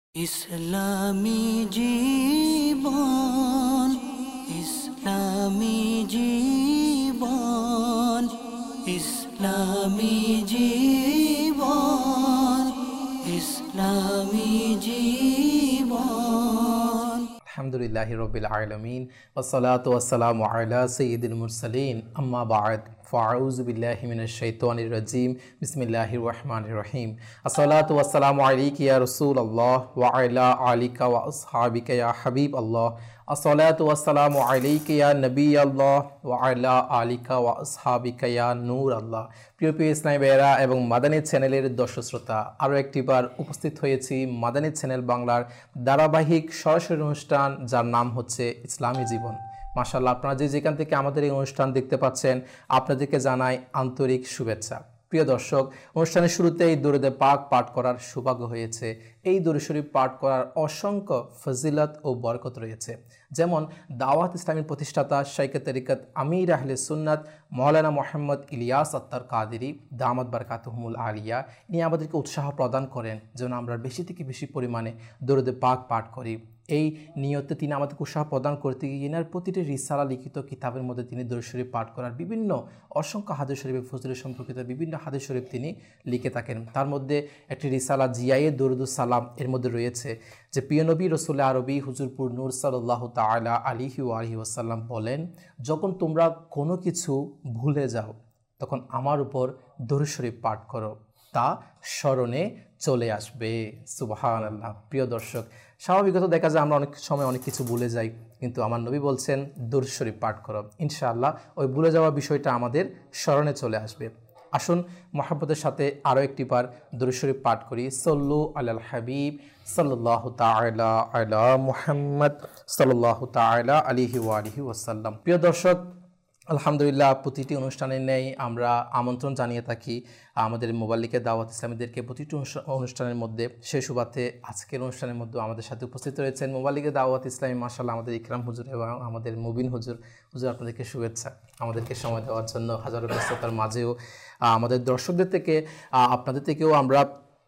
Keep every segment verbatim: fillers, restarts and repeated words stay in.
ইসলামী জীবন, ইসলামী জীবন, ইসলামী জীবন, ইসলামী জীবন। আলহামদুলিল্লাহি রাব্বিল আলামিন ওয়াসসালাতু ওয়াসসালামু আলা সাইয়্যিদিল মুরসালিন আম্মা বা'দ ফাআউযু বিল্লাহি মিনাশ শাইতানির রাজীম বিসমিল্লাহির রহমানির রহিম। আসসালাতু ওয়াসসালামু আলাইকা ইয়া রাসূলুল্লাহ ওয়া আলা আলিকা ওয়া আসহাবিকা ইয়া হাবিবাল্লাহ। আসসালাতু ওয়াসসালামু আলাইকা ইয়া নবিয়াল্লাহ ওয়া আলা আলিকা ওয়া আসহাবিকা ইয়া নূরাল্লাহ। প্রিয় প্রিয় ইসলামী ভাইয়েরা এবং মাদানী চ্যানেলের দর্শক শ্রোতা, আরও একটিবার উপস্থিত হয়েছি মাদানী চ্যানেল বাংলার ধারাবাহিক সরাসরি অনুষ্ঠান, যার নাম হচ্ছে ইসলামী জীবন। মাশাআল্লাহ, আপনারা যে যেখান থেকে আমাদের এই অনুষ্ঠান দেখতে পাচ্ছেন, আপনাদেরকে জানাই আন্তরিক শুভেচ্ছা। প্রিয় দর্শক, অনুষ্ঠানের শুরুতেই দরুদে পাক পাঠ করার সৌভাগ্য হয়েছে। এই দরুদ শরীফ পাঠ করার অসংখ্য ফজিলত ও বরকত রয়েছে। যেমন দাওয়াত ইসলামের প্রতিষ্ঠাতা শাইখে তরিকত আমির আহলে সুন্নাত মাওলানা মোহাম্মদ ইলিয়াস আত্তার কাদেরী দামাত বারকাতুহুমুল আলিয়া নিয়ে আমাদেরকে উৎসাহ প্রদান করেন যেন আমরা বেশি থেকে বেশি পরিমাণে দরুদে পাক পাঠ করি। এই নিয়তে তিনি আমাদেরকে উৎসাহ প্রদান করতে গিয়ে এনার প্রতিটি রিসালা লিখিত কিতাবের মধ্যে তিনি দরুদ শরীফ পাঠ করার বিভিন্ন অসংখ্য হাদিস শরীফের ফজিলত সম্পর্কিত বিভিন্ন হাদিস শরীফ তিনি লিখে থাকেন। তার মধ্যে একটি রিসালা জিয়ায়ে দরুদুস সালাম এর মধ্যে রয়েছে যে প্রিয় নবী রাসূল আরবি হুজুরপুর নূর সাল্লাল্লাহু তাআলা আলাইহি ওয়া আলিহি ওয়াসাল্লাম বলেন, যখন তোমরা কোনো কিছু ভুলে যাও তখন আমার উপর দরুদ শরীফ পাঠ করো, তা স্মরণে চলে আসবে। সুবহানাল্লাহ। প্রিয় দর্শক, স্বাভাবিকত দেখা যায় আমরা অনেক সময় অনেক কিছু ভুলে যাই, কিন্তু আমার নবী বলছেন দরুদ শরীফ পাঠ করো, ইনশাআল্লাহ ওই ভুলে যাওয়া বিষয়টা আমাদের স্মরণে চলে আসবে। আসুন মহব্বতের সাথে আরও একটি বার দরুদ শরীফ পাঠ করি। সল্লু আলাল হাবিব সাল্লাল্লাহু তাআলা আলা মুহাম্মদ সাল্লাল্লাহু তাআলা আলাইহি ওয়া আলিহি ওয়াসাল্লাম। প্রিয় দর্শক, আলহামদুলিল্লাহ, প্রতিটি অনুষ্ঠানের নেই আমরা আমন্ত্রণ জানিয়ে থাকি আমাদের মোবাল্লিকের দাওয়াত ইসলামীদেরকে প্রতিটি অনুষ্ঠানের মধ্যে। সেই সুবাদে আজকের অনুষ্ঠানের মধ্যে আমাদের সাথে উপস্থিত রয়েছেন মোবাল্লিকের দাওয়াত ইসলামী মাশাআল্লাহ আমাদের ইকরাম হুজুর এবং আমাদের মুবিন হুজুর। হুজুর, আপনাদেরকে শুভেচ্ছা আমাদেরকে সময় দেওয়ার জন্য। হাজারো ব্যস্ততার মাঝেও আমাদের দর্শকদের থেকে আপনাদের থেকেও আমরা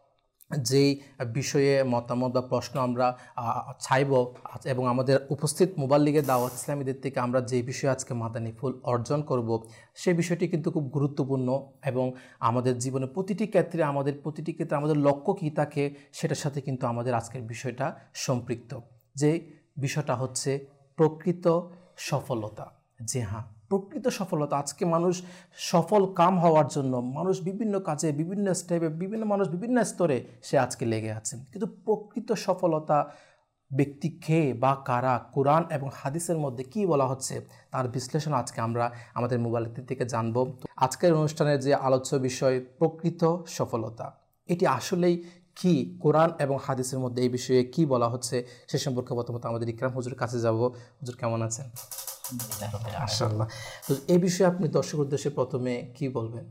যেই বিষয়ে মতামত বা প্রশ্ন আমরা চাইব এবং আমাদের উপস্থিত মোবাল্লিগের দাওয়াত ইসলামীদের থেকে আমরা যে বিষয়ে আজকে মাদানী ফুল অর্জন করব, সেই বিষয়টি কিন্তু খুব গুরুত্বপূর্ণ এবং আমাদের জীবনে প্রতিটি ক্ষেত্রে আমাদের প্রতিটি ক্ষেত্রে আমাদের লক্ষ্য কী থাকে সেটার সাথে কিন্তু আমাদের আজকের বিষয়টা সম্পৃক্ত। যে বিষয়টা হচ্ছে প্রকৃত সফলতা। যে হ্যাঁ, প্রকৃত সফলতা। আজকে মানুষ সফল কাম হওয়ার জন্য মানুষ বিভিন্ন কাজে বিভিন্ন স্টেপে বিভিন্ন মানুষ বিভিন্ন স্তরে সে আজকে লেগে আছেন, কিন্তু প্রকৃত সফলতা ব্যক্তি কে বা কারা, কোরআন এবং হাদিসের মধ্যে কি বলা হচ্ছে তার বিশ্লেষণ আজকে আমরা আমাদের মোবাইল থেকে জানব। আজকের অনুষ্ঠানের যে আলোচ্য বিষয় প্রকৃত সফলতা, এটি আসলেই কি, কোরআন এবং হাদিসের মধ্যে এই বিষয়ে কি বলা হচ্ছে সে সম্পর্কে প্রথমত আমাদের ইকরাম হুজুরের কাছে যাব। হুজুর, কেমন আছেন? মাশাআল্লাহ। তো এই বিষয়ে আপনি দর্শক উদ্দেশ্যে প্রথমে কি বলবেন?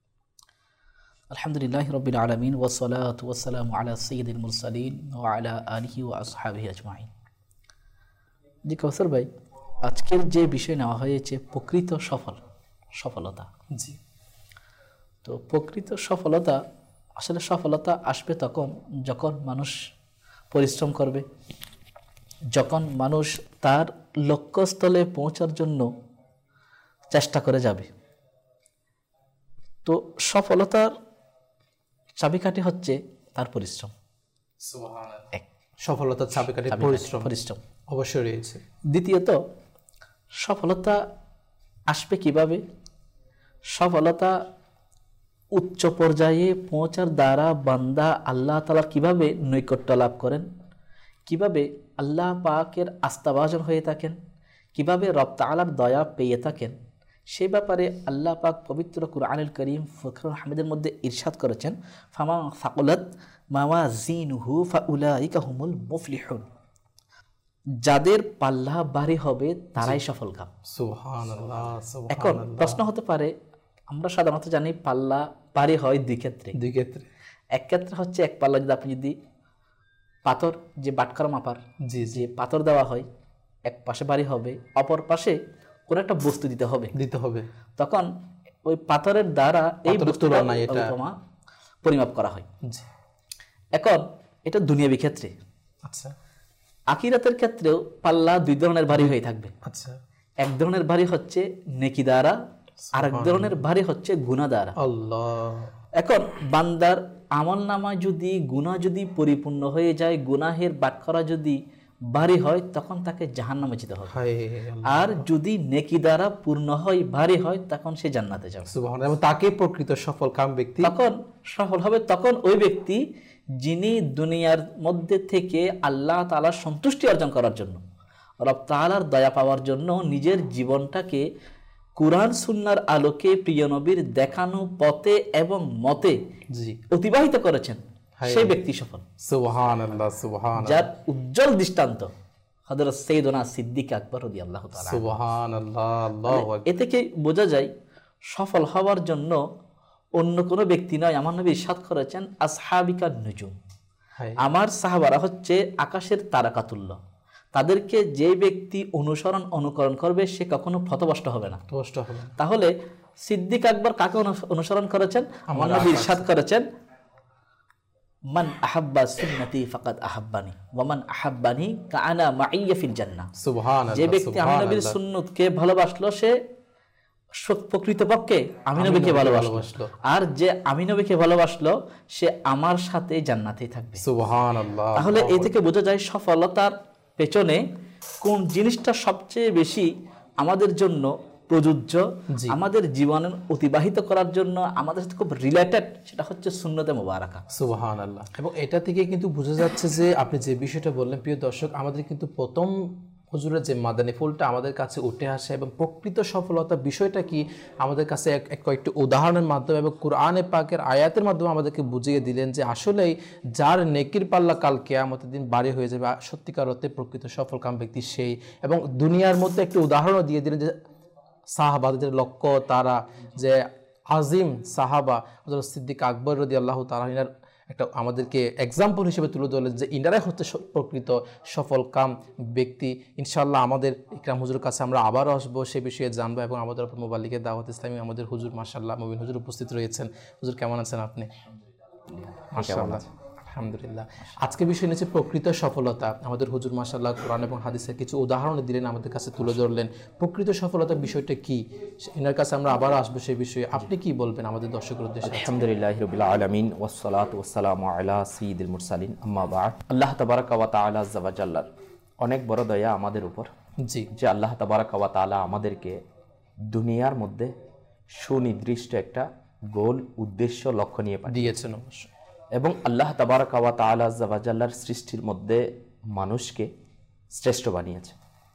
আলহামদুলিল্লাহি রাব্বিল আলামিন ওয়াসসালাতু ওয়াসসালামু আলা সাইয়্যিদিল মুরসালিন ওয়া আলা আলিহি ওয়া আসহাবিহি আজমাইন। জি কাউসার ভাই, আজকের যে বিষয় নেওয়া হয়েছে প্রকৃত সফল সফলতা। জি, তো প্রকৃত সফলতা, আসলে সফলতা আসবে তখন যখন মানুষ পরিশ্রম করবে, যখন মানুষ তার লক্ষ্যস্থলে পৌঁছার জন্য চেষ্টা করে যাবে। তো সফলতার চাবিকাঠি হচ্ছে তার পরিশ্রম। এক, সফলতার চাবিকাঠি পরিশ্রম। পরিশ্রম অবশ্যই রয়েছে। দ্বিতীয়ত, সফলতা আসবে কিভাবে? সফলতা উচ্চ পর্যায়ে পৌঁছার দ্বারা বান্দা আল্লাহ তাআলার কিভাবে নৈকট্য লাভ করেন, কিভাবে আল্লাহ পাকের আস্থাভাজন হয়ে থাকেন, কিভাবে রব তাআলার দয়া পেয়ে থাকেন, সে ব্যাপারে আল্লাহ পাক পবিত্র কুরআনুল কারীম ফুরকানুল হামিদের মধ্যে ইরশাদ করেছেন, ফামা সাকুলাত মাওয়াজিনুহু ফাউলাইকা হুমুল মুফলিহুন। যাদের পাল্লা ভারী হবে তারাই সফলকাম। সুবহানাল্লাহ, সুবহানাল্লাহ। এখন প্রশ্ন হতে পারে, আমরা সাধারণত জানি পাল্লা ভারী হয় দুই ক্ষেত্রে। দুই ক্ষেত্রে এক ক্ষেত্রে হচ্ছে এক পাল্লা যদি আপনি যদি পাথর, যে বাটখারা মাপার জি যে পাথর দেওয়া হয়, এক পাশে ভারী হবে, অপর পাশে কোনো একটা বস্তু দিতে হবে দিতে হবে তখন ওই পাথরের দ্বারা এই বস্তুটা পরিমাপ করা হয়। এখন এটা দুনিয়াবি ক্ষেত্রে, আচ্ছা আখিরাতের ক্ষেত্রেও পাল্লা দুই ধরনের ভারী হয়ে থাকবে। আচ্ছা এক ধরনের ভারী হচ্ছে নেকি দ্বারা, আর এক ধরনের ভারী হচ্ছে গুনাহ দ্বারা। আল্লাহ। এখন বান্দার আমল নামায় যদি গুনাহ যদি পরিপূর্ণ হয়ে যায়, গুনাহের বাটখারা যদি ভারী হয়, তখন তাকে জাহান্নামে যেতে হবে। হায় আল্লাহ। আর যদি নেকি দ্বারা পূর্ণ হয়, ভারী হয়, তখন সে জান্নাতে যাবে। সুবহানাল্লাহ। এবং তাকে প্রকৃত সফল কাম ব্যক্তি তখন সফল হবে তখন ওই ব্যক্তি যিনি দুনিয়ার মধ্যে থেকে আল্লাহ তাআলার সন্তুষ্টি অর্জন করার জন্য, রব তাআলার দয়া পাওয়ার জন্য নিজের জীবনটাকে কুরআন সুন্নাহর আলোকে প্রিয় নবীর দেখানো পথে এবং মতে জি অতিবাহিত করেছেন, সেই ব্যক্তি সফল। সুবহানাল্লাহ সুবহানাল্লাহ যার উজ্জ্বল দৃষ্টান্ত হযরত সাইয়েদনা সিদ্দিক আকবর রাদিয়াল্লাহু তাআলা। সুবহানাল্লাহ। আল্লাহু আকবার। এ থেকে বোঝা যায় সফল হওয়ার জন্য অন্য কোনো ব্যক্তি নয়, আমার নবী ইরশাদ করেছেন আসহাবিকা নুজুম, হায় আমার সাহাবারা হচ্ছে আকাশের তারকাতুল্য। তাদেরকে যে ব্যক্তি অনুসরণ অনুকরণ করবে সে কখনো পথভ্রষ্ট হবে না। কষ্ট হবে না। তাহলে সিদ্দিক আকবর কাকে অনু- অনুসরণ করেছেন? আমার নবী ইরশাদ করেছেন মান আহাব্বা সুন্নতি ফাকাদ আহাব্বানি ওয়া মান আহাব্বানি কাআনা মাইয়া ফিল জান্নাহ। সুবহানাল্লাহ। যে ব্যক্তি আমি নবীর সুন্নতকে ভালোবাসলো সে প্রকৃতপক্ষে আমি নবীকে ভালোবাসলো, আর যে আমি নবীকে ভালোবাসলো সে আমার সাথে জান্নাতেই থাকবে। সুবহানাল্লাহ। তাহলে এই থেকে বোঝা যায় সফলতার পেছনে কোন জিনিসটা সবচেয়ে বেশি আমাদের জন্য প্রযোজ্য, আমাদের জীবনে অতিবাহিত করার জন্য আমাদের সাথে খুব রিলেটেড, সেটা হচ্ছে সুন্নতে মুবারাকা। সুবহানাল্লাহ। এবং এটা থেকে কিন্তু বোঝা যাচ্ছে যে আপনি যে বিষয়টা বললেন প্রিয় দর্শক, আমাদের কিন্তু প্রথম হুজুরের যে মাদানী ফুলটা আমাদের কাছে উঠে আসে এবং প্রকৃত সফলতা বিষয়টা কি আমাদের কাছে এক এক কয়েকটি উদাহরণের মাধ্যমে এবং কুরআনে পাকের আয়াতের মাধ্যমে আমাদেরকে বুঝিয়ে দিলেন যে আসলেই যার নেকির পাল্লা কাল কিয়ামতের দিন ভারী হয়ে যাবে, সত্যিকার অর্থে প্রকৃত সফলকাম ব্যক্তি সেই। এবং দুনিয়ার মধ্যে একটি উদাহরণও দিয়ে দিলেন যে সাহাবাদের লক্ষ্য তারা যে আজিম সাহাবা হযরত সিদ্দিক আকবর রাদিয়াল্লাহু তাআলা ইনার একটা আমাদেরকে এক্সাম্পল হিসেবে তুলে ধরলেন যে ইনারাই হচ্ছে স- প্রকৃত সফল কাম ব্যক্তি। ইনশাআল্লাহ আমাদের ইকরাম হুজুরের কাছে আমরা আবারও আসবো, সে বিষয়ে জানবো এবং আমাদের উপর মোবাল্লিগের দাওয়াত ইসলামী আমাদের হুজুর মাশাআল্লাহ মুবিন হুজুর উপস্থিত রয়েছেন। হুজুর কেমন আছেন আপনি? মাশাআল্লাহ আলহামদুলিল্লাহ। আজকে বিষয় নিচ্ছে প্রকৃত সফলতা। আমাদের হুজুর মাশাআল্লাহ কোরআন এবং হাদিসের কিছু উদাহরণ দিলেন, আমাদের কাছে তুলে ধরলেন প্রকৃত সফলতার বিষয়টা কি। এনার কাছে আমরা আবারও আসবো সেই বিষয়ে। আপনি কি বলবেন আমাদের দর্শকের উদ্দেশ্যে? আলহামদুলিল্লাহি রাব্বিল আলামিন ওয়াসসালাতু ওয়াসসালামু আলা সাইয়্যিদিল মুরসালিন আম্মা বা'দ। আল্লাহ তাবারাকা ওয়া তাআলা আযজা ওয়া জাল্লার অনেক বড় দয়া আমাদের উপর জি যে আল্লাহ তাবারাকা ওয়া তাআলা আমাদেরকে দুনিয়ার মধ্যে সুনির্দিষ্ট একটা গোল উদ্দেশ্য লক্ষ্য নিয়ে পাঠিয়েছেন দিয়েছেন অবশ্যই। এবং আল্লাহ তাবারাকা ওয়া তাআলা আযজা ওয়া জাল্লার সৃষ্টির মধ্যে মানুষকে শ্রেষ্ঠ বানিয়েছে।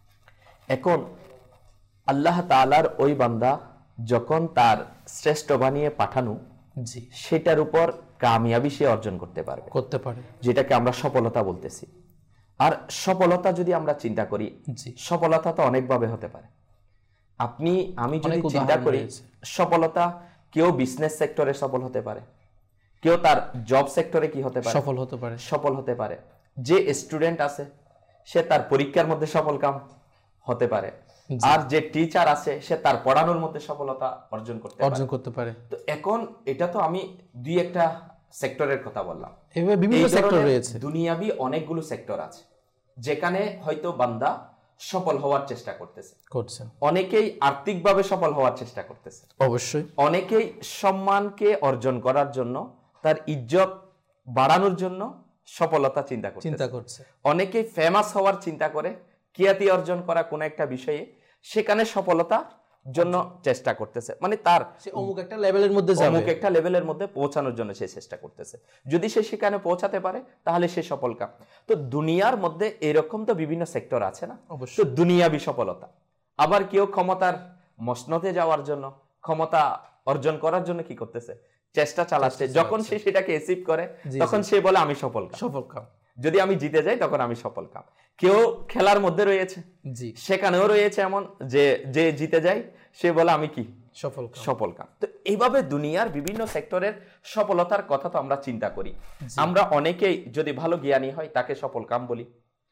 এখন আল্লাহ তাআলার ওই বান্দা যখন তার শ্রেষ্ঠ বানিয়ে পাঠানো জি সেটার উপর কামিয়াবি সে অর্জন করতে পারবে, করতে পারে, যেটাকে আমরা সফলতা বলতেছি। আর সফলতা যদি আমরা চিন্তা করি, জি সফলতা তো অনেকভাবে হতে পারে। আপনি আমি যদি অনেক চিন্তা উদাহরণ করি রয়েছে। সফলতা, কেউ বিজনেস সেক্টরে সফল হতে পারে, কেউ তার জব সেক্টরে কি হতে পারে সফল হতে পারে, সফল হতে পারে। যে স্টুডেন্ট আছে সে তার পরীক্ষার মধ্যে সফল কাম হতে পারে, আর যে টিচার আছে সে তার পড়ানোর মধ্যে সফলতা অর্জন করতে পারে অর্জন করতে পারে। তো এখন এটা তো আমি দুই একটা সেক্টরের কথা বললাম, এভাবে বিভিন্ন এই সেক্টর ধরনের রয়েছে। দুনিয়াবি অনেকগুলো সেক্টর আছে যেখানে হয়তো বান্দা সফল হওয়ার চেষ্টা করতেছে। করছেন অনেকেই আর্থিকভাবে সফল হওয়ার চেষ্টা করতেছে, অবশ্যই। অনেকেই সম্মানকে অর্জন করার জন্য, তার ইজ্জত বাড়ানোর জন্য সফলতা চিন্তা করতেছে। চিন্তা করছে অনেকেই ফেমাস হওয়ার চিন্তা করে, খ্যাতি অর্জন করা কোনো একটা বিষয়ে, সেখানে সফলতার জন্য চেষ্টা করতেছে, মানে তার সে অমুক একটা লেভেলের মধ্যে যাবে, অমুক একটা লেভেলের মধ্যে পৌঁছানোর জন্য সে চেষ্টা করতেছে। যদি সে সেখানে পৌঁছাতে পারে তাহলে সে সফল কাম। তো দুনিয়ার মধ্যে এরকম তো বিভিন্ন সেক্টর আছে না, অবশ্যই। তো দুনিয়াবি সফলতা। আবার কেউ ক্ষমতার মসনদে যাওয়ার জন্য, ক্ষমতা অর্জন করার জন্য কি করতেছে, চেষ্টা চালাচ্ছে। যখন সে সেটাকে অ্যাচিভ করে তখন সে বলে আমি সফল কাম। সফল কাম। যদি আমি জিতে যাই তখন আমি সফল কাম। কেউ খেলার মধ্যে রয়েছে, জি সেখানেও রয়েছে এমন যে যে জিতে যায় সে বলে আমি কি সফল কাম। সফল কাম। তো এইভাবে দুনিয়ার বিভিন্ন সেক্টরের সফলতার কথা তো আমরা চিন্তা করি। আমরা অনেকেই যদি ভালো জ্ঞানী হয় তাকে সফল কাম বলি,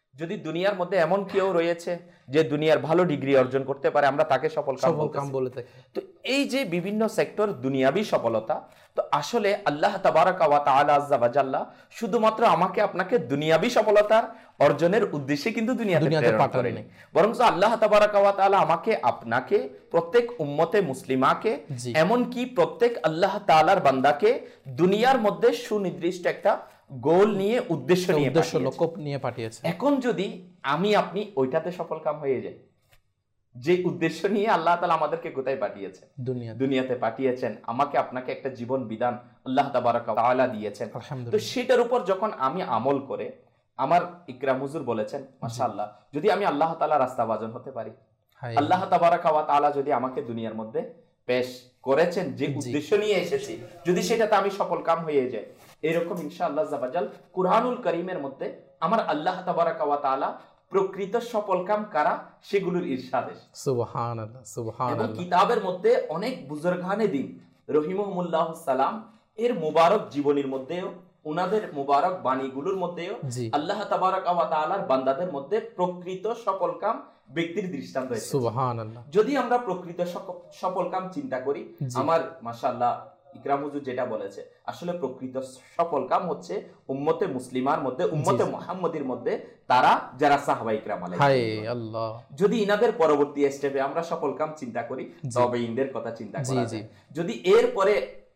যদি দুনিয়ার মধ্যে এমন কেউ রয়েছে যে দুনিয়ার ভালো ডিগ্রি অর্জন করতে পারে, আমরা তাকে সফল কাম সফল কাম বলে থাকি। তো এই যে বিভিন্ন সেক্টর দুনিয়াবি সফলতা, তো আসলে আল্লাহ তাবারাকা ওয়া তাআলা আযজা ওয়া জাল্লা শুধুমাত্র আমাকে আপনাকে দুনিয়াবি সফলতার অর্জনের উদ্দেশ্যে কিন্তু দুনিয়াতে প্রেরণ করেনি, বরং আল্লাহ তাবারাকা ওয়া তাআলা আমাকে আপনাকে প্রত্যেক উম্মতে মুসলিমাকে এমনকি প্রত্যেক আল্লাহ তাআলার বান্দাকে দুনিয়ার মধ্যে সুনির্দিষ্ট একটা গোল নিয়ে উদ্দেশ্য নিয়ে উদ্দেশ্য লক্ষ্য নিয়ে পাঠিয়েছে। এখন যদি আমি আপনি ওইটাতে সফল কাম হয়ে যাই, যে উদ্দেশ্য নিয়ে আল্লাহ তাআলা আমাদেরকে কোথায় পাঠিয়েছেন, দুনিয়া দুনিয়াতে পাঠিয়েছেন, আমাকে আপনাকে একটা জীবন বিধান আল্লাহ তাবারাকা ওয়া তাআলা দিয়েছেন, তো সেটার উপর যখন আমি আমল করে, আমার ইকরাম হুজুর বলেছেন মাশাআল্লাহ, যদি আমি আল্লাহ তাআলার রাস্তাভাজন হতে পারি, আল্লাহ তাবারাকা ওয়া তাআলা যদি আমাকে দুনিয়ার মধ্যে পেশ করেছেন যে উদ্দেশ্য নিয়ে এসেছি, যদি সেটাতে আমি সফল কাম হয়ে যায়, এরকম ইনশাআল্লাহ আযজা ওয়া জাল কুরআনুল কারীমের মধ্যে আমার আল্লাহ তাবারাকা ওয়া তাআলা প্রকৃত সফল কাম কারা সেগুলোর ইরশাদ এসেছে। সুবহানাল্লাহ সুবহানাল্লাহ। এবং কিতাবের মধ্যে অনেক বুজুর্গানে দিন রহিমাহুমুল্লাহ সালাম এর মুবারক জীবনীর মধ্যেও, উনাদের মুবারক বাণীগুলোর মধ্যেও আল্লাহ তাবারাকা ওয়া তাআলার বান্দাদের মধ্যে প্রকৃত সফল কাম ব্যক্তির দৃষ্টান্ত হয়েছে। সুবহানাল্লাহ। যদি আমরা প্রকৃত সফল কাম চিন্তা করি, আমার মাশাআল্লাহ ইকরাম হুজুর যেটা বলেছে, আসলে প্রকৃত সফল কাম হচ্ছে উম্মতে মুসলিমার মধ্যে, উম্মতে মুহাম্মদীর মধ্যে তারা যারা সাহাবা ইকরাম আলাইহিস সালাম। যদি ইনাদের পরবর্তী স্টেপে আমরা সফল কাম চিন্তা করি, তবে ইনদের কথা চিন্তা করা যায়। যদি এর পরে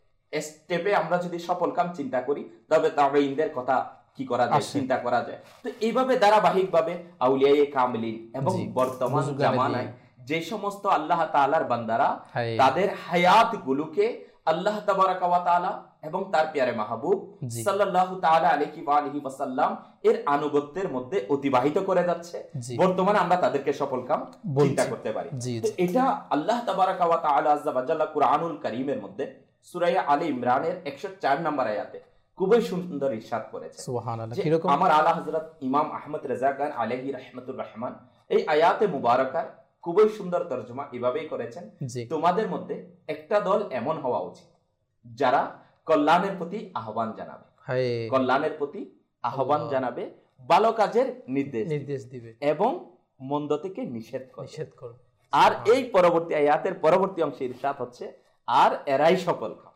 স্টেপে আমরা যদি সফল কাম চিন্তা করি, তবে তবে ইনদের কথা কি করা যায়, চিন্তা করা যায়। তো এইভাবে ধারাবাহিক ভাবে আউলিয়ায়ে কামিলিন এবং বর্তমান জামানায় যে সমস্ত আল্লাহ তাআলার বান্দারা তাদের হায়াত গুলোকে আল্লাহ তাবারাকা ওয়া তাআলা এবং তার প্যারে মাহবুব সাল্লাল্লাহু তাআলা আলাইহি ওয়া আলিহি ওয়াসাল্লাম এর আনুগত্যের মধ্যে অতিবাহিত করে যাচ্ছে, বর্তমানে আমরা তাদেরকে সফল কাম চিন্তা করতে পারি। তো এটা আল্লাহ তাবারাকা ওয়া তাআলা আযজা ওয়া জাল্লা কুরআনুল কারীমের মধ্যে সূরা আলে ইমরানের একশো চার নম্বর আয়াতে খুবই সুন্দর ইরশাদ করেছে। সুবহানাল্লাহ। কিরকম? আমার আলা হযরত ইমাম আহমদ রেজা খান আলাইহি রাহমাতুর রহমান এই আয়াতে মুবারাকার খুবই সুন্দর তরজমা এভাবেই করেছেন, তোমাদের মধ্যে একটা দল এমন হওয়া উচিত যারা কল্যাণের প্রতি আহ্বান জানাবে, কল্যাণের প্রতি আহ্বান জানাবে, ভালো কাজের নির্দেশ নির্দেশ দিবে এবং মন্দ থেকে নিষেধ নিষেধ করবে। আর এই পরবর্তী আয়াতের পরবর্তী অংশে ইরশাদ হচ্ছে, আর এরাই সফল কাম,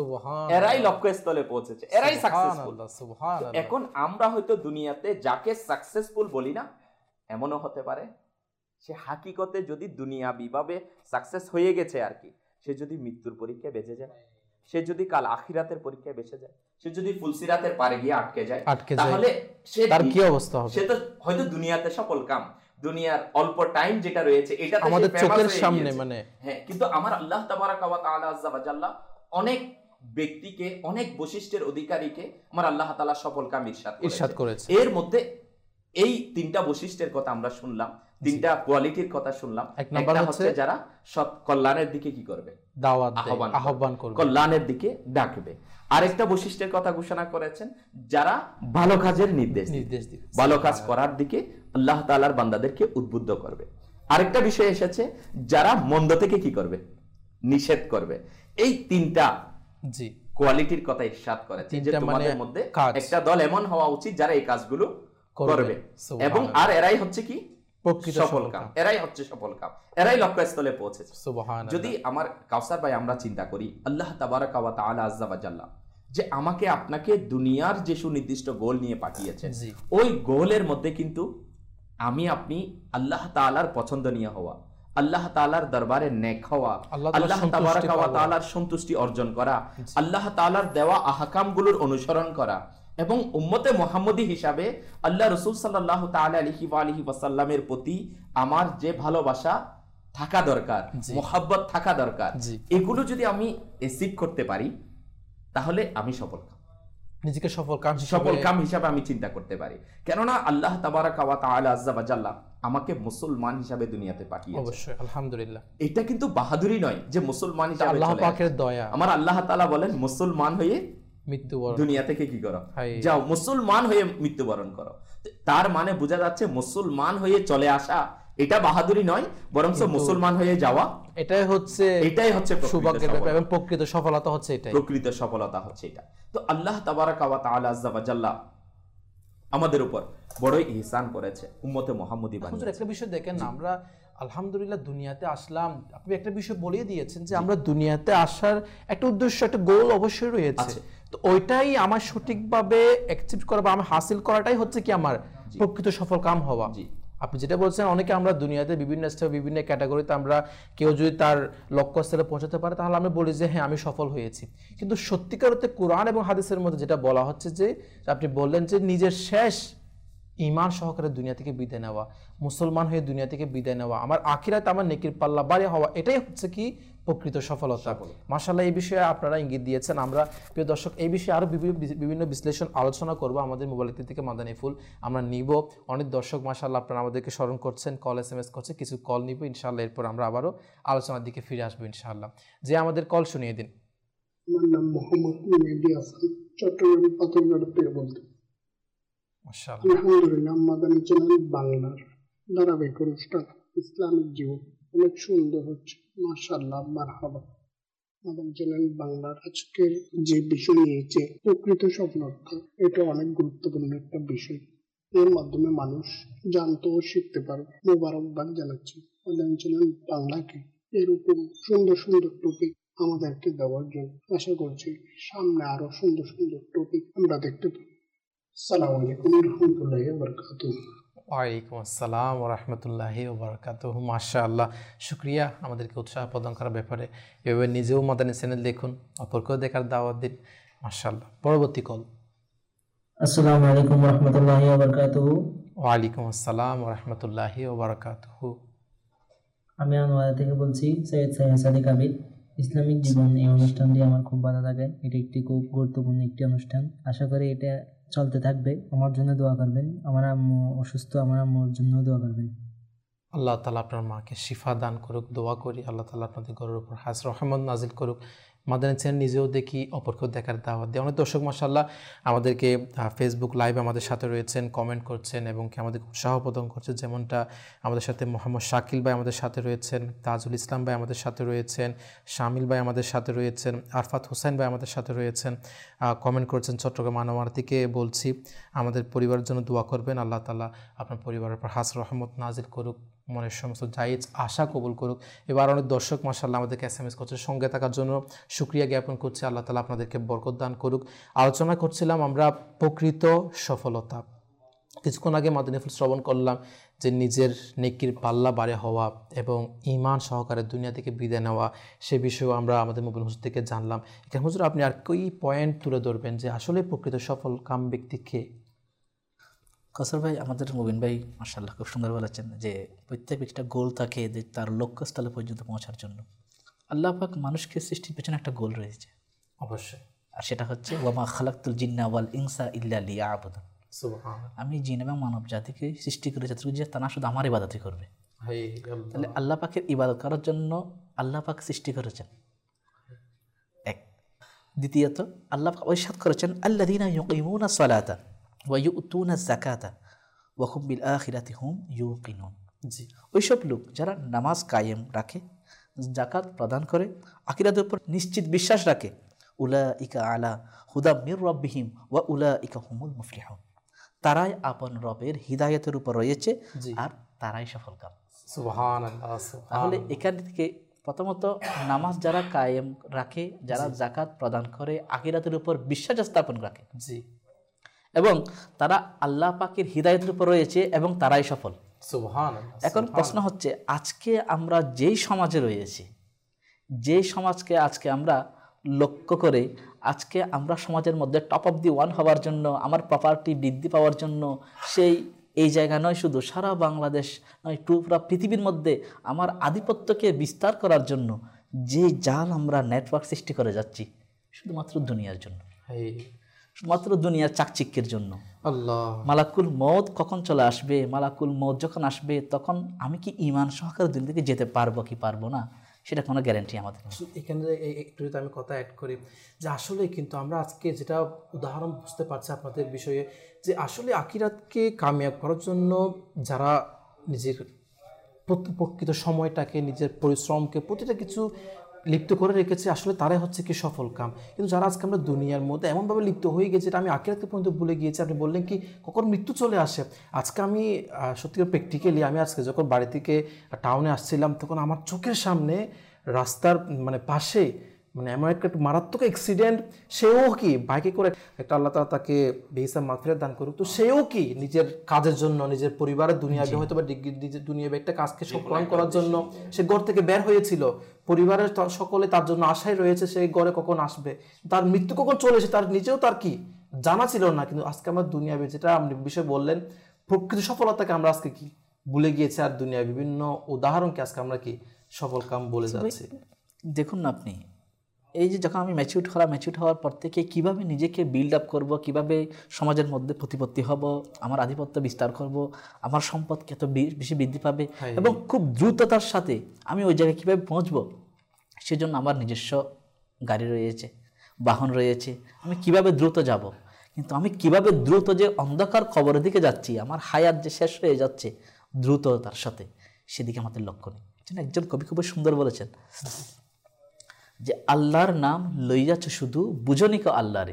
এরাই লক্ষ্যস্থলে পৌঁছেছে, এরাই সাকসেসফুল। এখন আমরা হয়তো দুনিয়াতে যাকে সাকসেসফুল বলি না, এমনও হতে পারে সে হাকিকতে যদি দুনিয়াবি ভাবে সাকসেস হয়ে গেছে আর কি, সে যদি মৃত্যুর পরীক্ষায় বেঁচে যায়, সে যদি কাল আখিরাতের পরীক্ষায় বেঁচে যায়, সে যদি ফুলসিরাতের পারে গিয়ে আটকে যায়, তাহলে সে তার কি অবস্থা হবে? সে তো হয়তো দুনিয়াতে সফল কাম, দুনিয়ার অল্প টাইম যেটা রয়েছে এটা আমাদের চোখের সামনে, মানে হ্যাঁ, কিন্তু আমার আল্লাহ তাবারাকা ওয়া তাআলা আযজা ওয়া জাল্লা অনেক ব্যক্তিকে, অনেক বৈশিষ্ট্যের অধিকারীকে আমার আল্লাহ তাআলা সফল কাম ইরশাদ করেছে। এর মধ্যে এই তিনটা বৈশিষ্ট্যের কথা আমরা শুনলাম, তিনটা কোয়ালিটির কথা শুনলাম। এক নাম্বার হচ্ছে যারা সৎ কল্যাণের দিকে কি করবে, দাওয়াত দেবে, আহ্বান করবে, কল্যাণের দিকে ডাকবে। আরেকটা বৈশিষ্ট্যের কথা ঘোষণা করেছেন, যারা ভালো কাজের নির্দেশ নির্দেশ দিবে, ভালো কাজ করার দিকে আল্লাহ তাআলার বান্দাদেরকে উদ্বুদ্ধ করবে। আরেকটা বিষয় এসেছে, যারা মন্দ থেকে কি করবে, নিষেধ করবে। এই তিনটা জি কোয়ালিটির কথা ইরশাদ করেছে যে তোমাদের মধ্যে একটা দল এমন হওয়া উচিত যারা এই কাজগুলো করবে, এবং আর এরাই হচ্ছে কি সফল কাম, এরাই হচ্ছে সফল কাম, এরাই লক্ষ্যস্থলে পৌঁছেছে। সুবহানাল্লাহ। যদি আমার কাউসার ভাই আমরা চিন্তা করি, আল্লাহ তাবারাকা ওয়া তাআলা আযজা ওয়া জাল্লা যে আমাকে আপনাকে দুনিয়ার যে সুনির্দিষ্ট গোল নিয়ে পাঠিয়েছেন, ওই গোলের মধ্যে কিন্তু আমি আপনি আল্লাহ তাআলার পছন্দনীয় হওয়া, আল্লাহ তাআলার দরবারে নেক হওয়া, আল্লাহ তাবারাকা ওয়া তাআলার সন্তুষ্টি অর্জন করা, আল্লাহ তাআলার দেওয়া আহকামগুলোর অনুসরণ করা, এবং উম্মতে মুহাম্মদী হিসাবে আল্লাহ রাসূল সাল্লাল্লাহু তাআলা আলাইহি ওয়া আলিহি ওয়াসাল্লামের প্রতি আমার যে ভালোবাসা থাকা দরকার, মুহাব্বত থাকা দরকার, এগুলো যদি আমি অ্যাচিভ করতে পারি, তাহলে আমি সফল কাম, নিজেকে সফল কাম সফল কাম হিসাবে আমি চিন্তা করতে পারি। কেননা আল্লাহ তাবারাকা ওয়া তাআলা আযজা ওয়া জাল্লা আমাকে মুসলমান হিসাবে দুনিয়াতে পাঠিয়েছেন। অবশ্যই আলহামদুলিল্লাহ। এটা কিন্তু বাহাদুরি নয় যে মুসলমান হিসাবে, আল্লাহ পাকের দয়া। আমার আল্লাহ তাআলা বলেন মুসলমান হয়ে মৃত্যুবরণ, দুনিয়া থেকে কি করো, যাও মুসলমান হয়ে মৃত্যুবরণ করো। তার মানে বোঝা যাচ্ছে মুসলমান হয়ে চলে আসা এটা বাহাদুরি নয়, বরং মুসলমান হয়ে যাওয়া এটাই হচ্ছে এটাই হচ্ছে সৌভাগ্যের ব্যাপার, এবং প্রকৃত সফলতা হচ্ছে এটাই, প্রকৃত সফলতা হচ্ছে এটা। তো আল্লাহ তাবারাকা ওয়া তাআলা আযজা ওয়া জাল্লা আমাদের উপর বড়ই ইহসান করেছে, উম্মতে মুহাম্মদী হুজুর বানিয়েছে। একটা বিষয় দেখেন না, আমরা আলহামদুলিল্লাহ দুনিয়াতে আসলাম, আপনি একটা বিষয় বলিয়ে দিয়েছেন যে আমরা দুনিয়াতে আসার একটা উদ্দেশ্য, একটা গোল অবশ্যই রয়েছে, তো ওইটাই আমার সঠিকভাবে অ্যাকসেপ্ট করা বা আমি হাসিল করাটাই হচ্ছে কি আমার প্রকৃত সফল কাম হওয়া। আপনি যেটা বলছেন, অনেকে আমরা দুনিয়াতে বিভিন্ন স্টেপ বিভিন্ন ক্যাটাগরিতে আমরা কেউ যদি তার লক্ষ্যস্থলে পৌঁছাতে পারে তাহলে আমরা বলি যে হ্যাঁ আমি সফল হয়েছি, কিন্তু সত্যিকার অর্থে কোরআন এবং হাদিসের মধ্যে যেটা বলা হচ্ছে যে আপনি বললেন যে নিজের শেষ ঈমান সহকারে দুনিয়া থেকে বিদায় নেওয়া, মুসলমান হয়ে দুনিয়া থেকে বিদায় নেওয়া, আমার আখিরাতে আমার নেকির পাল্লা বাড়ি হওয়া, এটাই হচ্ছে কি প্রকৃত সফলতা। মাশাআল্লাহ, এই বিষয়ে আপনারা ইঙ্গিত দিয়েছেন। আমরা প্রিয় দর্শক এই বিষয়ে আরো বিভিন্ন বিশ্লেষণ আলোচনা করব আমাদের মোবাইল থেকে মাদানী ফুল আমরা নিব। অনেক দর্শক মাশাআল্লাহ আপনারা আমাদেরকে স্মরণ করছেন, কল এস এম এস করছে, কিছু কল নিব ইনশাআল্লাহ, এরপর আমরা আবারও আলোচনার দিকে ফিরে আসবো ইনশাআল্লাহ। যে আমাদের কল শুনিয়ে দিন। আমার নাম মোহাম্মদ মেহেদী হাসান, চট্টগ্রাম পাথরঘাটা থেকে বলতে। আলহামদুলিল্লাহ, মাদানী চ্যানেল বাংলার ধারাবাহিক অনুষ্ঠান ইসলামিক জীবন অনেক সুন্দর হচ্ছে, মাশাআল্লাহ, মারহাবা। মাদানী চ্যানেল বাংলার আজকের যে বিষয় নিয়েছে প্রকৃত সফলতা, এটা অনেক গুরুত্বপূর্ণ একটা বিষয়। এর মাধ্যমে মানুষ জানতে ও শিখতে পারবে। মোবারকবাদ জানাচ্ছি মাদানী চ্যানেল বাংলাকে এরকম সুন্দর সুন্দর টপিক আমাদেরকে দেওয়ার জন্য। আশা করছি সামনে আরো সুন্দর সুন্দর টপিক আমরা দেখতে পাবো। আসসালামু আলাইকুম ওয়া রাহমাতুল্লাহি ওয়া বারাকাতুহু। ওয়ালাইকুম আসসালাম ওয়া রাহমাতুল্লাহি ওয়া বারাকাতুহু। মাশাআল্লাহ, শুকরিয়া আমাদেরকে উৎসাহ প্রদান করার ব্যাপারে। এভাবে নিজেও মাদানী চ্যানেল দেখুন, অপরকেও দেখার দাওয়াত দিন। মাশাআল্লাহ। পরবর্তী কল। আসসালামু আলাইকুম ওয়া রাহমাতুল্লাহি ওয়া বারাকাতুহু। ওয়ালাইকুম আসসালাম ওয়া রাহমাতুল্লাহি ওয়া বারাকাতুহু। আমি আনোয়ারা থেকে বলছি, সৈয়দ সাইয়দ সাদিক আবিদ। ইসলামিক জীবন এই অনুষ্ঠানটি আমার খুব ভালো লাগে, এটা একটি খুব গুরুত্বপূর্ণ একটি অনুষ্ঠান। আশা করি এটা চলতে থাকবে। আমার জন্য দোয়া করবেন, আমার আম্মু অসুস্থ, আমার আম্মুর জন্য দোয়া করবেন। আল্লাহ তাআলা আপনার মাকে শিফা দান করুক, দোয়া করি আল্লাহ তাআলা আপনাদের ঘরের উপর হাস রহমত নাজিল করুক। মাদানী চ্যানেল নিজেও দেখি, অপরকেও দেখার দাওয়াত দেয়। অনেক দর্শক মাশাআল্লাহ আমাদেরকে ফেসবুক লাইভে আমাদের সাথে রয়েছেন, কমেন্ট করছেন এবং কি আমাদের উৎসাহ প্রদান করছেন। যেমনটা আমাদের সাথে মোহাম্মদ শাকিল ভাই আমাদের সাথে রয়েছেন, তাজুল ইসলাম ভাই আমাদের সাথে রয়েছেন, শামিল ভাই আমাদের সাথে রয়েছেন, আরফাত হোসেন ভাই আমাদের সাথে রয়েছেন, কমেন্ট করছেন। চট্টগ্রাম আনোয়ার থেকে বলছি আমাদের পরিবারের জন্য দোয়া করবেন, আল্লাহ তাআলা আপনার পরিবারের উপর হাস রহমত নাজিল করুক, মনের সমস্ত জায়েজ আশা কবুল করুক। এবার অনেক দর্শক মাশাআল্লাহ আমাদেরকে এস এম এস করছে, সঙ্গে থাকার জন্য শুকরিয়া জ্ঞাপন করছে। আল্লাহ তাআলা আপনাদেরকে বরকত দান করুক। আলোচনা করছিলাম আমরা প্রকৃত সফলতা। কিছুক্ষণ আগে মাদানী ফুল শ্রবণ করলাম যে নিজের নেকির পাল্লা বাড়ে হওয়া এবং ঈমান সহকারে দুনিয়া থেকে বিদায় নেওয়া, সে বিষয়েও আমরা আমাদের মুবিন হুজুর থেকে জানলাম। এখানে হুজুর আপনি আর কই পয়েন্ট তুলে ধরবেন যে আসলে প্রকৃত সফল কাম ব্যক্তি কে? কসর ভাই, আমাদের মুবিন ভাই মাশাআল্লাহ খুব সুন্দর বলেছেন যে প্রত্যেক একটা গোল থাকে যে তার লক্ষ্যস্থলে পর্যন্ত পৌঁছার জন্য। আল্লাহ পাক মানুষকে সৃষ্টির পেছনে একটা গোল রয়েছে অবশ্যই, আর সেটা হচ্ছে ওয়ামা খালাকতুল জিন্না ওয়াল ইনসা ইল্লা লিয়াবুদুন। সুবহানাল্লাহ। আমি জিন এবং মানব জাতিকে সৃষ্টি করে যাতে যে তারা শুধু আমার ইবাদতই করবে। তাহলে আল্লাহ পাকের ইবাদত করার জন্য আল্লাহ পাক সৃষ্টি করেছেন এক। দ্বিতীয়ত আল্লাহ পাক ঐরশাদ করেছেন আল্লাযীনা ইউকিমুনা সলাতা ওয়া ইউতুনা যাকাতা ওয়া হুম বিল আখিরাতি হুম ইউকিনুন। জি, ওইসব লোক যারা নামাজ কায়েম রাখে, যাকাত প্রদান করে, আখিরাতের উপর নিশ্চিত বিশ্বাস রাখে, উলাইকা আলা হুদা মির রাব্বিহিম ওয়া উলাইকা হুমুল মুফলিহুন। তারাই আপন রবের হিদায়াতের উপর রয়েছে আর তারাই সফলকাম। সুবহানাল্লাহ। তাহলে এখান থেকে প্রথমত নামাজ যারা কায়েম রাখে, যারা যাকাত প্রদান করে, আখিরাতের উপর বিশ্বাস স্থাপন রাখে, জি, এবং তারা আল্লাহ পাকের হিদায়াতের উপর রয়েছে এবং তারাই সফল। সুবহানাল্লাহ। এখন প্রশ্ন হচ্ছে আজকে আমরা যেই সমাজে রয়েছি, যেই সমাজকে আজকে আমরা লক্ষ্য করে আজকে আমরা সমাজের মধ্যে টপ অফ দি ওয়ান হওয়ার জন্য, আমার প্রপার্টি বৃদ্ধি পাওয়ার জন্য, সেই এই জায়গা নয় শুধু সারা বাংলাদেশ নয় পুরো পৃথিবীর মধ্যে আমার আধিপত্যকে বিস্তার করার জন্য যে জাল আমরা নেটওয়ার্ক সৃষ্টি করে যাচ্ছি শুধুমাত্র দুনিয়ার জন্য, শুধুমাত্র দুনিয়ার চাকচিক্যের জন্য। আল্লাহ, মালাকুল মউত কখন চলে আসবে, মালাকুল মউত যখন আসবে তখন আমি কি ঈমান সহকারে দুনিয়া থেকে যেতে পারবো কি পারবো না সেটা কোনো গ্যারান্টি আমাদের। এখানে একটু যদি আমি কথা অ্যাড করি যে আসলে কিন্তু আমরা আজকে যেটা উদাহরণ বুঝতে পারছি আপনাদের বিষয়ে যে আসলে আখিরাতকে কামিয়াব করার জন্য যারা নিজের প্রকৃত সময়টাকে, নিজের পরিশ্রমকে, প্রতিটা কিছু লিপ্ত করে রেখেছে, আসলে তারাই হচ্ছে কি সফল কাম। কিন্তু যারা আজকে আমরা দুনিয়ার মধ্যে এমনভাবে লিপ্ত হয়ে গেছে, এটা আমি আখিরাতকে পর্যন্ত ভুলে গিয়েছি। আপনি বললেন কি কখন মৃত্যু চলে আসে। আজকে আমি সত্যি প্র্যাকটিক্যালি আমি আজকে যখন বাড়ি থেকে টাউনে আসছিলাম, তখন আমার চোখের সামনে রাস্তার মানে পাশে মানে এমন একটা মারাত্মক অ্যাক্সিডেন্ট, সেও কি বাইকে করে, একটা আল্লাহ তাআলা তাকে বেহিসাব মাগফিরাত দান করুক, তো সেও কি নিজের কাজের জন্য, নিজের পরিবারের দুনিয়াবে হয়তো বা নিজের দুনিয়াবে একটা কাজকে সম্পাদন করার জন্য সে ঘর থেকে বের হয়েছিল। পরিবারের সকলে তার জন্য আশায় রয়েছে সে ঘরে কখন আসবে, তার মৃত্যু কখন চলে এসে তার নিজেও তার কি জানা ছিল না। কিন্তু আজকে আমরা দুনিয়াবে, যেটা আপনি বিষয় বললেন, প্রকৃত সফলতাকে আমরা আজকে কি ভুলে গিয়েছি, আর দুনিয়ায় বিভিন্ন উদাহরণকে আজকে আমরা কি সফল কাম বলে যাচ্ছি। দেখুন না আপনি, এই যে যখন আমি ম্যাচিউর হলাম, ম্যাচিউর হওয়ার পর থেকে কীভাবে নিজেকে বিল্ড আপ করবো, কীভাবে সমাজের মধ্যে প্রতিপত্তি হব, আমার আধিপত্য বিস্তার করব, আমার সম্পদ কত বেশি বৃদ্ধি পাবে এবং খুব দ্রুততার সাথে আমি ওই জায়গায় কীভাবে পৌঁছবো, সেজন্য আমার নিজস্ব গাড়ি রয়েছে, বাহন রয়েছে, আমি কিভাবে দ্রুত যাব। কিন্তু আমি কিভাবে দ্রুত যে অন্ধকার কবরের দিকে যাচ্ছি, আমার হায়াত যে শেষ হয়ে যাচ্ছে দ্রুততার সাথে, সেদিকে আমাদের লক্ষ্য নেই। একজন কবি খুবই সুন্দর বলেছেন যে আল্লাহর নাম লইয়াছ শুধু বুঝনিক আল্লাহরে।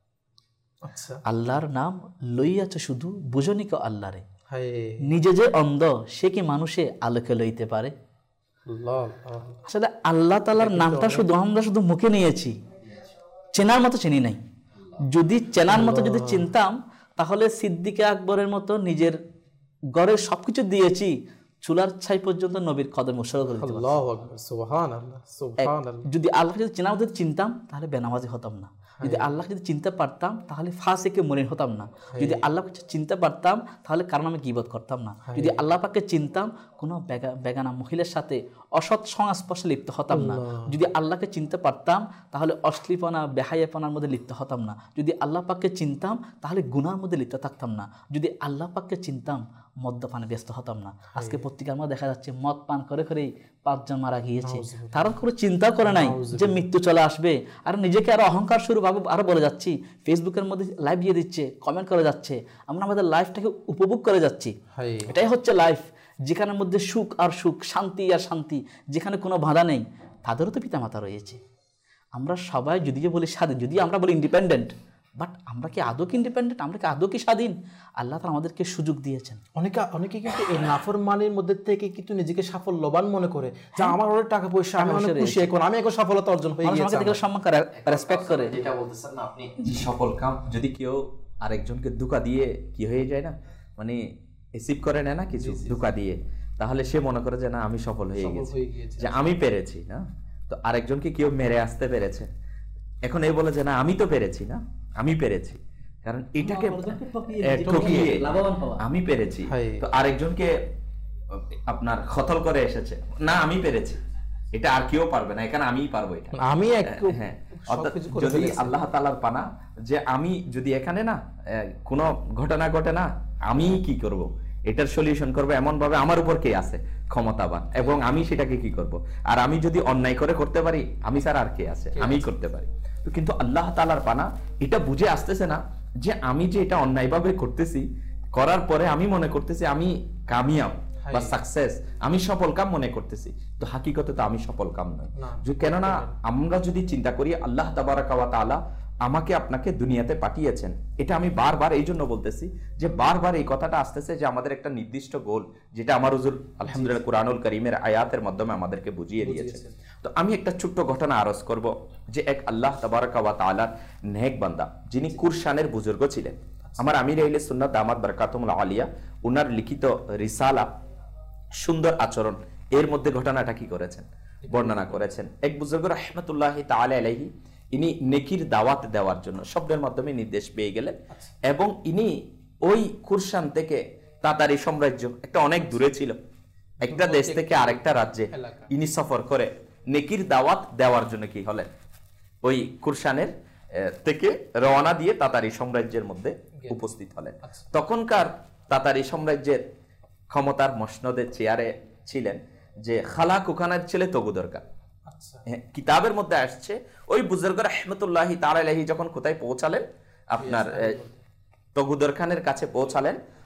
আচ্ছা, আল্লাহর নাম লইয়াছ শুধু বুঝনিক আল্লাহরে, হায় নিজে যে অন্ধ সে কি মানুষে আলোকে লইতে পারে। আল্লাহ, আসলে আল্লাহ তাআলার নামটা শুধু আমরা শুধু মুখে নিয়েছি, চেনার মতো চিনি নাই। যদি চেনার মতো যদি চিনতাম, তাহলে সিদ্দিক আকবরের মতো নিজের ঘরের সবকিছু দিয়েছি, চুলার ছাই পর্যন্ত নবীর কদমে উৎসর্গ করে দিতে পারতাম। আল্লাহু আকবার, সুবহানাল্লাহ, সুবহানাল্লাহ। যদি আল্লাহ যদি চেনা যদি চিনতাম, তাহলে বেনামাজি হতাম না। যদি আল্লাহ যদি চিনতে পারতাম, তাহলে ফাসিকে মরিন হতাম না। যদি আল্লাহকে চিনতে পারতাম, তাহলে কারণ আমি গীবত করতাম না। যদি আল্লাহ পাককে চিনতাম, কোনো বেগানা মহিলার সাথে অসৎ সংস্পর্শে লিপ্ত হতাম না। যদি আল্লাহকে চিনতে পারতাম, তাহলে অশ্লীপনা বেহায়াপনার মধ্যে লিপ্ত হতাম না। যদি আল্লাহ পাককে চিনতাম, তাহলে গুনার মধ্যে লিপ্ত থাকতাম না। যদি আল্লাহ পাককে চিনতাম, মদ্যপানে ব্যস্ত হতাম না। আজকে পত্রিকার মধ্যে দেখা যাচ্ছে মদ পান করে করেই পাঁচজন মারা গিয়েছে। তারা কোনো চিন্তা করে নাই যে মৃত্যু চলে আসবে, আর নিজেকে আরো অহংকার শুরু আরো বলে যাচ্ছি, ফেসবুকের মধ্যে লাইভ দিয়ে দিচ্ছে, কমেন্ট করে যাচ্ছে, আমরা আমাদের লাইফটাকে উপভোগ করে যাচ্ছি। এটাই হচ্ছে লাইফ, যেখানের মধ্যে সুখ আর সুখ, শান্তি আর শান্তি, যেখানে কোনো বাধা নেই। তাদেরও তো পিতামাতা রয়েছে। আমরা সবাই যদিও বলি স্বাধীন, যদি আমরা বলি ইন্ডিপেন্ডেন্ট, বাট আমরা কি আদৌ কি ইন্ডিপেন্ডেন্ট? আমরা কি আদৌ কি স্বাধীন? আল্লাহ তাআলা আমাদেরকে সুযোগ দিয়েছেন। অনেকে অনেকে কিন্তু এই নাফরমানির মধ্যে থেকে কিন্তু নিজেকে সাফল্যবান মনে করে, যে আমার অনেক টাকা পয়সা, আমি অনেক খুশি, এখন আমি এখন সফলতা অর্জন হয়ে গেছি, আমাকে দেখে সম্মান করে, রেসপেক্ট করে। যেটা বলতেছেন না আপনি, সফল কাম যদি কেউ আরেকজনকে ধোঁকা দিয়ে কি হয়ে যায় না, মানে রিসিভ করে নেয় না কিছু ধোঁকা দিয়ে, তাহলে সে মনে করে যে না আমি সফল হয়ে গেছি, যে আমি পেরেছি না। তো আরেকজনকে কেউ মেরে আসতে পেরেছে, এখন এই বলে যে না আমি তো পেরেছি না, আমি পেরেছি, কারণ এটাকে ঠকিয়ে আমি পেরেছি। তো আরেকজনকে আপনার খতল করে এসেছে, না আমি পেরেছি, এটা আর কেউ পারবে না, এখানে আমিই পারবো, এটা আমি এক। হ্যাঁ, যদি আল্লাহ তাআলার পানা, যে আমি যদি এখানে না কোনো ঘটনা ঘটে না, আমি কি করব, এটার সলিউশন করবো এমন ভাবে আমার উপর কে আছে ক্ষমতাবান, এবং আমি সেটাকে কি করব। আর আমি যদি অন্যায় করে করতে পারি, আমি স্যার আর কে আছে, আমি করতে পারি। তো কিন্তু আল্লাহ তাআলার পানা এটা বুঝে আসতেছে না যে আমি যে এটা অন্যায়ভাবে করতেছি, করার পরে আমি মনে করতেছি আমি কামিয়াব বা সাকসেস, আমি সফল কাম মনে করতেছি, তো হাকিকতে তো আমি সফল কাম নই। কেননা আমরা যদি চিন্তা করি আল্লাহ তাবারাকা ওয়া তাআলা আমাকে আপনাকে দুনিয়াতে পাঠিয়েছেন, এটা আমি বারবার এই জন্য বলতেছি যে বারবার এই কথাটা আসতেছে যে আমাদের একটা নির্দিষ্ট গোল, যেটা আমার হুজুর আলহামদুলিল্লাহ কুরআনুল কারীমের আয়াতের মাধ্যমে আমাদেরকে বুঝিয়ে দিয়েছে। তো আমি একটা ছোট্ট ঘটনা আরজ করব, যে এক আল্লাহ তাবারাকা ওয়া তাআলার নেক বান্দা, যিনি কুরশানের বুজুর্গ ছিলেন, আমার আমির আহলে সুন্নাত দামাত বারাকাতুহুল আলিয়া, উনার লিখিত রিসালা সুন্দর আচরণ, এর মধ্যে ঘটনাটা কি করেছেন বর্ণনা করেছেন। এক বুজুর্গ রাহমাতুল্লাহি তাআলা আলাইহি, ইনি নেকির দাওয়াত দেওয়ার জন্য শব্দের মাধ্যমে নির্দেশ পেয়ে গেলেন, এবং ইনি ওই কুরশান থেকে তাতারি সাম্রাজ্য একটা অনেক দূরে ছিল, একটা দেশ থেকে আরেকটা রাজ্যে ইনি সফর করে নেকির দাওয়াত দেওয়ার জন্য কি হলেন, ওই কুরশানের থেকে রওনা দিয়ে তাতারি সাম্রাজ্যের মধ্যে উপস্থিত হলেন। তখনকার তাতারি সাম্রাজ্যের ক্ষমতার মসনদের চেয়ারে ছিলেন যে খালা কুখানের ছেলে তগুদরকার। কিতাবের মধ্যে আসছে ওই বুজুর্গ রাহমাতুল্লাহি তাআলা আলাইহি যখন কোথায় পৌঁছালেন, আপনার তগুদর খানের কাছে পৌঁছালেন,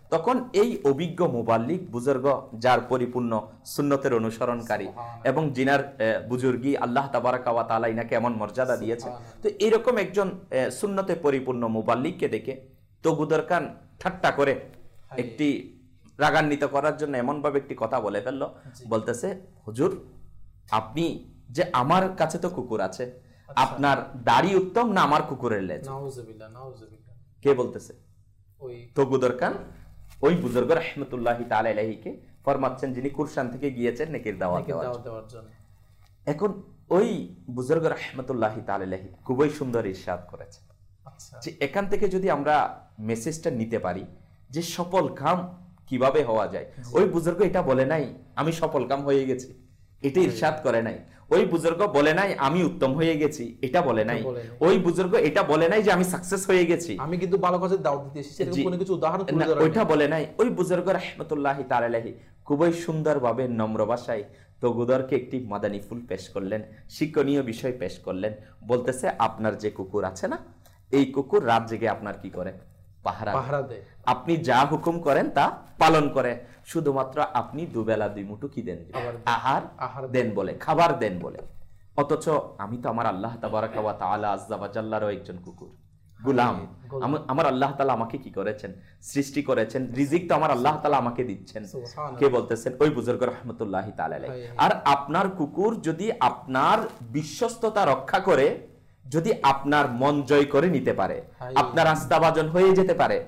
তখন এই অভিজ্ঞ মুবাল্লিগ বুজুর্গ, যার পরিপূর্ণ সুন্নতের অনুসরণকারী এবং জিনার বুজুর্গি আল্লাহ তাবারাকা ওয়া তাআলা ইনাকে এমন মর্যাদা দিয়েছে, তো এরকম একজন সুন্নতে পরিপূর্ণ মুবাল্লিগকে দেখে তগুদরকান ঠাট্টা করে একটি রাগান্বিত করার জন্য এমন ভাবে একটি কথা বলে ফেললো, বলতেছে, হুজুর আপনি যে, আমার কাছে তো কুকুর আছে, আপনার দাড়ি উত্তম না আমার কুকুরের লেজ? নাউজুবিল্লাহ, নাউজুবিল্লাহ। কে বলতেছে? ওই তগুদরকান ওই বুজুর্গ রাহমাতুল্লাহি তাআলা আলাইহিকে ফরমাচ্ছেন, যিনি কুরআন থেকে গিয়েছেন নেকির দাওয়াত দেওয়ার জন্য। এখন ওই বুজুর্গ রাহমাতুল্লাহি তাআলা আলাইহি খুবই সুন্দর ইরশাদ করেছে যে এখান থেকে যদি আমরা মেসেজটা নিতে পারি যে সফল কাম কিভাবে হওয়া যায়। ওই বুজুর্গ এটা বলে নাই আমি সফল কাম হয়ে গেছি, এটা ইরশাদ করে নাই। ওই বুজুর্গ বলে নাই আমি উত্তম হয়ে গেছি, এটা বলে নাই। ওই বুজুর্গ এটা বলে নাই যে আমি সাকসেস হয়ে গেছি, আমি কিন্তু ভালো কাজে দাওয়াত দিতে এসেছি, এরকম কোনো কিছু উদাহরণ তুলে ধরা, ওইটা বলে নাই। ওই বুজুর্গ রাহমাতুল্লাহি তাআলা আলাইহি খুবই সুন্দরভাবে নম্র ভাষায় তগুদরকে একটি মাদানী ফুল পেশ করলেন, শিক্ষণীয় বিষয় পেশ করলেন। বলতেছে, আপনার যে কুকুর আছে না, এই কুকুর রাত জেগে আপনার কি করে? পাহারা পাহারা দেয়। আপনি যা হুকুম করেন তা পালন করে, শুধুমাত্র আপনি দুবেলা দুই মুঠো কি দেন? আহার দেন বলে, খাবার দেন বলে। অথচ আমি তো আমার আল্লাহ তাবারাকা ওয়া তাআলা আযজা ওয়া জাল্লারও একজন কুকুর, গোলাম। আমার আল্লাহ তাআলা আমাকে কি করেছেন? সৃষ্টি করেছেন, রিজিক তো আমার আল্লাহ তাআলা আমাকে দিচ্ছেন। কে বলতেছেন? ওই বুজুর্গ রাহমাতুল্লাহি তাআলা আলাইহি। আর আপনার কুকুর যদি আপনার বিশ্বস্ততা রক্ষা করে, যদি আপনার মন জয় করে নিতে পারে, আপনার আস্থাভাজন হয়ে যেতে পারে,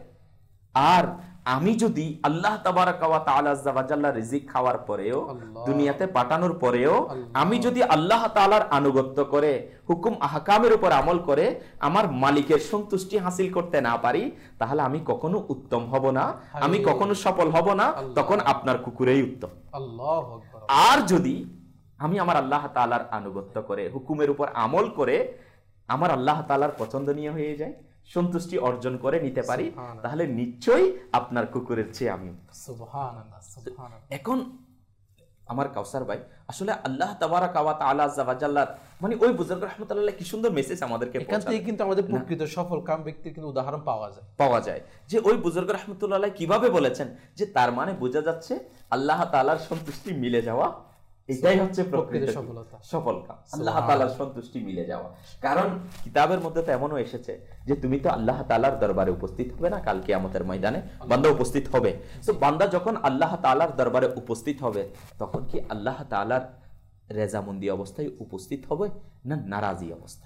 আর আমি যদি আল্লাহ তাবারাকা ওয়া তাআলা আযজা ওয়া জাল্লা রিজিক খাওয়ার পরেও, দুনিয়াতে পাঠানোর পরেও আমি যদি আল্লাহ তাআলার আনুগত্য করে হুকুম আহকামের উপর আমল করে আমার মালিকের সন্তুষ্টি হাসিল করতে না পারি, তাহলে আমি কখনো উত্তম হব না, আমি কখনো সফল হব না। তখন আপনার কুকুরেই উত্তম। আল্লাহু আকবার। আর যদি আমি আমার আল্লাহ তাআলার আনুগত্য করে হুকুমের উপর আমল করে আমার আল্লাহ তাআলার পছন্দনীয় হয়ে যায়, সন্তুষ্টি অর্জন করে নিতে পারি, তাহলে নিশ্চয়ই আপনার কুকুরের চেয়ে আমি। সুবহানাল্লাহ, সুবহানাল্লাহ। এখন আমার কাউসার ভাই, আসলে আল্লাহ তাবারাকা ওয়া তাআলা আযজা ওয়া জাল্লা মানে ওই বুজুর্গ রাহমাতুল্লাহ কি সুন্দর মেসেজ আমাদেরকে পৌঁছায়। এখান থেকে কিন্তু আমাদের প্রকৃত সফল কাম ব্যক্তির কিন্তু উদাহরণ পাওয়া যায় পাওয়া যায় যে ওই বুজুর্গ রাহমাতুল্লাহ কিভাবে বলেছেন, যে তার মানে বোঝা যাচ্ছে আল্লাহ তাআলার সন্তুষ্টি মিলে যাওয়া, এটাই হচ্ছে প্রকৃত সফলতা, সফল কাম, আল্লাহ তাআলার সন্তুষ্টি মিলে যাওয়া। কারণ কিতাবের মধ্যে তো এমনও এসেছে যে তুমি তো আল্লাহ তাআলার দরবারে উপস্থিত হবে না, কাল কিয়ামতের ময়দানে বান্দা উপস্থিত হবে। তো বান্দা যখন আল্লাহ তাআলার দরবারে উপস্থিত হবে, তখন কি আল্লাহ তাআলার রেজামন্দি অবস্থায় উপস্থিত হবে না নারাজি অবস্থায়?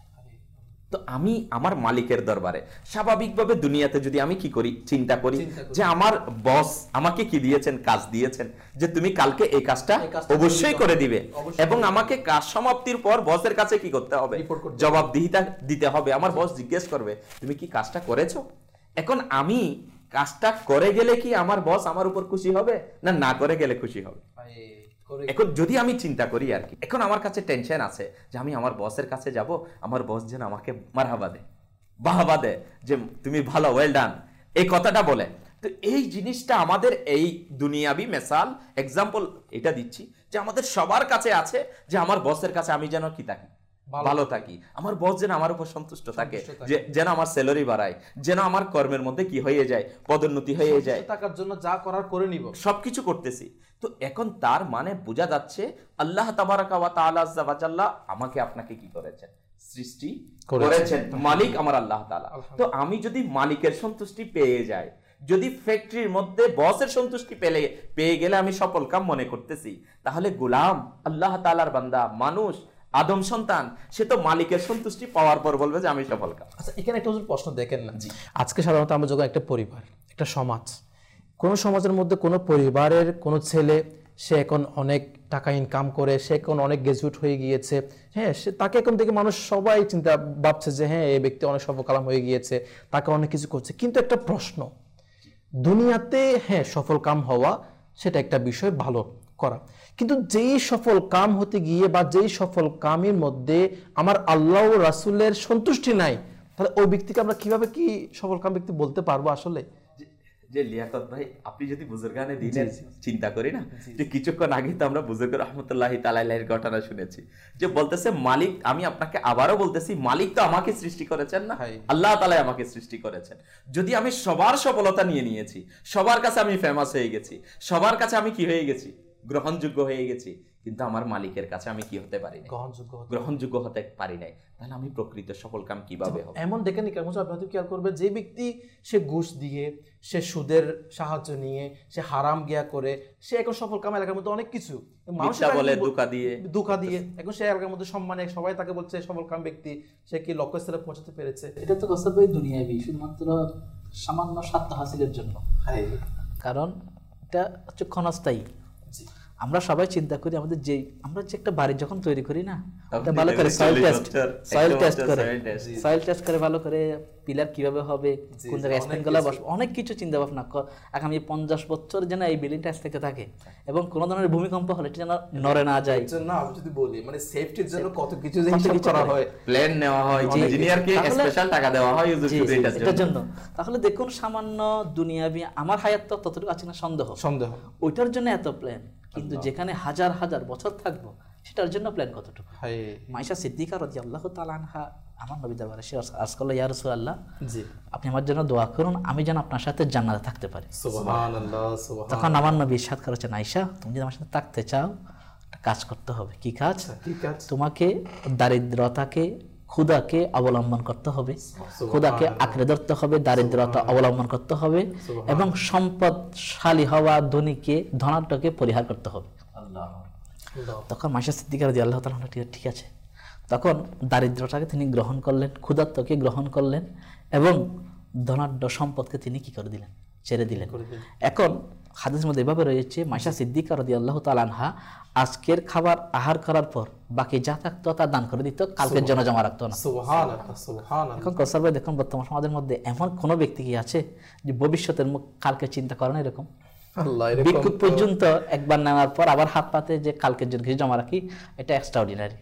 তো আমি আমার মালিকের দরবারে স্বাভাবিকভাবে দুনিয়াতে যদি আমি কি করি, চিন্তা করি যে আমার বস আমাকে কি দিয়েছেন, কাজ দিয়েছেন, যে তুমি কালকে এই কাজটা অবশ্যই করে দিবে, এবং আমাকে কাজ সমাপ্তির পর বসের কাছে কি করতে হবে, জবাবদিহিতা দিতে হবে। আমার বস জিজ্ঞেস করবে তুমি কি কাজটা করেছো। এখন আমি কাজটা করে গেলে কি আমার বস আমার উপর খুশি হবে, না না করে গেলে খুশি হবে? এখন যদি আমি চিন্তা করি আর কি, এখন আমার কাছে টেনশন আছে যে আমি আমার বসের কাছে যাব, আমার বস যেন আমাকে মারহাবা দেয়, বাহবা দেয়, যে তুমি ভালো, ওয়েল ডান, এই কথাটা বলে। তো এই জিনিসটা আমাদের এই দুনিয়াবি মেসাল এক্সাম্পল এটা দিচ্ছি যে আমাদের সবার কাছে আছে, যে আমার বসের কাছে আমি যেন কি থাকি, ভালো থাকি, আমার বস যেন আমার উপর সন্তুষ্ট থাকে, যেন আমার স্যালারি বাড়ায়, যেন আমার কর্মের মধ্যে কি হয়ে যায়, পদোন্নতি হয়ে যায়, টাকার জন্য যা করার করে নিব, সবকিছু করতেছি। তো এখন তার মানে বোঝা যাচ্ছে আল্লাহ তাবারাকা ওয়া তাআলা আযজা ওয়া জাল্লা আমাকে আপনাকে কি করেছেন, সৃষ্টি করেছেন, মালিক আমার আল্লাহ তাআলা। তো আমি যদি মালিকের সন্তুষ্টি পেয়ে যাই, যদি ফ্যাক্টরির মধ্যে বসের সন্তুষ্টি পেলে পেয়ে গেলে আমি সফল কাম মনে করতেছি, তাহলে গোলাম, আল্লাহ তাআলার বান্দা, মানুষ, আদম সন্তান, সে তো মালিকের সন্তুষ্টি পাওয়ার পর বলবে যে আমি সফল কাম। আচ্ছা, এখানে একটা প্রশ্ন দেখেন না, আজকে সাধারণত আমরা যখন একটা পরিবার, একটা সমাজ, কোন সমাজের মধ্যে কোনো পরিবারের কোনো ছেলে সে এখন অনেক টাকা ইনকাম করে, সে এখন অনেক গ্রাজুয়েট হয়ে গিয়েছে, হ্যাঁ, সে তাকে এখন থেকে মানুষ সবাই চিন্তা ভাবছে যে হ্যাঁ এই ব্যক্তি অনেক সফল কাম হয়ে গিয়েছে, তাকে অনেক কিছু করছে। কিন্তু একটা প্রশ্ন, দুনিয়াতে হ্যাঁ সফল কাম হওয়া সেটা একটা বিষয়, ভালো করা, কিন্তু যেই সফল কাম হতে গিয়ে বা যেই সফল কামের মধ্যে আমার আল্লাহ ও রাসূলের সন্তুষ্টি নাই, তাহলে ওই ব্যক্তিকে আমরা কিভাবে কি সফল কাম ব্যক্তি বলতে পারবো আসলে? যে লিয়াকত ভাই আপনি যদি বুজুর্গানে দিনের চিন্তা করি না, যে কিছুক্ষণ আগে তো আমরা বুজুর্গ রহমতুল্লাহি তাআলা আলাইহির ঘটনা শুনেছি, যে বলতেছে মালিক, আমি আপনাকে আবারও বলতেছি, মালিক তো আমাকে সৃষ্টি করেছেন না, আল্লাহ তাআলাই আমাকে সৃষ্টি করেছেন। যদি আমি সবার সফলতা নিয়ে নিয়েছি, সবার কাছে আমি ফেমাস হয়ে গেছি, সবার কাছে আমি কি হয়ে গেছি, গ্রহণযোগ্য হয়ে গেছি, কিন্তু আমার মালিকের কাছে আমি কি হতে পারি, গ্রহণযোগ্য গ্রহণযোগ্য হতে পারি নাই, তাহলে আমি প্রকৃত সফল কাম কিভাবে হবে? এমন দেখেন কেমন আপনি খেয়াল করবে, যে ব্যক্তি সে ঘুষ দিয়ে, সে সুদের সাহায্য নিয়ে, সে হারাম গিয়া করে, সে এখন সফল কাম এলাকার মধ্যে অনেক কিছু মিথ্যা বলে, ধোঁকা দিয়ে ধোঁকা দিয়ে এখন সে এলাকার মধ্যে সম্মানে সবাই তাকে বলছে সফল কাম ব্যক্তি, সে কি লক্ষ্যস্থলে পৌঁছাতে পেরেছে। এটা তো কসব ভাই দুনিয়াবি, শুধুমাত্র সামান্য স্বার্থ হাসিলের জন্য। কারণ এটা হচ্ছে ক্ষণস্থায়ী। আমরা সবাই চিন্তা করি আমাদের যে আমরা যে একটা বাড়ি যখন তৈরি করি না, ওটা ভালো করে সয়েল টেস্ট সয়েল টেস্ট করে সয়েল টেস্ট করে ভালো করে পিলার কিভাবে হবে, কোন জায়গায় স্প্যানগুলো বসবে, অনেক কিছু চিন্তা ভাবনা আগামী পঞ্চাশ বছর যেন এই বিল্ডিংটা থেকে থাকে এবং কোনো ধরনের ভূমিকম্প হলে এটা যেন নড়ে না যায়। না আমি যদি বলি মানে সেফটির জন্য কত কিছু হিসাব করা হয়, প্ল্যান নেওয়া হয়, ইঞ্জিনিয়ারকে স্পেশাল টাকা দেওয়া হয় এটার জন্য। তাহলে দেখুন সামান্য দুনিয়াবি আমার হায়াত তো ততটুকু আছে না, সন্দেহ সন্দেহ ওইটার জন্য এত প্ল্যান, কিন্তু যেখানে হাজার হাজার বছর থাকবো সেটার জন্য প্ল্যান কতটুকু। মাইশা সিদ্দিকা রাদিয়াল্লাহু তাআলা আনহা আমার নবী দরবারে সে আরজ করলো, ইয়া রাসূলুল্লাহ, জি আপনি আমার জন্য দোয়া করুন, আমি যেন আপনার সাথে জান্নাতে থাকতে পারি। সুবহানাল্লাহ সুবহানাল্লাহ। তখন আমার নবী ইরশাদ করেছেন, আয়েশা তুমি যদি আমার সাথে থাকতে চাও একটা কাজ করতে হবে। কি কাজ? কি কাজ? তোমাকে দারিদ্রতাকে ক্ষুধাকে অবলম্বন করতে হবে, ক্ষুধাকে আঁকড়ে ধরতে হবে, দারিদ্রতা অবলম্বন করতে হবে এবং সম্পদশালী হওয়া ধনীকে ধনাঢ্যকে পরিহার করতে হবে। তখন মাইশা সিদ্দিকা রাদিয়াল্লাহু তাআলা ঠিক আছে, তখন দারিদ্রটাকে তিনি গ্রহণ করলেন, ক্ষুধার্তকে গ্রহণ করলেন এবং ধনাঢ্য সম্পদকে তিনি কি করে দিলেন, ছেড়ে দিলেন। এখন হাদিসের মধ্যে এভাবে রয়েছে, মাইশা সিদ্দিকা রাদিয়াল্লাহু তাআলা আনহা আজকের খাবার আহার করার পর বাকি যা থাকতো তা দান করে দিত, কালকের জন্য জমা রাখতো না। সুবহানাল্লাহ সুবহানাল্লাহ। এখন কসার ভাই দেখুন বর্তমান সমাজের মধ্যে এমন কোন ব্যক্তি কি আছে যে ভবিষ্যতের কালকে চিন্তা করে না? এরকম ভিক্ষুক পর্যন্ত একবার নেওয়ার পর আবার হাত পাতে যে কালকের জন্য কিছু জমা রাখি, এটা এক্সট্রাঅর্ডিনারি।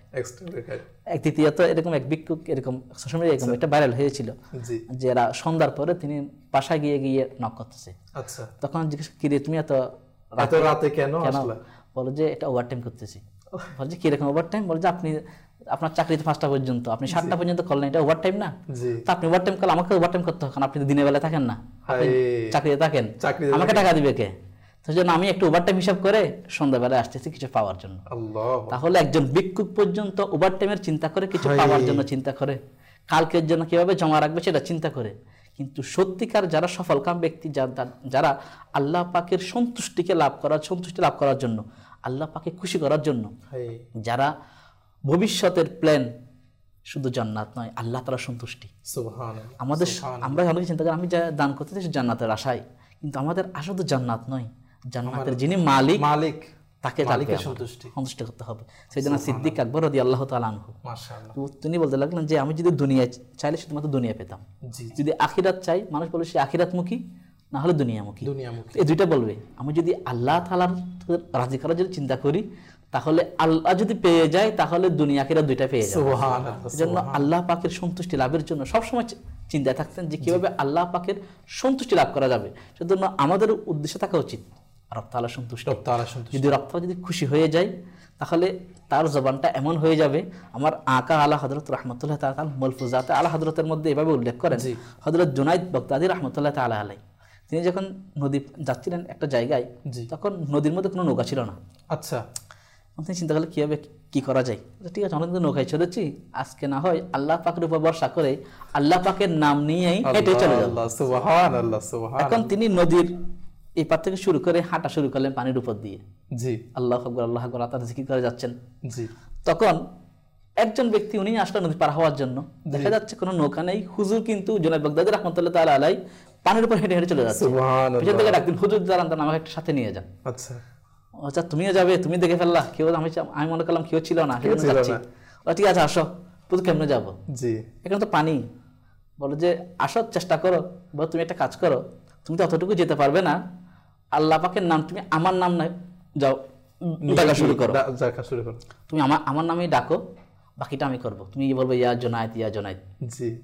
এক দ্বিতীয়ত এরকম এক ভিক্ষুক এরকম সোশ্যাল মিডিয়ায় এরকম একটা ভাইরাল হয়েছিল, যে এরা সন্ধ্যার পরে তিনি বাসায় গিয়ে গিয়ে নক করতেছে। আচ্ছা, তখন জিজ্ঞেস কিরে তুমি এত রাতে কেন আসলে? বলে যে এটা ওভারটাইম করতেছি। বলে যে কিরকম ওভারটাইম? বলে যে আপনি আপনার চাকরিতে পাঁচটা পর্যন্ত, আপনি সাতটা পর্যন্ত করলেন, এটা ওভারটাইম না? তো আপনি ওভারটাইম করলে আমাকে ওভারটাইম করতে হবে, কারণ আপনি তো দিনের বেলা থাকেন না, চাকরিতে থাকেন, আমাকে টাকা দিবে কে? সেজন্য আমি একটু ওভারটাইম হিসাব করে সন্ধ্যাবেলায় আসতেছি কিছু পাওয়ার জন্য। তাহলে একজন ভিক্ষুক পর্যন্ত ওভারটাইমের চিন্তা করে, কিছু পাওয়ার জন্য চিন্তা করে, কালকের জন্য কিভাবে জমা রাখবে সেটা চিন্তা করে। কিন্তু সত্যিকার যারা সফলকাম ব্যক্তি, যারা আল্লাহ পাকের সন্তুষ্টিকে লাভ করার সন্তুষ্টি লাভ করার জন্য, আল্লাহ পাকে খুশি করার জন্য, যারা ভবিষ্যতের প্ল্যান শুধু জান্নাত নয়, আল্লাহ তাআলার সন্তুষ্টি। আমাদের আমরা অনেকে চিন্তা করি আমি যা দান করতে চাই জান্নাতের আশায়, কিন্তু আমাদের আশা তো জান্নাত নয়, জান্নাতের যিনি মালিক মালিক তাকে সন্তুষ্টি সন্তুষ্টি করতে হবে। সেই জন্য সিদ্দিক আকবর রাদিয়াল্লাহু তাআলা আনহু তিনি বলতে লাগলেন যে আমি যদি দুনিয়া চাইলে শুধুমাত্র দুনিয়া পেতাম, যদি আখিরাত চাই মানুষ বলে সে আখিরাতমুখী, না হলে দুনিয়ামুখী। এই দুইটা বলবে। আমি যদি আল্লাহ তাআলার রাজি করার জন্য চিন্তা করি, তাহলে আল্লাহ যদি পেয়ে যায় তাহলে দুনিয়া আখিরাত দুইটা পেয়ে যাবে। সেজন্য আল্লাহ পাকের সন্তুষ্টি লাভের জন্য সবসময় চিন্তায় থাকতেন যে কিভাবে আল্লাহ পাকের সন্তুষ্টি লাভ করা যাবে। সেজন্য আমাদের উদ্দেশ্য থাকা উচিত রব তাআলা সন্তুষ্ট। যদি রব তাআলা যদি খুশি হয়ে যায় তাহলে তার জবানটা এমন হয়ে যাবে। আমার আকা আলা হযরত রাহমাতুল্লাহ তাআলা মালফুজাতে আলা হযরতের মধ্যে এভাবে উল্লেখ করেন, হযরত জুনাইদ বাগদাদী রাহমাতুল্লাহ তাআলা আলাইহি তিনি যখন নদী যাচ্ছিলেন একটা জায়গায়, তখন নদীর মধ্যে কোনো নৌকা ছিল না। আচ্ছা, তিনি চিন্তা করলেন কিভাবে কি করা যায়। ঠিক আছে, আমরা কিন্তু নৌকায় চলেছি, আজকে না হয় আল্লাহ পাকের উপর ভরসা করে আল্লাহ পাকের নাম নিয়েই হেঁটে চলে যাব। সুবহানাল্লাহ সুবহানাল্লাহ। এখন তিনি নদীর এই পার থেকে শুরু করে হাঁটা শুরু করলেন পানির উপর দিয়ে। জি, আল্লাহু আকবার আল্লাহু আকবার তারা জিকির করে যাচ্ছেন। জি, তখন একজন ব্যক্তি উনি আসলে নদী পার হওয়ার জন্য, দেখা যাচ্ছে কোনো নৌকা নেই। হুজুর কিন্তু জুনাইদ বাগদাদী রাহমাতুল্লাহ তাআলা আলাইহি পানির উপর হেঁটে হেঁটে চলে যাচ্ছে। সুবহানাল্লাহ। পিছন থেকে ডাকতেন, হুজুর দাঁড়ান দাঁড়ান আমাকে একটা সাথে নিয়ে যান। আচ্ছা আচ্ছা তুমিও যাবে, তুমি দেখে ফেললা, কেউ আমি আমি মনে করলাম কেউ ছিল না, সেজন্য যাচ্ছি। ঠিক আছে আসো। বলতো কেমনে যাবো? জি, এখানে তো পানি। বলো যে আসো, চেষ্টা করো। বলো তুমি একটা কাজ করো, তুমি তো অতটুকু যেতে পারবে না, আল্লাহ পাকের নাম তুমি আমার নাম নাই যাও ডাকা শুরু করো, ডাকা শুরু করো। তুমি আমার আমার নামেই ডাকো, বাকিটা আমি করবো। তুমি বলবো ইয়া জুনাইদ ইয়া জুনাইদ। জি,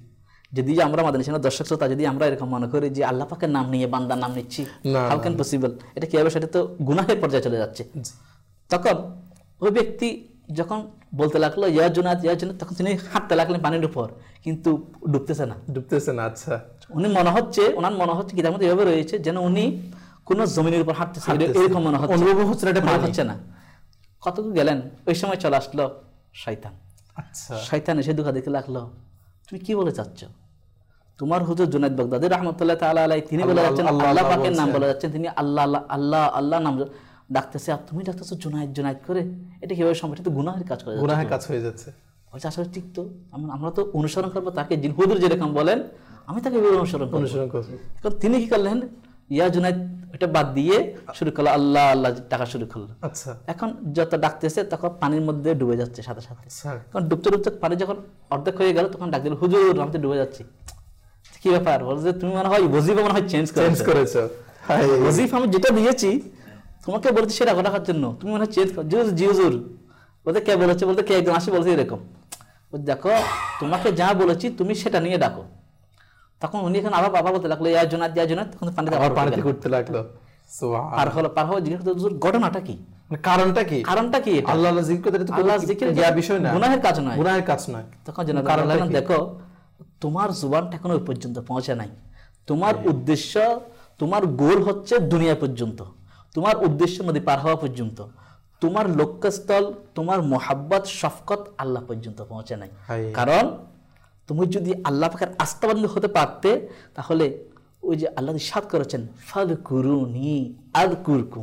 যদি আমরা মাদানী চ্যানেল দর্শক শ্রোতা যদি আমরা এরকম মনে করি যে আল্লাহ পাকের নাম নিয়ে বান্দার নাম নিচ্ছি, হাউ ক্যান পসিবল, এটা কি হবে? সেটা তো গুনাহের পর্যায়ে চলে যাচ্ছে। তখন ওই ব্যক্তি যখন বলতে লাগলো ইয়া জুনাত ইয়া জুনাত, তখন তিনি হাঁটতে লাগলেন পানির উপর, কিন্তু ডুবতেছে না ডুবতেছে না আচ্ছা, উনি মনে হচ্ছে ওনার মনে হচ্ছে কিতাবের মধ্যে এভাবে রয়েছে যেন উনি কোন জমিনের উপর হাঁটতেছে, এরকম মনে হচ্ছে, অনুভব হচ্ছে না, এটা মনে হচ্ছে না। কতটুকু গেলেন, ওই সময় চলে আসলো শয়তান। আচ্ছা, শয়তান এসে দুঃখা দেখে লাগলো, তুমি কি বলে চাচ্ছ? তোমার হুজুর জুনায়েদ বাগদাদী রাহমাতুল্লাহ তাআলা আলাইহি তিনি বলে যাচ্ছেন আল্লাহ পাকের নাম বলে যাচ্ছেন, তিনি আল্লাহ আল্লাহ আল্লাহ আল্লাহ নাম ডাকতেছে, আর তুমি ডাকতেছো জুনায়েদ জুনায়েদ করে, এটা কিভাবে সম্ভব? এটা তো গুনাহের কাজ করে, গুনাহের কাজ হয়ে যাচ্ছে। বলছে আসলে ঠিক তো, আমরা তো অনুসরণ করবো তাকে, যিনি হুজুর যেরকম বলেন আমি তাকে অনুসরণ অনুসরণ করব। এখন তিনি কি করলেন, ইয়া জুনায়েদ এটা বাদ দিয়ে শুরু করলো আল্লাহ আল্লাহ ডাকা শুরু করলো। আচ্ছা, এখন যত ডাকতেছে তখন পানির মধ্যে ডুবে যাচ্ছে সাথে সাথে। কারণ ডুবতে ডুবতে পানি যখন অর্ধেক হয়ে গেল তখন ডাক দিল, হুজুর আমি তো ডুবে যাচ্ছি। কি ব্যাপার? বলছে তুমি মনে হয় ওয়াজিফা মনে হয় চেঞ্জ চেঞ্জ করেছো। ওয়াজিফা আমি যেটা দিয়েছি তোমাকে বলেছি সেটা রাখার জন্য, তুমি মনে হয় চেঞ্জ কর। জি জি হুজুর। বলতে কে বলেছে? বলতে কে একজন আসি বলছে এরকম। দেখো তোমাকে যা বলেছি তুমি সেটা নিয়ে ডাকো। তখন উনি এখন আবার বাবা বলতে লাগলো ইয়া জুনাত ইয়া জুনাত, তখন পানিতে আবার পানিতে ঘুরতে লাগলো। সুবহান, পার হলো পার হওয়া জিজ্ঞেস করতে, হুজুর ঘটনাটা কি, কারণটা কি? কারণটা কি? আল্লাহ আল্লাহ জিকির করতে, আল্লাহ জিকির ইয়া বিষয় না, গুনাহের কাজ নয়, গুনাহের কাজ নয়। তখন জানা কারণ দেখো তোমার জুবানটা এখনো ওই পর্যন্ত পৌঁছে নাই। তোমার উদ্দেশ্য, তোমার গোল হচ্ছে দুনিয়া পর্যন্ত, তোমার উদ্দেশ্য নদী পার হওয়া পর্যন্ত, তোমার লক্ষ্যস্থল তোমার মোহাব্বত শফকত আল্লাহ পর্যন্ত পৌঁছে নাই। কারণ তুমি যদি আল্লাহ পাকের আস্থাবাদী হতে পারতে তাহলে ওই যে আল্লাহ ইরশাদ করেছেন ফাযকুরুনি আযকুরকুম,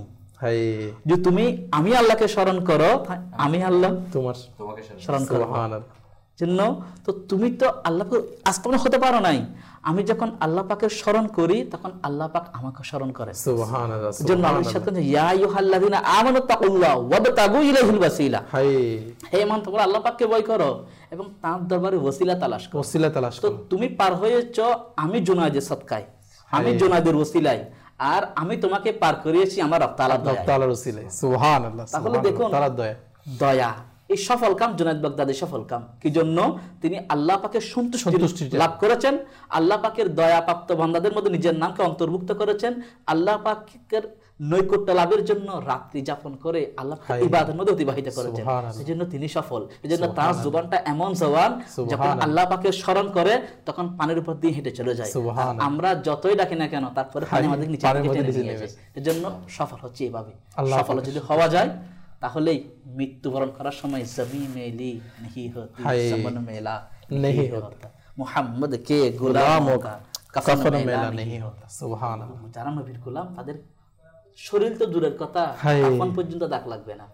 যে তুমি আমি আল্লাহকে স্মরণ করো আমি আল্লাহ তোমার তোমাকে স্মরণ করব। জন্য তো তুমি তো আল্লাহ আস্থাবাদী হতে পারো নাই। আমি যখন আল্লাহ পাকের স্মরণ করি তখন আল্লাহ পাক আমাকে স্মরণ করে। সুবহানাল্লাহ। জন্য আল্লাহ ইরশাদ করেন ইয়া আইয়ুহাল্লাযিনা আমানু তাকুল্লাহ ওয়াবতাগু ইলাইহিল ওয়াসিলা, হে ঈমান তোমরা আল্লাহ পাককে ভয় করো এবং তার দরবারে ওসিলা তালাশ করো। ওসিলা তালাশ করো। তো তুমি পার হয়েছ আমি জুনায়েদের সদকায়, আমি জুনায়েদের ওসিলায়, আর আমি তোমাকে পার করিয়েছি আমার রব তাআলার দয়ায়, রব তাআলার ওসিলায়। সুবহানাল্লাহ। তাহলে দেখুন তাআলার দয়া, দয়া এই সফল কাম জুনায়েদ বাগদাদীর সফল কাম কি জন্য? তিনি আল্লাহ পাকের সন্তুষ্টি লাভ করেছেন, আল্লাহ পাকের দয়া প্রাপ্ত বান্দাদের মধ্যে নিজের নামকে অন্তর্ভুক্ত করেছেন, আল্লাহ পাকের নৈকট্য লাভের জন্য রাত্রি যাপন করে আল্লাহ পাকের ইবাদতের মধ্যে অতিবাহিত করেছেন। এজন্য তিনি সফল। এজন্য তার জবানটা এমন জবান যখন আল্লাহ পাকের স্মরণ করে তখন পানির উপর দিয়ে হেঁটে চলে যায়। আমরা যতই ডাকি না কেন তারপরে পানি আমাদের নিচে নিয়ে যায়। এজন্য সফল হচ্ছে এভাবে। সফল যদি হওয়া যায় তাহলেই মৃত্যুবরণ করার সময় জমি মেলি नहीं होती समन मेला नहीं होता मोहम्मद के गुलामों का कफन मेला नहीं होता। সুবহান আল্লাহ। যারা নবীর গোলাম তাদের শরীর তো দূরের কথা, কাফন পর্যন্ত দাগ লাগবে না।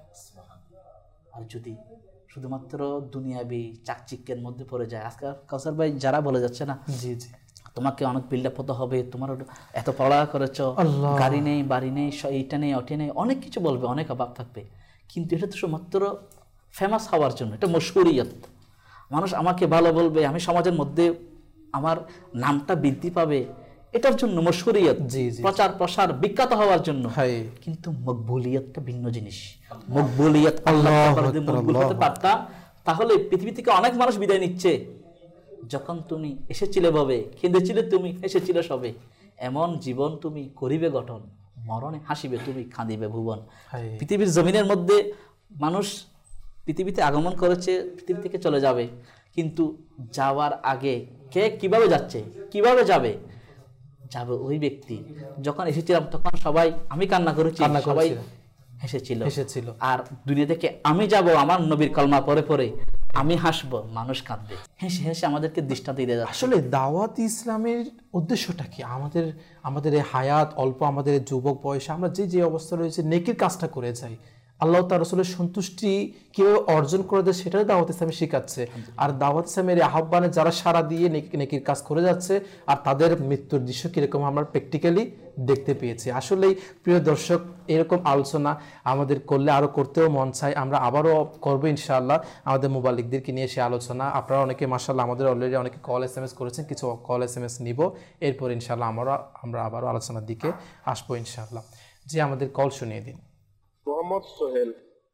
আর যদি শুধুমাত্র দুনিয়াবি চাকচিক্যের মধ্যে পড়ে যায়, আজকে কাউসার ভাই যারা বলে যাচ্ছে না জি জি তোমাকে অনেক বিল্ড আপ হতে হবে, তোমার এত পড়াশোনা করেছো, গাড়ি নেই বাড়ি নেই এইটা নেই ওটা নেই, অনেক কিছু বলবে, অনেক অভাব থাকবে, কিন্তু এটা তো শুধুমাত্র ফেমাস হওয়ার জন্য, এটা মশহুরিয়ত। মানুষ আমাকে ভালো বলবে, আমি সমাজের মধ্যে আমার নামটা বৃদ্ধি পাবে, এটার জন্য মশহুরিয়ত, প্রচার প্রসার বিখ্যাত হওয়ার জন্য। কিন্তু মকবুলিয়তটা ভিন্ন জিনিস। মকবুলিয়ত আল্লাহ যদি মকবুল হতে পারতাম তাহলে পৃথিবী থেকে অনেক মানুষ বিদায় নিচ্ছে। যখন তুমি এসেছিলে ভাবে, কেঁদেছিলে তুমি, এসেছিলে সবে, এমন জীবন তুমি করিবে গঠন, মরণে হাসিবে তুমি, কাঁদিবে ভুবন। পৃথিবীর জমিনের মধ্যে মানুষ পৃথিবীতে আগমন করেছে, পৃথিবী থেকে চলে যাবে, কিন্তু যাওয়ার আগে কে কিভাবে যাচ্ছে, কিভাবে যাবে? যাবে ওই ব্যক্তি। যখন এসেছিলাম তখন সবাই আমি কান্না করেছি, সবাই হেসেছিল হেসেছিল আর দুনিয়া থেকে আমি যাব আমার নবীর কলমা পরে পরে আমি হাসবো, মানুষ কাঁদবে। হেসে হেসে আমাদেরকে দৃষ্টান্ত দিয়ে যাচ্ছে। আসলে দাওয়াত ইসলামের উদ্দেশ্যটা কি? আমাদের আমাদের এই হায়াত অল্প, আমাদের যুবক বয়সে আমরা যে যে অবস্থা রয়েছে নেকির কাজটা করে যাই, আল্লাহ তার রাসূলের সন্তুষ্টি কিভাবে অর্জন করে দেয় সেটাই দাওয়াত ইসলামে শেখাচ্ছে। আর দাওয়াত ইসলামের আহ্বানে যারা সাড়া দিয়ে নেকির কাজ করে যাচ্ছে আর তাদের মৃত্যুর দৃশ্য কিরকম আমরা প্র্যাকটিক্যালি দেখতে পেয়েছি। আসলেই প্রিয় দর্শক, এরকম আলোচনা আমাদের করলে আরও করতেও মন চায়। আমরা আবারও করবো ইনশাআল্লাহ আমাদের মুবাল্লিকদেরকে নিয়ে সে আলোচনা। আপনারা অনেকে মাশাআল্লাহ আমাদের অলরেডি অনেকে কল এস এম এস করেছেন, কিছু কল এস এম এস নিব, এরপর ইনশাআল্লাহ আমরা আমরা আবারও আলোচনার দিকে আসবো ইনশাআল্লাহ। যে আমাদের কল শুনিয়ে দিন। মোহাম্মদ সোহেল।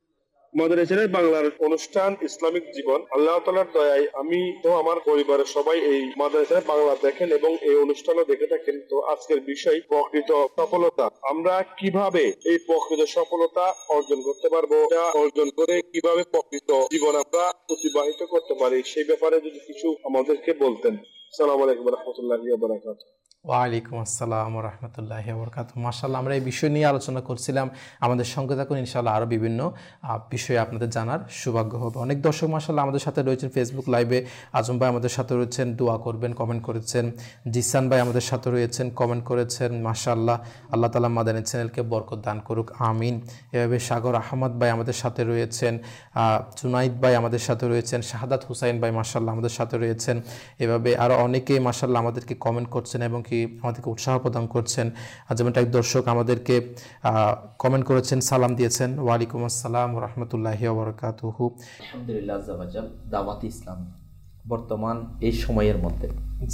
মাদারিসের বাংলার অনুষ্ঠান ইসলামিক জীবন, আল্লাহ তাআলার দয়ায় আমি তো আমার পরিবারের সবাই এই মাদারিসের বাংলা দেখেন এবং এই অনুষ্ঠানও দেখে থাকেন। তো আজকের বিষয় প্রকৃত সফলতা। আমরা কিভাবে এই প্রকৃত সফলতা অর্জন করতে পারবো, এটা অর্জন করে কিভাবে প্রকৃত জীবন আমরা অতিবাহিত করতে পারি, সেই ব্যাপারে যদি কিছু আমাদেরকে বলতেন। আসসালামু আলাইকুম ওয়া রাহমাতুল্লাহি ওয়া বারাকাতুহু। ওয়ালাইকুম আসসালাম ওয়া রাহমাতুল্লাহি ওয়া বারাকাতুহু। মাশাআল্লাহ, আমরা এই বিষয় নিয়ে আলোচনা করছিলাম। আমাদের সঙ্গে থাকুন, ইনশাআল্লাহ আরও বিভিন্ন বিষয়ে আপনাদের জানার সৌভাগ্য হবে। অনেক দর্শক মাশাআল্লাহ আমাদের সাথে রয়েছেন ফেসবুক লাইভে। আজম ভাই আমাদের সাথে রয়েছেন, দোয়া করবেন, কমেন্ট করেছেন। জিসান ভাই আমাদের সাথে রয়েছেন, কমেন্ট করেছেন। মাশাআল্লাহ, আল্লাহ তাআলা মাদানী চ্যানেলকে বরকত দান করুক, আমিন। এভাবে সাগর আহমদ ভাই আমাদের সাথে রয়েছেন, জুনাইদ ভাই আমাদের সাথে রয়েছেন, শাহাদাত হুসাইন ভাই মাশাআল্লাহ আমাদের সাথে রয়েছেন। এভাবে আরও অনেকেই মাশাআল্লাহ আমাদেরকে কমেন্ট করছেন এবং কি আমাদেরকে উৎসাহ প্রদান করছেন। যেমন এক দর্শক আমাদেরকে কমেন্ট করেছেন, সালাম দিয়েছেন। ওয়ালাইকুম আসসালাম ওয়া রাহমাতুল্লাহি ওয়া বারাকাতুহু। আলহামদুলিল্লাহ আজ্জা ওয়া জাল, দাওয়াত ইসলাম বর্তমান এই সময়ের মধ্যে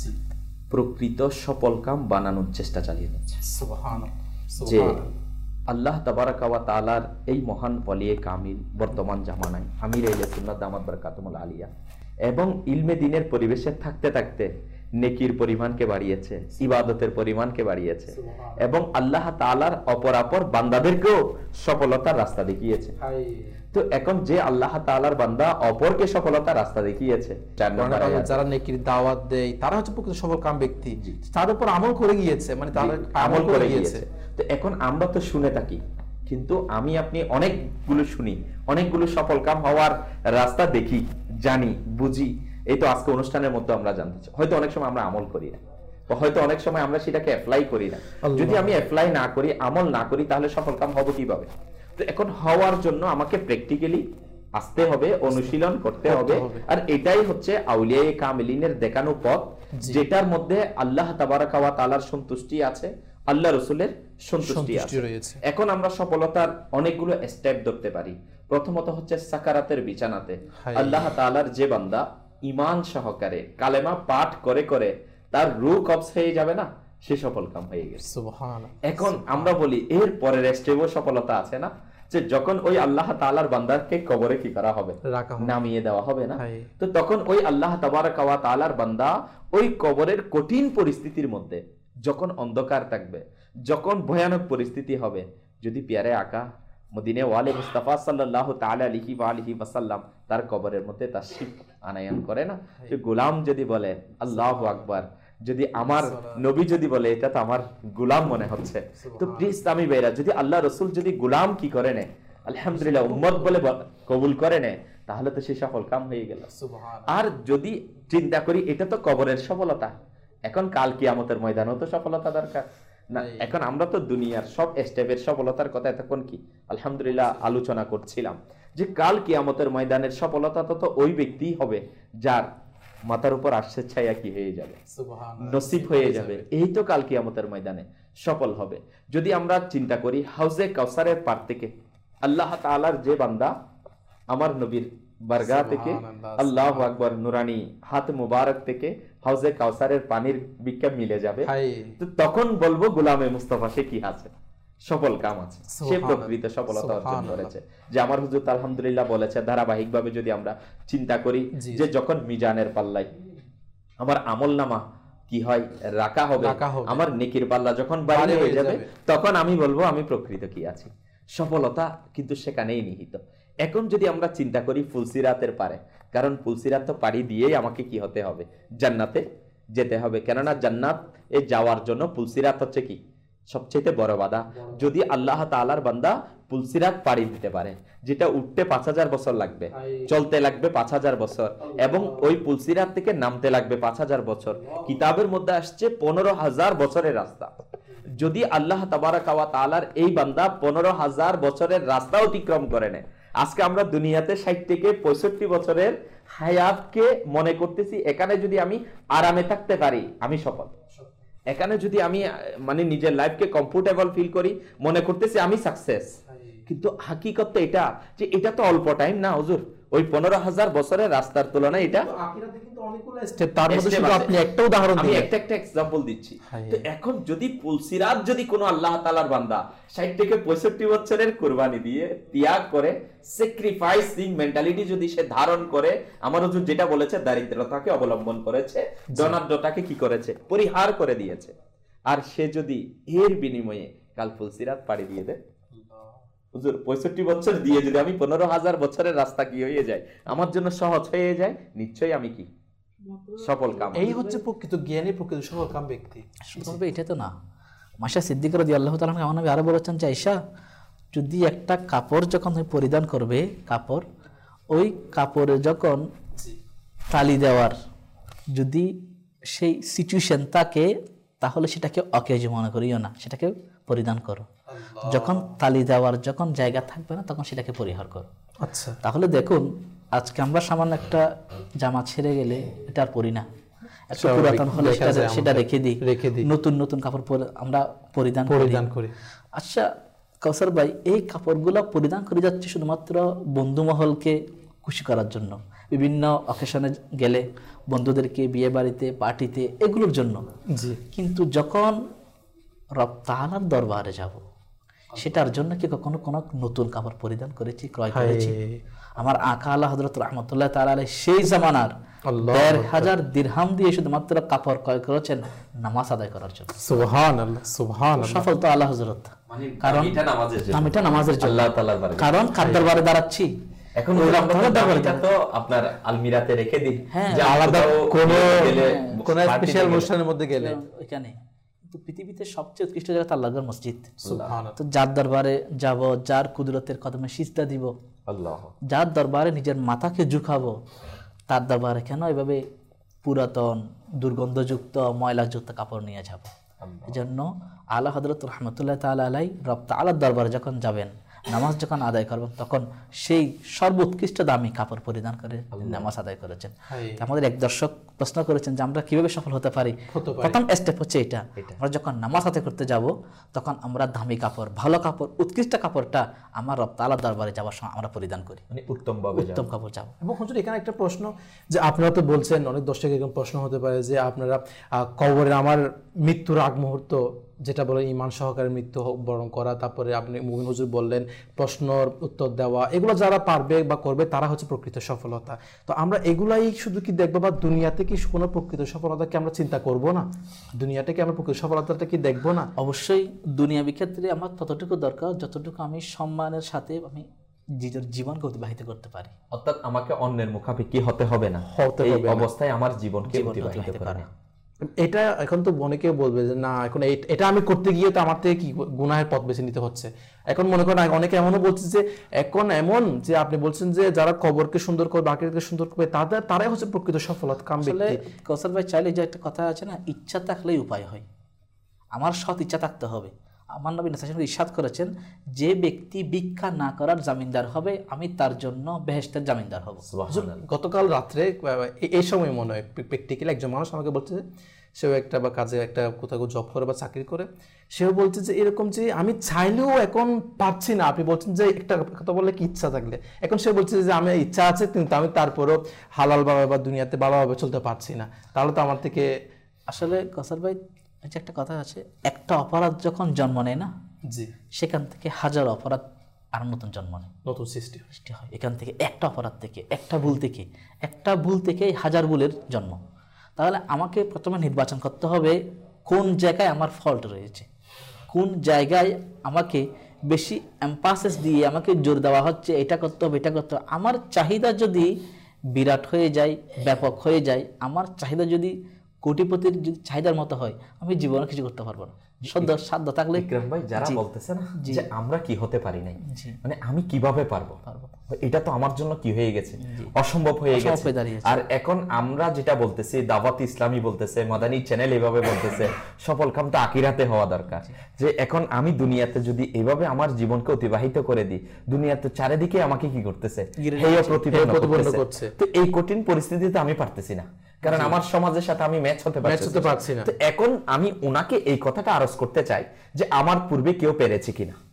প্রকৃত সফল কাম বানানোর চেষ্টা চালিয়ে যাচ্ছে। যে আল্লাহ তাবারাকা ওয়া তাআলার এই মহান ওয়ালিয়ে কামিল বর্তমান জামানায় আমির আহলে সুন্নাত দামাত বারাকাতুহুল আলিয়া এবং ইলমে দ্বীনের পরিবেশে থাকতে থাকতে নেকির পরিমাণকে বাড়িয়েছে, ইবাদতের পরিমাণকে বাড়িয়েছে এবং আল্লাহ তাআলার অপরাপর বান্দাদেরকেও সফলতার রাস্তা দেখিয়েছে। তো এখন যে আল্লাহ তাআলার বান্দা অপরকে সফলতার রাস্তা দেখিয়েছে, যারা নেকির দাওয়াত দেয় তারা হচ্ছে প্রকৃত সফল কাম ব্যক্তি, তাদের উপর আমল করে গিয়েছে, মানে তারা আমল করে গিয়েছে। তো এখন আমরা তো শুনে থাকি, কিন্তু আমি আপনি অনেকগুলো শুনি, অনেকগুলো সফল কাম হওয়ার রাস্তা দেখি, জানি, বুঝি। এই তো আজকে অনুষ্ঠানের মধ্যে আমরা জানতে চাই, হয়তো অনেক সময় আমরা আমল করি না, হয়তো অনেক সময় আমরা সেটাকে অ্যাপ্লাই করি না। যদি আমি অ্যাপ্লাই না করি, আমল না করি, তাহলে সফল কাম হবে কিভাবে? তো এখন হওয়ার জন্য আমাকে প্র্যাকটিক্যালি আসতে হবে, অনুশীলন করতে হবে। আর এটাই হচ্ছে আউলিয়া কামিলিনের দেখানো পথ, যেটার মধ্যে আল্লাহ তাবারাকা ওয়া তাআলার সন্তুষ্টি আছে, আল্লাহ রাসূলের সন্তুষ্টি আছে। এখন আমরা সফলতার অনেকগুলো স্টেপ ধরতে পারি। প্রথমত হচ্ছে সাকারাতের বিছানাতে আল্লাহ তাআলার যে বান্দা ঈমান সহকারে কালেমা পাঠ করে করে তার রূহ কবজ হয়ে যাবে না, সে সফল কাম হয়ে গেছে। সুবহানাল্লাহ। এখন আমরা বলি এর পরের স্টেপও সফলতা আছে না, যে যখন ওই আল্লাহ তাআলার বান্দাকে কবরে কি করা হবে, নামিয়ে দেওয়া হবে না। তো তখন ওই আল্লাহ তাবারাকা ওয়া তাআলার বান্দা ওই কবরের কঠিন পরিস্থিতির মধ্যে, যখন অন্ধকার থাকবে, যখন ভয়ানক পরিস্থিতি হবে, যদি পিয়ারে আকা মদিনে ওয়ালে মুস্তাফা সাল্লাল্লাহু তাআলা আলাইহি ওয়া আলিহি ওয়াসাল্লাম তার কবরের মধ্যে তাশরিফ আনায়ন করে না, যে গোলাম যদি বলে আল্লাহু আকবার, যদি আমার নবী যদি বলে এটা তো আমার গোলাম মনে হচ্ছে, তো প্লিজ আমি বেরা, যদি আল্লাহ রাসূল যদি গোলাম কি করে নেয়, আলহামদুলিল্লাহ উম্মত বলে কবুল করে নেয়, তাহলে তো সে সফল কাম হয়ে গেল। আর যদি চিন্তা করি এটা তো কবরের সফলতা, এখন কাল কিয়ামতের ময়দানেও তো সফলতা দরকার না। এখন আমরা তো দুনিয়ার সব স্টেপের সফলতার কথা এতক্ষণ কি আলহামদুলিল্লাহ আলোচনা করছিলাম, যে কাল কিয়ামতের ময়দানের সফলতা তো ওই ব্যক্তি হবে যার মাথার উপর আরশের ছায়া কি হয়ে যাবে, নসিব হয়ে যাবে, এই তো কাল কিয়ামতের ময়দানে সফল হবে। যদি আমরা চিন্তা করি হাউজে কাউসারের পার থেকে আল্লাহ তাআলার যে বান্দা আমার নবীর বারগাহ থেকে আল্লাহু আকবার নুরানি হাত মুবারক থেকে হাউজে কাউসারের পানির ভিক্ষা মিলে যাবে, তো তখন বলবো গোলামে মুস্তাফা সে কি আছে, সফল কাম আছে, সে প্রকৃত সফলতা অর্জন করেছে। যে আমার হুজুর আলহামদুলিল্লাহ বলেছে, ধারাবাহিকভাবে যদি আমরা চিন্তা করি, যে যখন মিজানের পাল্লায় আমার আমলনামা কি হয় রাখা হবে, আমার নেকির পাল্লা যখন বাইরে হয়ে যাবে, তখন আমি বলবো আমি প্রকৃত কি আছি। সফলতা কিন্তু সেখানেই নিহিত। এখন যদি আমরা চিন্তা করি ফুলসিরাতের পারে, কারণ ফুলসিরাত তো পাড়ি দিয়েই আমাকে কি হতে হবে, জান্নাতে যেতে হবে, কেননা জান্নাত এ যাওয়ার জন্য ফুলসিরাত হচ্ছে কি সবচেয়ে বড় বাধা। যদি আল্লাহ তাআলার বান্দা ফুলসিরাত পাড়ি দিতে পারে, যেটা উঠতে পাঁচ হাজার বছর লাগবে, চলতে লাগবে পাঁচ হাজার বছর, এবং ওই ফুলসিরাত থেকে নামতে লাগবে পাঁচ হাজার বছর, কিতাবের মধ্যে আসছে পনেরো হাজার বছরের রাস্তা। যদি আল্লাহ তাবারাকা ওয়া তাআলার এই বান্দা পনেরো হাজার বছরের রাস্তা অতিক্রম করে নেয়, আজকে আমরা দুনিয়াতে ষাট থেকে পঁয়ষট্টি বছরের হায়াতকে মনে করতেছি, এখানে যদি আমি আরামে থাকতে পারি আমি সফল, এখানে যদি আমি মানে নিজের লাইফকে কমফোর্টেবল ফিল করি মনে করতেছি আমি সাকসেস, কিন্তু হাকিকত তো এটা যে এটা তো অল্প টাইম না হুজুর, ওই পনেরো হাজার বছরের রাস্তার তুলনায় এটা তার মধ্যে শুধু আপনি একটা উদাহরণ আমি দিলেন। একটা একটা এক্সাম্পল দিচ্ছি। তো এখন যদি পুলসিরাত যদি কোনো আল্লাহ তাআলার বান্দা ষাট থেকে পঁয়ষট্টি বছরের কুরবানি দিয়ে ত্যাগ করে স্যাক্রিফাইসিং মেন্টালিটি যদি সে ধারণ করে, আমার হুজুর যেটা বলেছে দারিদ্রতাকে অবলম্বন করেছে, ধনাঢ্যতাকে কি করেছে পরিহার করে দিয়েছে, আর সে যদি এর বিনিময়ে কাল পুলসিরাত পাড়ি দিয়ে দেয় হুজুর, পঁয়ষট্টি বছর দিয়ে যদি আমি পনেরো হাজার বছরের রাস্তা কি হয়ে যায়, আমার জন্য সহজ হয়ে যায়, নিশ্চয়ই আমি কি সফল কাম। এই হচ্ছে প্রকৃত জ্ঞানী, প্রকৃত সফল কাম ব্যক্তি। শুধু এটা তো না, মাসা সিদ্দিক রাদিয়াল্লাহু তাআলা আমার নবী আরো বলেছেন যে আয়েশা, যদি একটা কাপড় যখন পরিধান করবে, কাপড় ওই কাপড়ে যখন তালি দেওয়ার যদি সেই সিচুয়েশন থাকে, তাহলে সেটাকে অকেজ মনে করিও না, সেটাকে পরিধান করো। যখন তালি দেওয়ার যখন জায়গা থাকবে না, তখন সেটাকে পরিহার করো। আচ্ছা, তাহলে দেখুন আজকে আমরা সামান্য একটা জামা ছেড়ে গেলে এটা আর পরি না, একটা পুরাতন হলে সেটা রেখে দিই, রেখে দিই, নতুন নতুন কাপড় আমরা পরিধান পরিধান করি। আচ্ছা কাউসার ভাই, এই কাপড়গুলো পরিধান করে যাচ্ছে শুধুমাত্র বন্ধু মহলকে খুশি করার জন্য, বিভিন্ন অকেশনে গেলে বন্ধুদেরকে বিয়ে বাড়িতে পার্টিতে এগুলোর জন্য, কিন্তু যখন রব তাআলার দরবারে যাব সেটার জন্য কি কখনো কোনো নতুন কাপড় পরিধান করেছি, ক্রয় করেছি? আমার আকা আলা হযরত রাহমাতুল্লাহ তাআলা আলাইহি সেই জামানার দেড় হাজার দিরহাম দিয়ে শুধুমাত্র কাপড় ক্রয় করেছেন নামাজ আদায় করার জন্য। সুবহানাল্লাহ, সুবহানাল্লাহ। সফল তো আলা হযরত, কারণ এটা নামাজের জন্য, আমি এটা নামাজের জন্য, আল্লাহ তাআলার বারে, কারণ কার দরবারে দাঁড়াচ্ছি। এখন ওই দামিটা তো আপনার আলমিরাতে রেখে দিন, যে আলাদা কোনো কোন স্পেশাল অনুষ্ঠানের মধ্যে গেলে ওইখানে। তো পৃথিবীতে সবচেয়ে উৎকৃষ্ট জায়গা তো আল্লাহর মসজিদ। তো যার দরবারে যাব, যার কুদরতের কদমে সিজদা দিব, আল্লাহ, যার দরবারে নিজের মাথাকে ঝুঁকাবো, তার দরবারে কেন এভাবে পুরাতন দুর্গন্ধযুক্ত ময়লাযুক্ত কাপড় নিয়ে যাব? এজন্য আলা হযরত রাহমাতুল্লাহ তাআলা আলাইহি রব তাআলার দরবারে যখন যাবেন, নামাজ যখন আদায় করবেন, তখন সেই সর্বোৎকৃষ্ট দামি কাপড় পরিধান করে নামাজ আদায় করেছেন। আমাদের এক দর্শক প্রশ্ন করেছেন যে আমরা কিভাবে সফল হতে পারি। প্রথম স্টেপ হচ্ছে এটা, আমরা যখন নামাজ আদায় করতে যাব তখন আমরা দামি কাপড়, ভালো কাপড়, উৎকৃষ্ট কাপড়টা আমার রব তাআলার দরবারে যাওয়ার সময় আমরা পরিধান করি, মানে উত্তম ভাবে উত্তম কাপড় যাব। এবং হুজুর এখানে একটা প্রশ্ন, যে আপনারা তো বলছেন, অনেক দর্শক এরকম প্রশ্ন হতে পারে যে আপনারা কবরে আমার মৃত্যুর আগ মুহূর্ত যেটা বলে ইমান সহকারে মৃত্যু বরণ করা, তারপরে আপনি মুমিন হুজুর বললেন প্রশ্নর উত্তর দেওয়া, এগুলো যারা পারবে বা করবে তারা হচ্ছে প্রকৃত সফলতা। তো আমরা এগুলাই শুধু কি দেখবো, বা দুনিয়াতে কি কোনো প্রকৃত সফলতাকে আমরা চিন্তা করব না? দুনিয়াটাকে আমরা প্রকৃত সফলতাটা কি দেখবো না? অবশ্যই দুনিয়াবি ক্ষেত্রে আমার ততটুকু দরকার যতটুকু আমি সম্মানের সাথে আমি নিজের জীবনকে অতিবাহিত করতে পারি। অর্থাৎ আমাকে অন্যের মুখাপেক্ষী হতে হবে না, এই অবস্থায় আমার জীবনকে অতিবাহিত করা। এটা এখন তো অনেকে বলবে যে না, এখন এটা আমি করতে গিয়ে তো আমার থেকে কি গুনাহের পথ বেছে নিতে হচ্ছে। এখন মনে করেন অনেকে এমনও বলছে যে এখন এমন যে আপনি বলছেন যে যারা কবরকে সুন্দর করবে, আখিরাতকে সুন্দর করবে, তাদের তারাই হচ্ছে প্রকৃত সফলতা কাম ব্যক্তি। কৌশল ভাই চাইলে যে একটা কথা আছে না, ইচ্ছা থাকলেই উপায় হয়। আমার সৎ ইচ্ছা থাকতে হবে। আমার নবী সাল্লাল্লাহু ইরশাদ করেছেন, যে ব্যক্তি ভিক্ষা না করার জামিনদার হবে, আমি তার জন্য বেহেশতের জামিনদার হব। গতকাল রাত্রে এই সময় মনে হয় প্র্যাকটিক্যালি একজন মানুষ আমাকে বলছে, সেও একটা বা কাজে একটা কোথাও জব করে বা চাকরি করে, সেও বলছে যে এরকম যে আমি চাইলেও এখন পারছি না। আপনি বলছেন যে একটা কথা বললে কি ইচ্ছা থাকলে, এখন সে বলছে যে আমি ইচ্ছা আছে কিন্তু আমি তারপরও হালাল ভাবে বা দুনিয়াতে ভালোভাবে চলতে পারছি না, তাহলে তো আমার থেকে আসলে কসার ভাই যে একটা কথা আছে, একটা অপরাধ যখন জন্ম নেয় না, জি, সেখান থেকে হাজার অপরাধ আর নতুন জন্ম নেয়, নতুন সৃষ্টি সৃষ্টি হয়। এখান থেকে একটা অপরাধ থেকে, একটা ভুল থেকে, একটা ভুল থেকে হাজার ভুলের জন্ম। তাহলে আমাকে প্রথমে নির্বাচন করতে হবে কোন জায়গায় আমার ফল্ট রয়েছে, কোন জায়গায় আমাকে বেশি এমফাসিস দিয়ে আমাকে জোর দেওয়া হচ্ছে এটা করতে হবে এটা করতে হবে। আমার চাহিদা যদি বিরাট হয়ে যায়, ব্যাপক হয়ে যায়, আমার চাহিদা যদি কোটিপতির যদি চাহিদার মতো হয়, আমি জীবনে কিছু করতে পারবো না। সাধ্য সাধ্য থাকলে বিক্রম ভাই যারা বলতেছে না যে আমরা কি হতে পারি নাই, মানে আমি কিভাবে পারবো, এটা তো আমার জন্য কি হয়ে গেছে, অসম্ভব হয়ে গেছে। আর এখন আমরা যেটা বলতেছি, দাওয়াত ইসলামী বলতেছে, মাদানী চ্যানেল এভাবে বলতেছে, সফল কাম তো আখিরাতে হওয়া দরকার। যে এখন আমি দুনিয়াতে যদি এভাবে আমার জীবনকে অতিবাহিত করে দিই, দুনিয়াতে চারিদিকে আমাকে কি করতেছে, হেয় প্রতিপন্ন করছে। তো এই কঠিন পরিস্থিতিতে আমি পারতেছি না, কারণ আমার সমাজের সাথে আমি ম্যাচ হতে পারছি না। তো এখন আমি ওনাকে এই কথাটা আরজ করতে চাই যে আমার পূর্বে কেউ পেরেছে কিনা,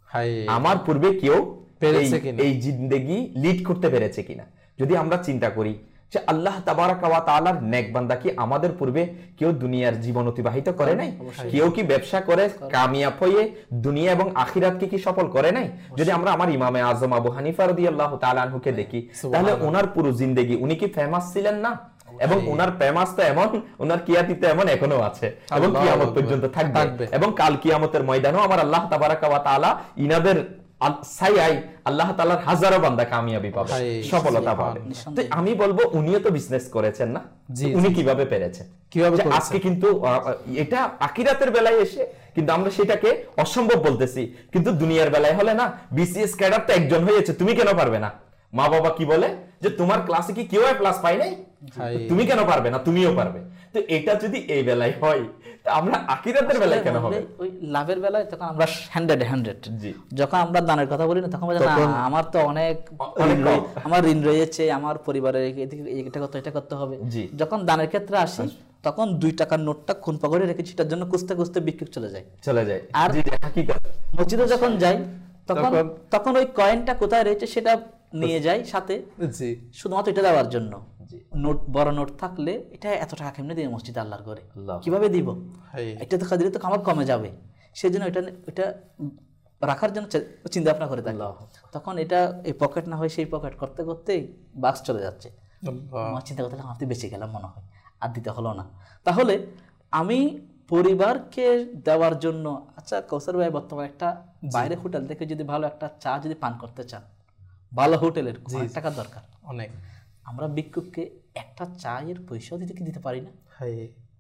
হাই আমার পূর্বে কেউ পেরেছে এই- কিনা? এই জিন্দেগি লিড করতে পেরেছে কিনা। যদি আমরা চিন্তা করি যে আল্লাহ তাবারাকা ওয়া তাআলার নেক বান্দা কি আমাদের পূর্বে কেউ দুনিয়ার জীবন অতিবাহিত করে নাই? কেউ কি ব্যবসা করে কামিয়াব হয়ে দুনিয়া এবং আখিরাতকে কি সফল করে নাই? যদি আমরা আমার ইমামে আজম আবু হানিফা রাদিয়াল্লাহু তাআলা আনহুকে দেখি, তাহলে ওনার পুরো জিন্দেগি উনি কি ফেমাস ছিলেন না? এবং ওনার ফেমাস তো এমন, ওনার কিয়াতি তো এমন এখনো আছে এবং আল্লাহু কিয়ামত আকবার। পর্যন্ত থাকবে। থাকবে। এবং কাল কিয়ামতের ময়দানেও আমার আল্লাহ তাবারাকা ওয়া তাআলা ইনাদের আল- ছায়ায় আল্লাহ তাআলার হাজারো বান্দা কামিয়াবি পাবে, হায়, সফলতা পাবে। তো আমি বলবো উনিও তো বিজনেস করেছেন না, জি, উনি জি, কিভাবে পেরেছেন? কিভাবে যে করেছেন? আজকে কিন্তু আহ, এটা আখিরাতের বেলায় এসে কিন্তু আমরা সেটাকে অসম্ভব বলতেছি, কিন্তু দুনিয়ার বেলায় হলে না, বিসিএস ক্যাডার তো একজন হয়েছে, তুমি কেন পারবে না? মা বাবা কি বলে যে তোমার ক্লাসে কি কেউ প্লাস পাই নাই, হায়। তুমি কেন পারবে না? তুমিও পারবে। তো এটা যদি এই বেলায় হয়, তা আমরা আখিরাতের বেলায় কেন হবে? ওই লাভের বেলায় তখন আমরা হান্ড্রেড হান্ড্রেড জি। যখন আমরা দানের কথা বলি না, তখন বলে, না তখন আমার তো অনেক অনেক ঋণ কম। রয়ে- আমার ঋণ রয়েছে, আমার পরিবারের এদিকে এটা করতে এটা করতে হবে। জি। যখন দানের ক্ষেত্রে আসি, তখন দুই টাকার নোটটা খুন পকেটে রেখেছি, সেটার জন্য খুঁজতে খুঁজতে বিক্রি চলে যায়। চলে যায়। আর জি, জি, হাকিকত। মসজিদে যখন যাই, তখন তখন- তখন ওই কয়েনটা কোথায় রয়েছে সেটা নিয়ে যাই সাথে, জি শুধুমাত্র এটা দেওয়ার জন্য। জি। নোট, বড় নোট থাকলে এটা এত টাকা কেমনে দিবে মসজিদে আল্লাহর ঘরে, আল্লাহ। কিভাবে দিব? হাই এটা টাকা দিলে তো আমার কমে যাবে, সেই জন্য এটা এটা রাখার জন্য চে- চিন্তা ভাবনা করে থাকি। তখন এটা এই পকেট না হয় সেই পকেট করতে করতেই বাক্স চলে যাচ্ছে। আল্লাহ। আমার চিন্তা করতে লাগলাম, আমি তো বেঁচে গেলাম মনে হয়, আর দিতে হলো না। তাহলে আমি পরিবারকে দেওয়ার জন্য, আচ্ছা কৌশল ভাই, বর্তমানে একটা বাইরে হোটেল থেকে যদি ভালো একটা চা যদি পান করতে চান, ভালো হোটেলের অনেক টাকার দরকার। অনেক। আমরা ভিক্ষুককে একটা চায়ের পয়সাও দিতে কি দিতে পারি না? হাই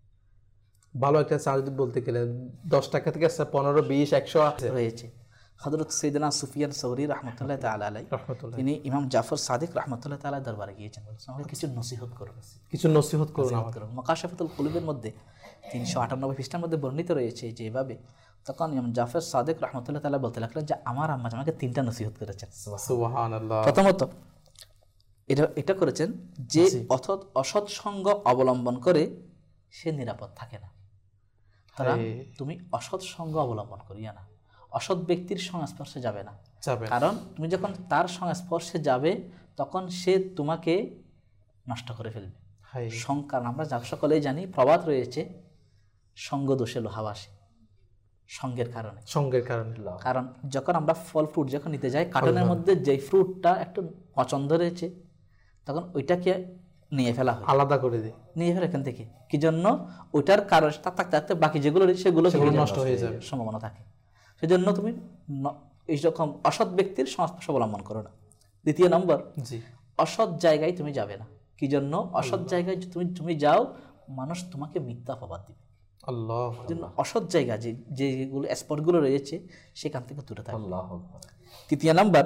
ভালো একটা চা যদি বলতে গেলে দশ টাকা থেকে পনেরো বিশ একশো আছে রয়েছে। হযরত সৈয়দনা সুফিয়ান সৌরি রাহমাতুল্লাহ তাআলা আলাইহি, রহমতুল্লাহ। তিনি ইমাম জাফর সাদিক রাহমাতুল্লাহ তাআলা দরবারে গিয়েছেন, বলেছেন আমাকে কিছু নসিহত করুন, কিছু নসিহত করুন আমাকে। মুকাশাফাতুল কুলুবের মধ্যে তিনশো আটানব্বই পৃষ্ঠার মধ্যে বর্ণিত রয়েছে যে এভাবে। তখন ইমাম জাফর সাদিক রাহমাতুল্লাহ তাআলা বলতে লাগলেন যে আমার আম্মা আমাকে তিনটা নসিহত করেছেন। সুবহানাল্লাহ। প্রথমত এটা এটা করেছেন যে অথত অসৎ সঙ্গ অবলম্বন করে সে নিরাপদ থাকে না। তারা হায়। তুমি অসৎ সঙ্গ অবলম্বন করিয়া না, অসৎ ব্যক্তির সংস্পর্শে যাবে না। যাবে না। কারণ তুমি যখন তার সংস্পর্শে যাবে, তখন সে তোমাকে নষ্ট করে ফেলবে। হাই সং কারণ আমরা যা সকলেই জানি, প্রবাদ রয়েছে, সঙ্গ দোষে লোহা বাসে, সঙ্গের কারণে। সঙ্গের কারণে। কারণ যখন আমরা ফল ফ্রুট যখন নিতে যাই, কার্টনের মধ্যে যেই ফ্রুটটা একটু পছন্দ রয়েছে, তখন ওইটাকে নিয়ে ফেলা হয়, আলাদা করে দিই, নিয়ে ফেলে এখান থেকে। কি জন্য? ওইটার কারণ তার থাকতে থাকতে বাকি যেগুলো রয়েছে সেগুলো সেগুলো থেকে নষ্ট হয়ে যাবে। সম্ভাবনা থাকে। সেজন্য তুমি ন- এইরকম অসৎ ব্যক্তির সংস্পর্শ অবলম্বন করো না। দ্বিতীয় নম্বর, জি অসৎ জায়গায় তুমি যাবে না। কি জন্য? অসৎ জায়গায় তুমি তুমি যাও, মানুষ তোমাকে মিথ্যা অপবাদ দিবে। আল্লাহ। জন্য অসৎ জায়গা যে যেগুলো স্পটগুলো রয়েছে সেখান থেকে দূরে থাকবে। আল্লাহু আকবার। তৃতীয় নাম্বার,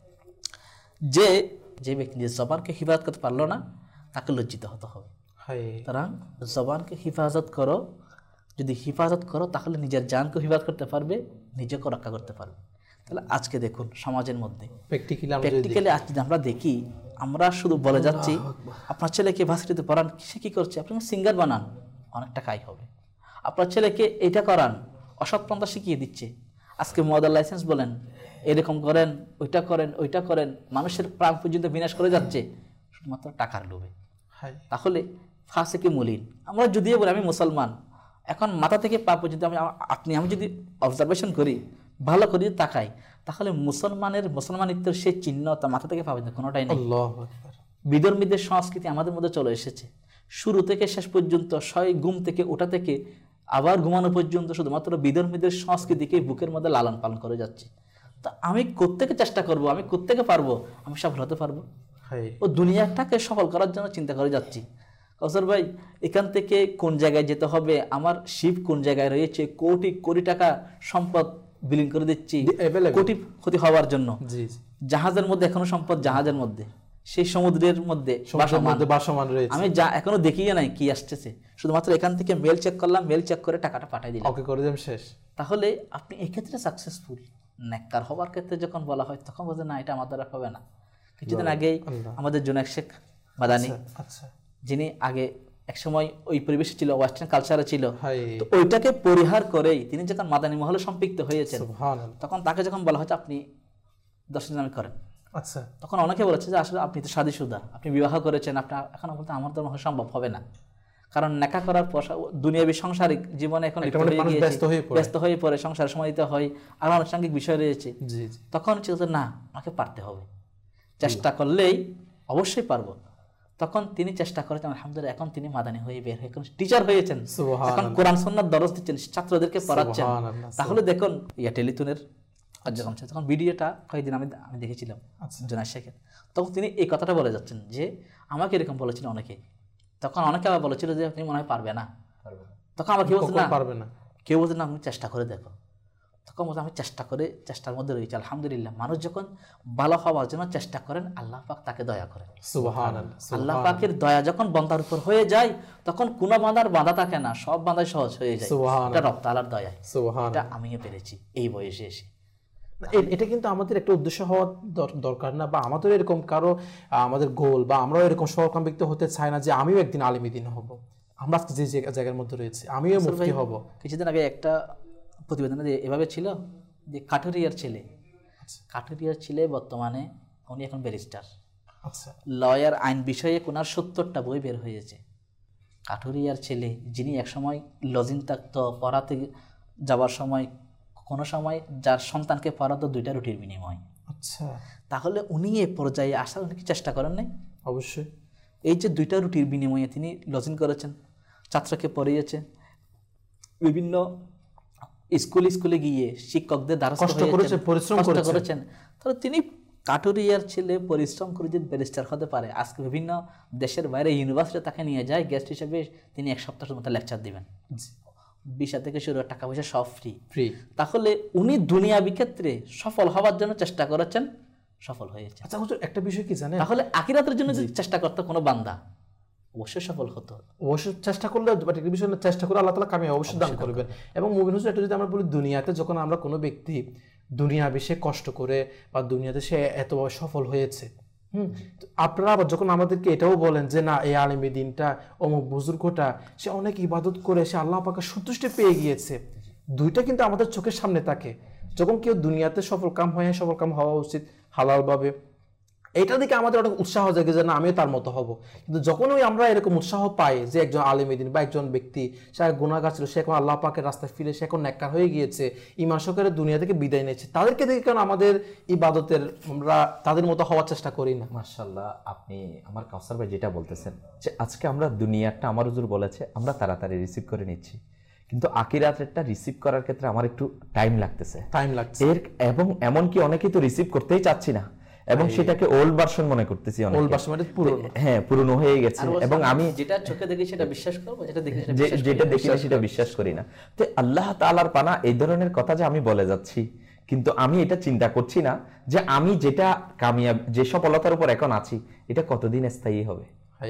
যে যে ব্যক্তি নিজের জবানকে হিফাজত করতে পারলো না, তাকে লজ্জিত হতে হবে। হাই সুতরাং জবানকে হিফাজত করো, যদি হিফাজত করো তাহলে নিজের জানকে হিফাজত করতে পারবে, নিজেকে রক্ষা করতে পারবে। তাহলে আজকে দেখুন সমাজের মধ্যে প্র্যাকটিক্যালি আমরা যদি প্র্যাকটিক্যালি আজ যদি আমরা দেখি, আমরা শুধু বলে যাচ্ছি আপনার ছেলেকে ভার্সিটিতে পড়ান, সে কি করছে? আপনি সিঙ্গার বানান, অনেক টাকাই হবে। আপনার ছেলেকে এটা করান, অসৎ পন্থা শিখিয়ে দিচ্ছে। আজকে মদার লাইসেন্স বলেন, এরকম করেন, ওইটা করেন, ওইটা করেন, মানুষের প্রাণ পর্যন্ত বিনাশ করে যাচ্ছে শুধুমাত্র টাকার লোভে। হাই তাহলে ফাঁসেকে মলিন। আমরা যদিও বলি আমি মুসলমান, এখন মাথা থেকে পা পর্যন্ত আমি আপনি আমি যদি অবজারভেশন করি, ভালো করে যদি তাকাই, তাহলে মুসলমানের মুসলমানিত্বের সেই চিহ্ন তার মাথা থেকে পা পর্যন্ত কোনোটাই নেই। আল্লাহু আকবার। বিধর্মীদের সংস্কৃতি আমাদের মধ্যে চলে এসেছে, শুরু থেকে শেষ পর্যন্ত, শয় ঘুম থেকে ওঠা থেকে আবার ঘুমানো পর্যন্ত শুধুমাত্র বিধর্মীদের সংস্কৃতিকে বুকের মধ্যে লালন পালন করে যাচ্ছে। তা আমি কোত্থেকে চেষ্টা করব, আমি কোত্থেকে পারবো, আমি সফল হতে পারবো? হাই ও দুনিয়াটাকে সফল করার জন্য চিন্তা করে যাচ্ছি। কৌশল ভাই, এখান থেকে কোন জায়গায় যেতে হবে, আমার শিপ কোন জায়গায় রয়েছে, কোটি কোটি টাকা সম্পদ বিলীন করে দিচ্ছি available। কোটি ক্ষতি হওয়ার জন্য। জি জি জাহাজের মধ্যে এখনো সম্পদ, জাহাজের মধ্যে, সেই সমুদ্রের মধ্যে সমুদ্রের ভাসমান। মধ্যে ভাসমান রয়েছে। আমি যা এখনো দেখিয়ে নাই কি আসতেছে, শুধুমাত্র এখান থেকে মেল চেক করলাম, মেল চেক করে টাকাটা পাঠাই দিলাম। ওকে করে দেব শেষ। তাহলে আপনি এই ক্ষেত্রে সাকসেসফুল। নেককার হওয়ার ক্ষেত্রে যখন বলা হয়, তখন বলছে না, এটা আমার দ্বারা হবে না। কিছুদিন আগেই আল্লাহ। আমাদের জুনাক শেখ মাদানী, আচ্ছা যিনি আগে একসময় ওই পরিবেশে ছিল, ওয়েস্টার্ন কালচারে ছিল, হাই তো ওইটাকে পরিহার করেই তিনি যখন মাদানী মহলে সম্পৃক্ত হয়েছেন, সুবহানাল্লাহ। তখন তাকে যখন বলা হচ্ছে আপনি দশ ইসলামি করেন, আচ্ছা তখন অনেকে বলেছে যে আসলে আপনি তো শাদীশুদা, আপনি বিবাহ করেছেন, আপনার এখন বলতে আমার তো মনে হয় সম্ভব হবে না, কারণ নেকা করার পর দুনিয়াবী সাংসারিক জীবনে এখন একটা মানে মানুষ ব্যস্ত হয়ে পড়ে। ব্যস্ত হয়ে পড়ে, সংসার সময় দিতে হয়, আর আনুষঙ্গিক বিষয় রয়েছে। জি জি তখন হচ্ছে যে না, আমাকে পারতে হবে, চেষ্টা করলেই অবশ্যই পারবো। তখন তিনি চেষ্টা করেছেন, আলহামদুলিল্লাহ এখন তিনি মাদানী হয়ে বের হয়ে এখন টিচার হয়েছেন, এখন কোরআন সুন্নাত দরস দিচ্ছেন, ছাত্রদেরকে পড়াচ্ছেন। তাহলে দেখুন ইয়া টেলিতুনের কার্যক্রম ছিল, তখন ভিডিওটা কয়েকদিন আমি আমি দেখেছিলাম জোনায়েদ শেখের, তখন তিনি এই কথাটা বলে যাচ্ছেন যে আমাকে এরকম বলেছিল অনেকে, তখন অনেকে আবার বলেছিল যে আপনি মনে হয় পারবে না, তখন আমার কেউ বলছে না পারবে না, কেউ বলছে না আমি চেষ্টা করে দেখো, তখন বলতে আমি চেষ্টা করে চেষ্টার মধ্যে রয়েছে। আলহামদুলিল্লাহ, মানুষ যখন ভালো হওয়ার জন্য চেষ্টা করেন আল্লাহ পাক তাকে দয়া করেন। সুবহানাল্লাহ। আল্লাহ পাকের দয়া যখন বান্দার উপর হয়ে যায় তখন কোনো বান্দার বাধা থাকে না, সব বান্দাই সহজ হয়ে যায়। এটা রব তাআলার দয়া, এটা আমিও পেরেছি এই বয়সে এসে। এটা কিন্তু আমাদের একটা উদ্দেশ্য হওয়া দরকার না, বা আমাদের এরকম কারো আমাদের গোল, বা আমরাও এরকম স্বকম্বিত হতে চাই না যে আমিও একদিন আলিম দিন হব। আমরা আজকে যে জায়গার মধ্যে রয়েছি আমিও মুফতি হব। কিছুদিন আগে একটা প্রতিবেদনে এভাবে ছিল যে কাঠুরিয়ার ছেলে, কাঠুরিয়ার ছেলে বর্তমানে উনি এখন ব্যারিস্টার, আচ্ছা লয়ার, আইন বিষয়ে কোনার সত্তরটা বই বের হয়েছে। কাঠুরিয়ার ছেলে যিনি একসময় লজিং থাকতো, পড়াতে যাওয়ার সময় কোনো সময় যার সন্তানকে পড়াতো দুইটা রুটির বিনিময়। আচ্ছা, তাহলে উনি এ পর্যায়ে আসার উনি কি চেষ্টা করেন নাই? অবশ্যই। এই যে দুইটা রুটির বিনিময়ে তিনি লজিং করেছেন, ছাত্রকে পড়িয়েছেন, বিভিন্ন স্কুল স্কুলে গিয়ে শিক্ষকদের দ্বারা কষ্ট করেছেন, পরিশ্রম করেছেন। তাহলে তিনি কাঠুরিয়ার ছেলে পরিশ্রম করে যদি ব্যারিস্টার হতে পারে, আজকে বিভিন্ন দেশের বাইরে ইউনিভার্সিটি তাকে নিয়ে যায় গেস্ট হিসেবে, তিনি এক সপ্তাহের মতো লেকচার দিবেন, ভিসা থেকে শুরু টাকা পয়সা সব ফ্রি ফ্রি তাহলে উনি দুনিয়াবি ক্ষেত্রে সফল হওয়ার জন্য চেষ্টা করেছেন, সফল হয়েছে। আচ্ছা হুজুর, একটা বিষয় কি জানেন, তাহলে আখিরাতের জন্য যদি চেষ্টা করতো কোনো বান্দা অবশ্যই সফল হতো। অবশ্যই চেষ্টা করলে, বাট একটা বিষয় চেষ্টা করে আল্লাহ তাআলা কামিয়াবি অবশ্যই দান করবেন। এবং মুমিন হুজুর, এটা যদি আমরা বলি, দুনিয়াতে যখন আমরা কোনো ব্যক্তি দুনিয়া বেশি কষ্ট করে বা দুনিয়াতে সে এতভাবে সফল হয়েছে, হুম, আপনারা আবার যখন আমাদেরকে এটাও বলেন যে না এই আলিমী দিনটা অমুক বুজুর্গটা সে অনেক ইবাদত করে সে আল্লাহ পাকের সন্তুষ্টি পেয়ে গিয়েছে, দুইটা কিন্তু আমাদের চোখের সামনে থাকে। যখন কেউ দুনিয়াতে সফল কাম হয়, সফল কাম হওয়া উচিত হালালভাবে, এইটার দিকে আমাদের অনেক উৎসাহ জাগে যে না আমিও তার মতো হব। কিন্তু যখন ওই আমরা এরকম উৎসাহ পাই যে একজন আলিমী দিন বা একজন ব্যক্তি সে গুনাহগার ছিল, সে এখন আল্লাহ পাকের রাস্তায় ফিরে সে এখন নেককার হয়ে গিয়েছে, ঈমান সহকারে দুনিয়া থেকে বিদায় নিয়েছে, তাদেরকে দেখে কেন আমাদের ইবাদতের আমরা তাদের মতো হওয়ার চেষ্টা করি না? মাশাআল্লাহ, আপনি আমার কাউসার ভাই যেটা বলতেছেন যে আজকে আমরা দুনিয়াটা, আমার হুজুর বলেছে, আমরা তাড়াতাড়ি রিসিভ করে নিচ্ছি, কিন্তু আখিরাতেরটা রিসিভ করার ক্ষেত্রে আমার একটু টাইম লাগতেছে টাইম লাগছে এর, এবং এমনকি অনেকেই তো রিসিভ করতেই চাচ্ছি না, এবং সেটাকে ওল্ড ভার্সন মনে করতেছি, ওল্ড ভার্সন মানে পুরনো, হ্যাঁ পুরনো হয়ে গেছে। এবং আমি যেটা চোখে দেখি সেটা বিশ্বাস করব, যেটা দেখি যেটা দেখি না সেটা বিশ্বাস করি না। তো আল্লাহ তাআলার পানা এই ধরনের কথা যে আমি বলে যাচ্ছি, কিন্তু আমি এটা চিন্তা করছি না যে আমি যেটা কামিয়াব, যে সফলতার উপর এখন আছি, এটা কতদিন স্থায়ী হবে।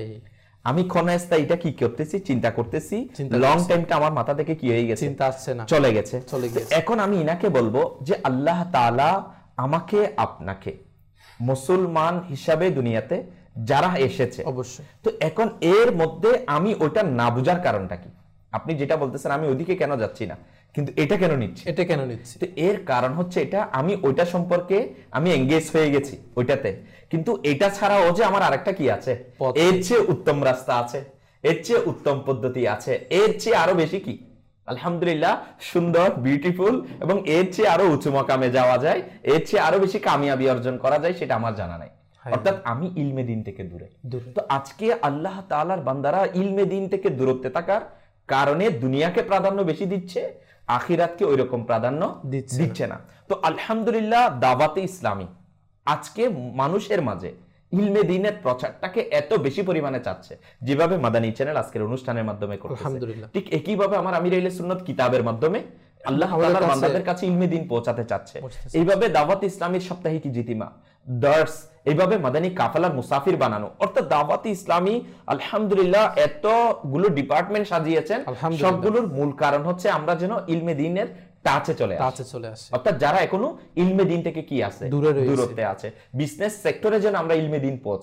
আমি ক্ষণস্থায়ী এটা কি করতেছি, চিন্তা করতেছি, লং টাইমটা আমার মাথা থেকে কি হয়ে গেছে, চিন্তা আসছে না, চলে গেছে চলে গেছে। এখন আমি ইনাকে বলবো যে আল্লাহ তাআলা আমাকে আপনাকে মুসলমান হিসাবে দুনিয়াতে যারা এসেছে, অবশ্যই, তো এখন এর মধ্যে আমি ওইটা না বুঝার কারণটা কি? আপনি যেটা বলতেছেন আমি ওইদিকে কেন যাচ্ছি না, কিন্তু এটা কেন নিচ্ছি, এটা কেন নিচ্ছি, তো এর কারণ হচ্ছে এটা আমি ওইটা সম্পর্কে আমি এঙ্গেজ হয়ে গেছি ওইটাতে, কিন্তু এটা ছাড়াও যে আমার আরেকটা কি আছে, এর চেয়ে উত্তম রাস্তা আছে, এর চেয়ে উত্তম পদ্ধতি আছে, এর চেয়ে আরো বেশি কি আলহামদুলিল্লাহ সুন্দর বিউটিফুল, এবং এর চেয়ে আরো উঁচু মাকামে যাওয়া যায়, এর চেয়ে আরো বেশি কামিয়াবি অর্জন করা যায়, সেটা আমার জানা নাই। অর্থাৎ আমি ইলমে দিন থেকে দূরে। তো আজকে আল্লাহ তাআলার বান্দারা ইলমে দিন থেকে দূরত্বে থাকার কারণে দুনিয়াকে প্রাধান্য বেশি দিচ্ছে, আখিরাতকে ওই রকম প্রাধান্য দিচ্ছে না। তো আলহামদুলিল্লাহ দাওয়াতে ইসলামী আজকে মানুষের মাঝে ইলমে দ্বীনের প্রচারটাকে এত বেশি পরিমাণে চাচ্ছে, যেভাবে মাদানী চ্যানেল আজকের অনুষ্ঠানের মাধ্যমে করতেছে, ঠিক একইভাবে আমার আমির আহলে সুন্নাত কিতাবের মাধ্যমে আল্লাহ তাআলার বান্দাদের কাছে ইলমে দ্বীন পৌঁছাতে চাচ্ছে। এইভাবে দাওয়াত ইসলামীর সাপ্তাহিক ইজতিমা, দর্স, এইভাবে মাদানী কাফেলার মুসাফির বানানো, অর্থাৎ দাওয়াত ইসলামী আলহামদুলিল্লাহ এতগুলো ডিপার্টমেন্ট সাজিয়েছেন, সবগুলোর মূল কারণ হচ্ছে আমরা যেন ইলমে দ্বীনের টাচে চলে টাচে চলে আসে, অর্থাৎ যারা এখনো ইলমে দ্বীন থেকে কি আছে, দূরত্বে আছে, বিজনেস সেক্টরে যেন আমরা ইলমে দ্বীন পৌঁছাই,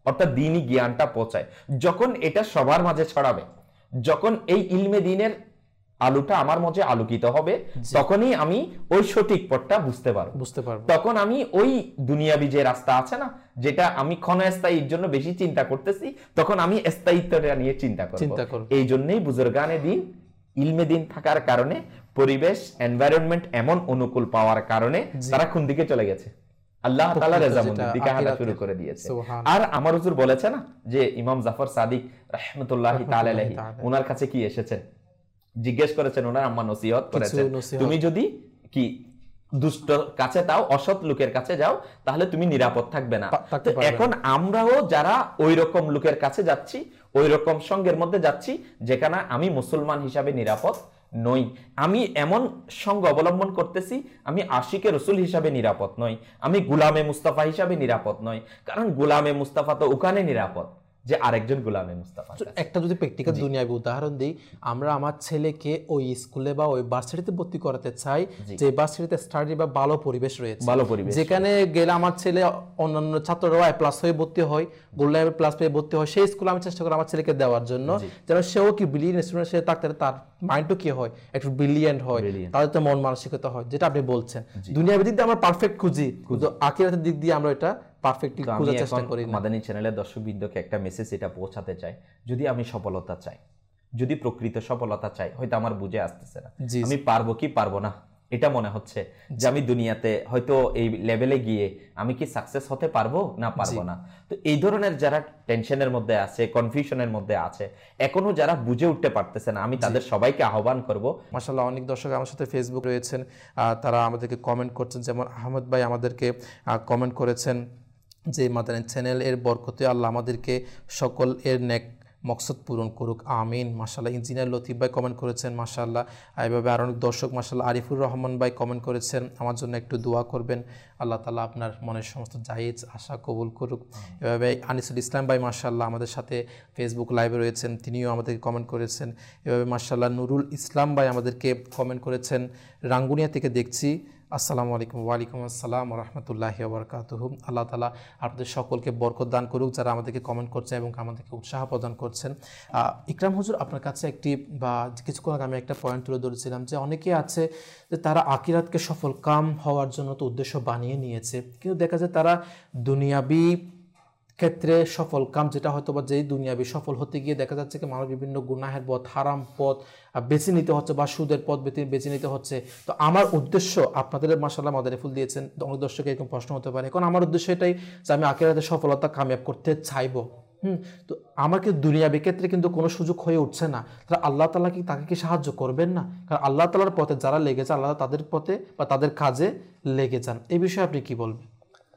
অর্থাৎ দিনই জ্ঞানটা পৌঁছায়। যখন এটা সবার মাঝে ছড়াবে, যখন এই ইলমে দিনের আলোটা আমার মাঝে আলোকিত হবে, তখনই আমি ওই সঠিক পথটা বুঝতে পারবো বুঝতে পারবো তখন আমি ওই দুনিয়াবি যে রাস্তা আছে না, যেটা আমি ক্ষণস্থায়ীর জন্য বেশি চিন্তা করতেছি, তখন আমি স্থায়িত্বটা নিয়ে চিন্তা করব। এই জন্যই বুজুর্গানে দিন, ইলমে দিন থাকার কারণে, পরিবেশ এনভায়রনমেন্ট এমন অনুকূল পাওয়ার কারণে তারা কোন দিকে চলে গেছে, আল্লাহ তাআলা রেজামন্দির দিকে হাঁটা শুরু করে দিয়েছে। আর আমার হুজুর বলেছে না যে ইমাম জাফর সাদিক রাহমাতুল্লাহি তাআলা আলাইহি, ওনার কাছে কি এসেছেন, জিজ্ঞেস করেছেন, ওনার আম্মা নসিহত করেছেন, তুমি যদি কি দুষ্ট কাছে তাও, অসৎ লোকের কাছে যাও, তাহলে তুমি নিরাপদ থাকবে না। এখন আমরাও যারা ওই রকম লোকের কাছে যাচ্ছি, ওই রকম সঙ্গের মধ্যে যাচ্ছি যেখানে আমি মুসলমান হিসাবে নিরাপদ নই, আমি এমন সঙ্গ অবলম্বন করতেছি, আমি আশিকে রসুল হিসাবে নিরাপদ নই, আমি গুলামে মুস্তাফা হিসাবে নিরাপদ নই। কারণ গুলামে মুস্তাফা তো ওখানে নিরাপদ যে আরেকজন গোলামে মুস্তাফা। একটা যদি প্র্যাকটিক্যাল দুনিয়াবি উদাহরণ দিই, আমরা আমার ছেলেকে ওই স্কুলে বা ওই ভার্সিটিতে ভর্তি করাতে চাই যে ভার্সিটিতে স্টাডি বা ভালো পরিবেশ রয়েছে, ভালো পরিবেশ, যেখানে গেলে আমার ছেলে অন্যান্য ছাত্ররাও এ প্লাস হয়ে ভর্তি হয়, গোল্ড এ প্লাস পেয়ে ভর্তি হয়, সেই স্কুলে আমি চেষ্টা করি আমার ছেলেকে দেওয়ার জন্য, যেন সেও কি ব্রিলিয়েন্ট স্টুডেন্ট সে থাকতে তার মাইন্ডও কি হয় একটু ব্রিলিয়েন্ট হয়, তাদের তো মন মানসিকতা হয়, যেটা আপনি বলছেন। দুনিয়াবি দিক দিয়ে আমরা পারফেক্ট খুঁজি, কিন্তু আখিরাতের দিক দিয়ে আমরা এটা পারফেক্টলি খোঁজার চেষ্টা করি। মাদানী চ্যানেলের দর্শকবৃন্দকে একটা মেসেজ এটা পৌঁছাতে চাই, যদি আমি সফলতা চাই, যদি প্রকৃত সফলতা চাই, হয়তো আমার বুঝে আসতেছে না আমি পারবো কি পারবো না, এটা মনে হচ্ছে যে আমি দুনিয়াতে হয়তো এই লেভেলে গিয়ে আমি কি সাকসেস হতে পারবো না পারবো না। তো এই ধরনের যারা টেনশনের মধ্যে আছে, কনফিউশনের মধ্যে আছে, এখনো যারা বুঝে উঠতে পারতেছে না, আমি তাদের সবাইকে আহ্বান করব। মাশাআল্লাহ, অনেক দর্শক আমার সাথে ফেসবুক রয়েছেন, তারা আমাদেরকে কমেন্ট করছেন, যেমন আহমদ ভাই আমাদেরকে কমেন্ট করেছেন যে মাদানী চ্যানেল এর বরকতে আল্লাহ আমাদেরকে সকল এর নেক মকসদ পূরণ করুক, আমিন। মাশাআল্লাহ, ইঞ্জিনিয়ার লতিফ ভাই কমেন্ট করেছেন, মাশাআল্লাহ। এইভাবে আর অনেক দর্শক, মাশাআল্লাহ, আরিফুর রহমান ভাই কমেন্ট করেছেন, আমার জন্য একটু দোয়া করবেন, আল্লাহ তাআলা আপনার মনের সমস্ত জায়েজ আশা কবুল করুক। এভাবে আনিসুল ইসলাম ভাই মাশাআল্লাহ আমাদের সাথে ফেসবুক লাইভে রয়েছেন, তিনিও আমাদেরকে কমেন্ট করেছেন। এভাবে মাশাআল্লাহ নুরুল ইসলাম ভাই আমাদেরকে কমেন্ট করেছেন, রাঙ্গুনিয়া থেকে দেখছি, আসসালামু আলাইকুম। ওয়ালাইকুম আসসালাম রহমতুল্লাহি ওয়া বারাকাতুহু। আল্লাহ তাআলা আপনাদের সকলকে বরকত দান করুক যারা আমাদেরকে কমেন্ট করছেন এবং আমাদেরকে উৎসাহ প্রদান করছেন। ইকরাম হুজুর, আপনার কাছে একটি বা কিছুক্ষণ আগে আমি একটা পয়েন্ট তুলে ধরেছিলাম যে অনেকে আছে যে তারা আখিরাতকে সফল কাম হওয়ার জন্য তো উদ্দেশ্য বানিয়ে নিয়েছে, কিন্তু দেখা যায় তারা দুনিয়াবি ক্ষেত্রে সফল কাম, যেটা হয়তো বা যেই দুনিয়াবি সফল হতে গিয়ে দেখা যাচ্ছে কি মানুষ বিভিন্ন গুনাহের পথ, হারাম পথ বেছে নিতে হচ্ছে বা সুদের পথ বেছে নিতে হচ্ছে। তো আমার উদ্দেশ্য, আপনাদের মাশাআল্লাহ মাদানী ফুল দিয়েছেন, অনেক দর্শকের এরকম প্রশ্ন হতে পারে, এখন আমার উদ্দেশ্য এটাই যে আমি আখিরাতে সফলতা কামিয়াব করতে চাইবো, হুম তো আমাকে দুনিয়াবি ক্ষেত্রে কিন্তু কোনো সুযোগ হয়ে উঠছে না, তাহলে আল্লাহ তাআলা কি তাকে কি সাহায্য করবেন না? কারণ আল্লাহ তাআলার পথে যারা লেগেছে, আল্লাহ তাদের পথে বা তাদের কাজে লেগে যান। এই বিষয়ে আপনি কি বলবেন?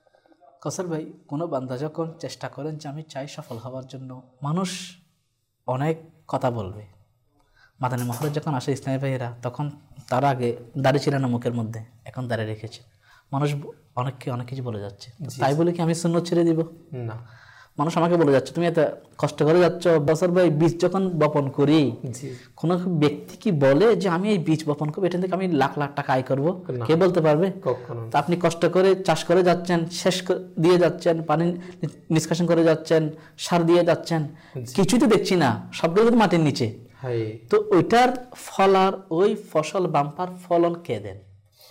কসর ভাই, কোনো বান্দা যখন চেষ্টা করেন যে আমি চাই সফল হওয়ার জন্য, মানুষ অনেক কথা বলবে। মাদানী মহলে যখন আসে ইসলামী ভাইয়েরা, তখন তার আগে দাড়ি ছিল না মুখের মধ্যে, এখন দাড়ি রেখেছে। মানুষ অনেককে অনেক কিছু বলে যাচ্ছে, তাই বলে কি আমি সুন্নত ছেড়ে দিব? না। মানুষ আমাকে বলে যাচ্ছে তুমি এত কষ্ট করে যাচ্ছ, বছর ভাই বীজ যখন বপন করি, কোনো ব্যক্তি কি বলে যে আমি এই বীজ বপন করবো, এটা থেকে আমি লাখ লাখ টাকা আয় করবো? কে বলতে পারবে? তা আপনি কষ্ট করে চাষ করে যাচ্ছেন, শেষ দিয়ে যাচ্ছেন, পানি নিষ্কাশন করে যাচ্ছেন, সার দিয়ে যাচ্ছেন, কিছুই তো দেখছি না, সবগুলো কিন্তু মাটির নিচে। তো ওইটার ফল আর ওই ফসল বাম্পার ফলন কে দেন?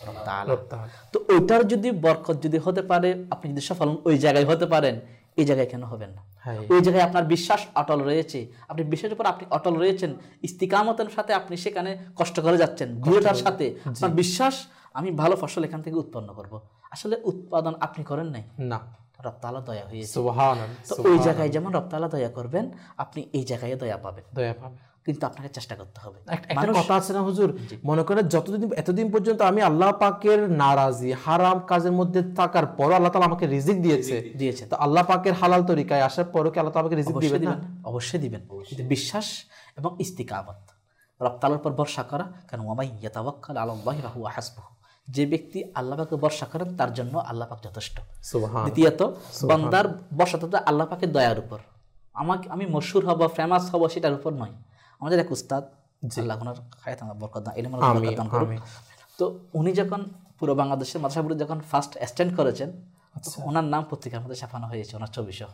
তো ওইটার যদি বরকত যদি হতে পারে, আপনি যদি সফল ওই জায়গায় হতে পারেন, এই জায়গায় কেন হবেন না? ওই জায়গায় আপনার বিশ্বাস অটল রয়েছে, আপনি বিশ্বাসের উপর আপনি অটল রয়েছেন, ইস্তিকামতের সাথে আপনি সেখানে কষ্ট করে যাচ্ছেন, দৃঢ়তার সাথে আপনার বিশ্বাস আমি ভালো ফসল এখান থেকে উৎপন্ন করব। আসলে উৎপাদন আপনি করেন নাই, না, রব তাআলা দয়া হয়েছে। সুবহানাল্লাহ। তো ওই জায়গায় যেমন রব তাআলা দয়া করবেন, আপনি এই জায়গায় দয়া পাবেন, দয়া পাবেন, কিন্তু আপনাকে চেষ্টা করতে হবে। একটা কথা আছে না হুজুর, মনে করেন যতদিন এতদিন পর্যন্ত আমি আল্লাহ পাকের নারাজি হারাম কাজের মধ্যে থাকার পর আল্লাহ তাআলা আমাকে রিজিক দিয়েছে দিয়েছে তো আল্লাহ পাকের হালাল তরিকায় আসার পরও কি আল্লাহ তাআলা আমাকে রিজিক দিবেন না? অবশ্যই দিবেন, কিন্তু বিশ্বাস এবং ইস্তিকামত, রব তাআলার উপর ভরসা করা। কারণ ওয়া মান ইয়াতাওয়াক্কাল আলাল্লাহি ফাহুয়া হাসবুহু, যে ব্যক্তি আল্লাহ পাকে ভরসা করেন তার জন্য আল্লাহ পাক যথেষ্ট। সুবহানাল্লাহ। দ্বিতীয়ত, বান্দার ভরসা তো আল্লাহ পাকের দয়ার উপর। আমাকে আমি মশহুর হব, ফেমাস হব, সেটার উপর নয়। আমাদের এক উস্তাদ, আল্লাহ ওনার হায়াত বরকত দান, ইলমে বরকত দান করুন, তো উনি যখন পুরো বাংলাদেশের মাদ্রাসাগুলো যখন ফার্স্ট স্ট্যান্ড করেছেন, ওনার নাম পত্রিকার মধ্যে ছাপানো হয়েছে, ওনার ছবি সহ।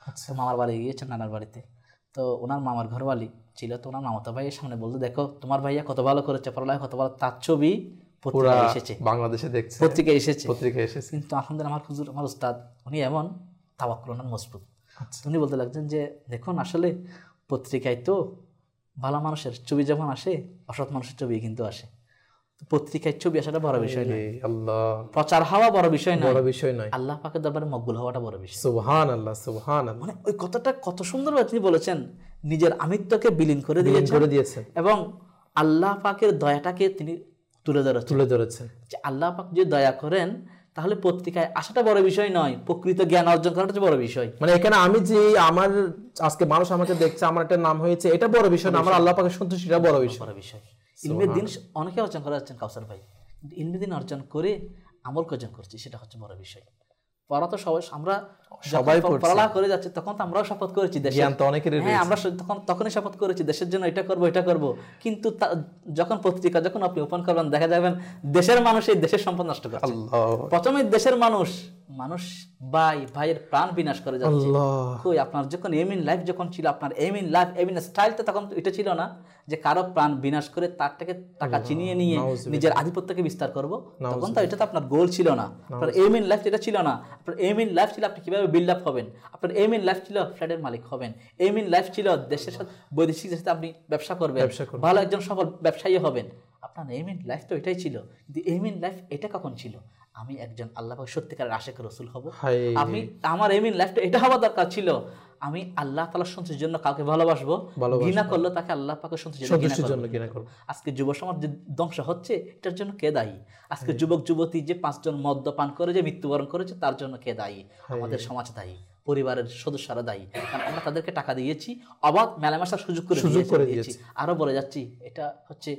তো মামার বাড়ি গিয়েছেন, নানার বাড়িতে। তো ওনার মামার ঘরওয়ালি ছিল, তো ওনার মামাতো ভাইয়ের সামনে বলতো, দেখো তোমার ভাইয়া কত ভালো করেছে পড়ালেখা, কত ভালো, তার ছবি পত্রিকায় এসেছে, বাংলাদেশে দেখছে, পত্রিকায় এসেছে পত্রিকায় এসেছে। কিন্তু আলহামদুলিল্লাহ আমার হুজুর, আমার উস্তাদ, উনি এমন তাওয়াক্কুল ওনার মজবুত। উনি বলতে লাগছেন যে দেখুন আসলে পত্রিকায় তো ভালো মানুষের ছবি যখন আসে, অসৎ মানুষের ছবি কিন্তু আসে। পত্রিকায় ছবি আসাটা বড় বিষয় নয়, আল্লাহ প্রচার হওয়া বড় বিষয় নয়, বড় বিষয় নয়, আল্লাহ পাকের দরবারে মকবুল হওয়াটা বড় বিষয়। সুবহানাল্লাহ সুবহানাল্লাহ। মানে ওই কথাটা কত সুন্দরভাবে তিনি বলেছেন, নিজের আমিত্বকে বিলীন করে দিয়েছেন করে দিয়েছেন এবং আল্লাহ পাকের দয়াটাকে তিনি তুলে ধরেছেন তুলে ধরেছেন যে আল্লাহ পাক যদি দয়া করেন তাহলে পত্রিকায় আসাটা বড় বিষয় নয়, প্রকৃত জ্ঞান অর্জন করাটা বড় বিষয়। মানে এখানে আমি যে আমার আজকে মানুষ আমাকে দেখছে, আমার একটা নাম হয়েছে, এটা বড় বিষয় না, আমার আল্লাহ পাকের সন্তুষ্টিটা বড় বিষয়, বড় বিষয়। ইলমের দিন অনেকে অর্জন করে যাচ্ছেন কাউসার ভাই, কিন্তু ইলমের দিন অর্জন করে আমল অর্জন করছি, সেটা হচ্ছে বড় বিষয়। পড়া তো সবাই, আমরা সবাই পড়ালেখা করে যাচ্ছি, তখন তো আমরাও শপথ করেছি দেশের, হ্যাঁ আমরা তখন তখনই শপথ করেছি দেশের জন্য এটা করবো এটা করবো, কিন্তু যখন পত্রিকা যখন আপনি ওপেন করবেন দেখা যাবেন দেশের মানুষ এই দেশের সম্পদ নষ্ট করছে। প্রথমে দেশের মানুষ মানুষ ভাই ভাইয়ের প্রাণ বিনাশ করে যাচ্ছে। কই আপনার যখন এম ইন লাইফ যখন ছিল, আপনার এম ইন লাইফ এম ইন স্টাইলটা তখন এটা ছিল না যে কারো প্রাণ বিনাশ করে তার থেকে টাকা চিনিয়ে নিয়ে নিজের আধিপত্যকে বিস্তার করব, তখন তো এটা তো আপনার গোল ছিল না, আপনার এম ইন লাইফ এটা ছিল না। আপনার এম ইন লাইফ ছিল আপনি কিভাবে বিল্ড আপ হবেন, আপনার এম ইন লাইফ ছিল ফ্ল্যাটের মালিক হবেন, এম ইন লাইফ ছিল দেশের সাথে বৈদেশিক দেশের সাথে আপনি ব্যবসা করবেন, ভালো একজন সফল ব্যবসায়ী হবেন। আপনার এম ইন লাইফ তো এটাই ছিল, কিন্তু এম ইন লাইফ এটা কখন ছিল, আমি একজন আল্লাহ পাক সত্যিকারের আশিক রাসূল হব, আমি আমার এম ইন লাইফটা এটা হওয়া দরকার ছিল, আমি আল্লাহ তাআলার সন্তুষ্টির জন্য কাউকে ভালোবাসবো, ঘৃণা করলে তাকে আল্লাহ পাকের সন্তুষ্টির জন্য ঘৃণা করব। আজকে যুব সমাজ যে ধ্বংস হচ্ছে এটার জন্য কে দায়ী? আজকে যুবক যুবতী যে পাঁচজন মদ্যপান করে যে মৃত্যুবরণ করেছে তার জন্য কে দায়ী? আমাদের সমাজ দায়ী, পরিবারের সদস্যরা দায়ী, কারণ আমরা তাদেরকে টাকা দিয়েছি, অবাধ মেলামেশার সুযোগ করে দিয়েছি। আরো বলে যাচ্ছি এটা হচ্ছে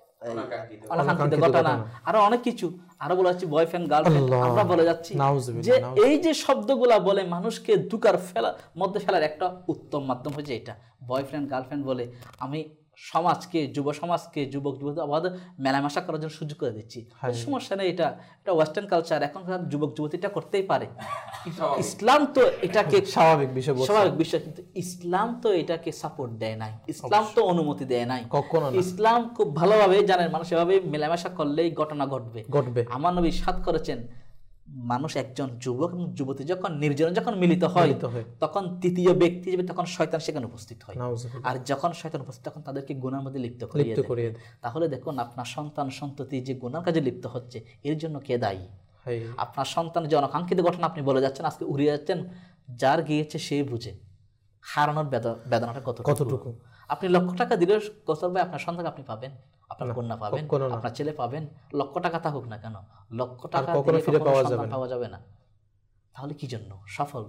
অনাকাঙ্ক্ষিত ঘটনা, আরো অনেক কিছু, আরো বলে যাচ্ছি বয়ফ্রেন্ড গার্লফ্রেন্ড, আমরা বলে যাচ্ছি যে এই যে শব্দগুলা বলে মানুষকে দুকার ফেলা মধ্যে ফেলার একটা উত্তম মাধ্যম হচ্ছে এটা, বয়ফ্রেন্ড গার্লফ্রেন্ড বলে আমি সমাজকে, যুব সমাজকে, যুবক যুবতী অবাধ মেলামেশা করার জন্য সুযোগ করে দিচ্ছি। সমস্যা নেই, এটা এটা ওয়েস্টার্ন কালচার, এখনকার যুবক যুবতীটা করতেই পারে, কিন্তু ইসলাম তো এটাকে স্বাভাবিক বিষয় স্বাভাবিক বিষয় কিন্তু ইসলাম তো এটাকে সাপোর্ট দেয় নাই, ইসলাম তো অনুমতি দেয় নাই কখনো। ইসলাম খুব ভালোভাবে জানেন মানুষ এভাবে মেলামেশা করলেই ঘটনা ঘটবে ঘটবে আমার নবী সাদ করেছেন, মানুষ একজন যুবক এবং যুবতী যখন নির্জনে যখন মিলিত হয় তখন তৃতীয় ব্যক্তি হিসেবে তখন শয়তান সেখানে উপস্থিত হয়, আর যখন শয়তান উপস্থিত তখন তাদেরকে গুনার মধ্যে লিপ্ত করিয়ে দেয়। তাহলে দেখুন আপনার সন্তান সন্ততি যে গুনার কাজে লিপ্ত হচ্ছে এর জন্য কে দায়ী? আপনার সন্তান যে অনাকাঙ্ক্ষিত ঘটনা আপনি বলে যাচ্ছেন, আজকে উড়িয়ে যাচ্ছেন, যার গিয়েছে সেই বুঝে হারানোর বেদনাটা কতটুকু। আপনি লক্ষ টাকা দিলে কৌশল ভাই আপনার সন্তান আপনি পাবেন, আপনার কন্যা পাবেন, আপনার ছেলে পাবেন, লক্ষ টাকা থাকুক না কেন, লক্ষ টাকা পাওয়া যাবে না। তাহলে কি জন্য সফল?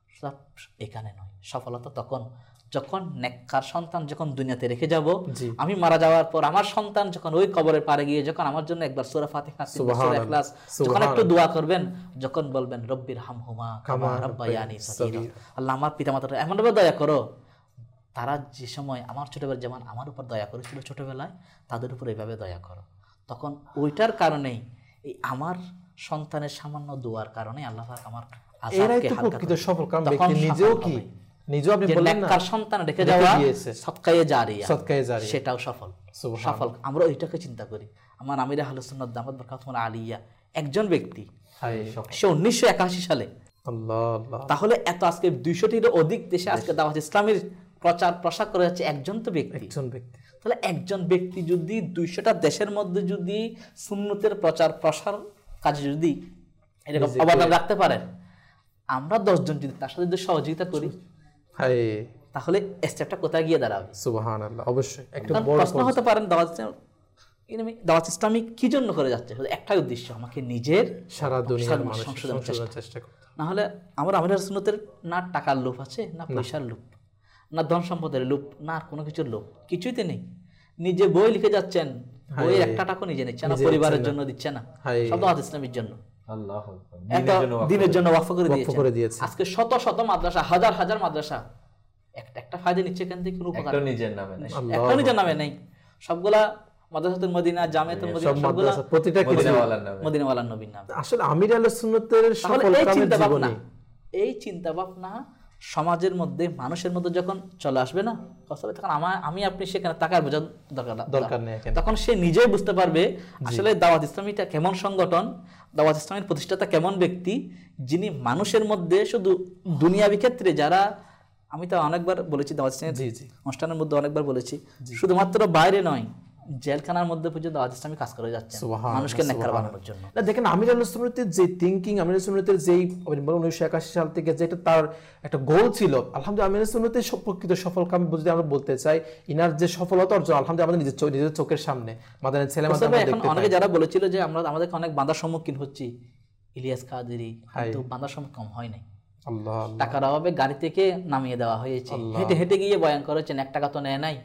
এখানে নয়, সফলতা তখন যখন নেককার সন্তান যখন দুনিয়াতে রেখে যাব, আমি মারা যাওয়ার পর আমার সন্তান যখন ওই কবরের পারে গিয়ে যখন আমার জন্য একবার সূরা ফাতিহা, সূরা ইখলাস যখন একটু দোয়া করবেন, যখন বলবেন রব্বির হামহুমা কামা রাব্বায়ানি সগীরা, আল্লাহ আমার পিতামাতার এমন ভাবে দয়া করো, তারা যে সময় আমার ছোটবেলায় যেমন আমার উপর দয়া করেছিল ছোটবেলায়, তাদের উপর এইভাবে দয়া করো। তখন ওইটার কারণেই এই আমার সন্তানের সামান্য দোয়ার কারণে আল্লাহ পাক আমার আযাবকে হালকা করে সফল কারণ ব্যক্তি নিজেও কি নিজেও আপনি বললেন না কার সন্তান রেখে যাওয়া সদকায়ে জারিয়া, সদকায়ে জারিয়া সেটাও সফল সফল। আমরা ওইটাকে চিন্তা করি। আমার আমির আহলুস সুন্নাত দামাত বরকাতুহুল আলিয়া একজন ব্যক্তি, সে উনিশশো একাশি সালে, আল্লাহ আল্লাহ, তাহলে এত আজকে দুইশোটিরও অধিক দেশে আজকে দাওয়াত ইসলামের প্রচার প্রসার করে যাচ্ছে একজন তো ব্যক্তি, একজন ব্যক্তি। তাহলে একজন ব্যক্তি যদি দুইশোটা দেশের মধ্যে যদি সুন্নতের প্রচার প্রসার কাজে যদি এরকম অবদান রাখতে পারেন, আমরা দশজন যদি তার সাথে যদি সহযোগিতা করি, তাহলে স্টেপটা কোথায় গিয়ে দাঁড়াবে? সুবহানাল্লাহ। অবশ্যই একটা বড় প্রশ্ন হতে পারেন, দাওয়াত দাওয়াত ইসলামী কি জন্য করে যাচ্ছে? একটাই উদ্দেশ্য, আমাকে নিজের সারা দুনিয়ার মানুষের সংশোধনের চেষ্টা করতে। না হলে আমরা আমাদের সুন্নতের না টাকার লোভ আছে, না পয়সার লোভ, না ধন সম্পদের লোভ, না আর কোনো কিছুর লোভ, কিছুই তো নেই। নিজে বই লিখে যাচ্ছেন, বইয়ের একটা টাকা নিজে নিচ্ছে না, পরিবারের জন্য দিচ্ছে না, সব দাওয়াত ইসলামীর জন্য, দিনের জন্য ওয়াকফ করে দিয়েছে। আজকে শত শত মাদ্রাসা, হাজার হাজার মাদ্রাসা একটা একটা ফায়দা নিচ্ছে এখান থেকে, কোনো উপকার একটা নিজের নামে নেই, একটা নিজের নামে নেই। সবগুলা মাদ্রাসাতুল মদিনা, জামিয়াতুল মদিনা, সবগুলা প্রতিটা মদিনাওয়ালার নামে, মদিনাওয়ালার নবীর নামে। আসলে আমির আহলে সুন্নাতের সফল কামের জীবনী, এই চিন্তা ভাবনা সমাজের মধ্যে মানুষের মধ্যে যখন চলে আসবে না তখন আমার আমি আপনি সেখানে টাকার বোঝার দরকার দরকার নেই। তখন সে নিজেই বুঝতে পারবে আসলে দাওয়াত ইসলামীটা কেমন সংগঠন, দাওয়াত ইসলামের প্রতিষ্ঠাতা কেমন ব্যক্তি, যিনি মানুষের মধ্যে শুধু দুনিয়াবি ক্ষেত্রে যারা, আমি তো অনেকবার বলেছি দাওয়াত ইসলামের অনুষ্ঠানের মধ্যে অনেকবার বলেছি, শুধুমাত্র বাইরে নয় জেলখানার মধ্যে পর্যন্ত দাওয়াত ইসলামী কাজ করে যাচ্ছে মানুষকে নেককার বানানোর জন্য। না দেখেন আমির আহলে সুন্নাতের যে থিংকিং, আমির আহলে সুন্নাতের যেই উনিশশো একাশি সাল থেকে যেটা তার একটা গোল ছিল, আলহামদুলিল্লাহ আমির আহলে সুন্নাতের প্রকৃত সফল কাম যদি আমরা বলতে চাই, ইনার যে সফলতা অর্জন আলহামদুলিল্লাহ আমাদের নিজের নিজের চোখের সামনে মাদানী ছেলে মাদানী দেখতে পাই। অনেকে যারা বলেছিল যে আমরা আমাদেরকে অনেক বাধার সম্মুখীন হচ্ছি, ইলিয়াস কাদেরী, কিন্তু বাধার সম্মুখীন কম হয় নাই। আল্লাহ টাকার অভাবে গাড়ি থেকে নামিয়ে দেওয়া হয়েছে, হেঁটে হেঁটে গিয়ে বয়ান করেছেন, এক টাকা তো নেয় নাই,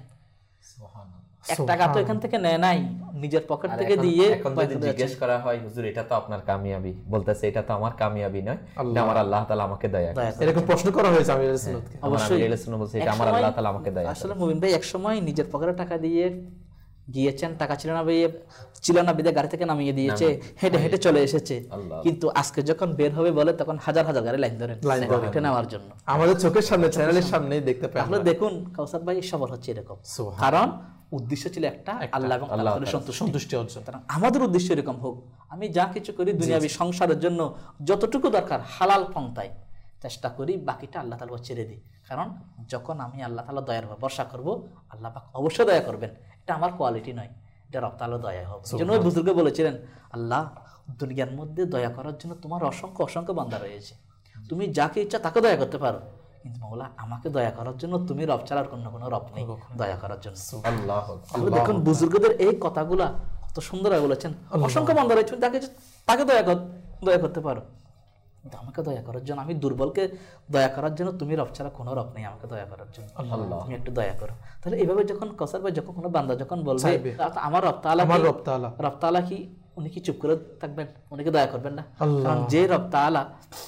এক টাকা তো এখান থেকে নেয় নাই, নিজের পকেট থেকে দিয়ে। এখন যদি জিজ্ঞেস করা হয় হুজুর এটা তো আপনার কামিয়াবি, বলতেছে এটা তো আমার কামিয়াবি নয়, এটা আমার আল্লাহ তাআলা আমাকে দয়া করেছে। এরকম প্রশ্ন করা হয়েছে আমির আহলে সুন্নাতকে। অবশ্যই আমির আহলে সুন্নাত বলছে এটা আমার আল্লাহ তাআলা আমাকে দয়া করেছে। আসলে মুবিন ভাই এক সময় নিজের পকেটে টাকা দিয়ে গিয়েছেন, টাকা ছিল না ভাই, ছিল না বিদে গাড়ি থেকে নামিয়ে দিয়েছে, হেঁটে হেঁটে চলে এসেছে। কিন্তু আজকে যখন বের হবে বলে তখন হাজার হাজার গাড়ি লাইন ধরেন হেঁটে নেওয়ার জন্য, আমাদের চোখের সামনে চ্যানেলের সামনে দেখতে পাই। তাহলে দেখুন কাউসার ভাই সফল হচ্ছে এরকম, কারণ উদ্দেশ্য ছিল একটা, আল্লাহ এবং আল্লাহর সন্তুষ্টি অর্জন। আমাদের উদ্দেশ্য এরকম হোক, আমি যা কিছু করি দুনিয়াবি সংসারের জন্য যতটুকু দরকার হালাল পন্থায় চেষ্টা করি, বাকিটা আল্লাহ তাআলা ছেড়ে দিই। কারণ যখন আমি আল্লাহ তাআলা দয়ার ভরসা করব, আল্লাহ পাক অবশ্যই দয়া করবেন। এটা আমার কোয়ালিটি নয়, এটা রব তাআলা দয়া হবে। যেন ওই বুজুর্গ বলেছিলেন, আল্লাহ দুনিয়ার মধ্যে দয়া করার জন্য তোমার অসংখ্য অসংখ্য বান্দা রয়েছে, তুমি যাকে ইচ্ছা তাকে দয়া করতে পারো, কিন্তু মাওলা আমাকে দয়া করার জন্য তুমি রব ছাড়ার কোনো কোনো রব নেই দয়া করার জন্য। আল্লাহ দেখুন বুজুর্গদের এই কথাগুলা কত সুন্দর বলেছেন, অসংখ্য বান্দা রয়েছে তাকে তাকে দয়া কর দয়া করতে পারো, কিন্তু আমাকে দয়া করার জন্য, আমি দুর্বলকে দয়া করার জন্য তুমি রব ছাড়া কোনো রব নেই আমাকে দয়া করার জন্য, তুমি একটু দয়া করো। তাহলে এইভাবে যখন কসার ভাই যখন কোনো বান্দা যখন বলবে আমার রব তাআলা, আমার রব তাআলা, রব তাআলা কি উনি কি চুপ করে থাকবেন? উনি কি দয়া করবেন না? কারণ যে রব তাআলা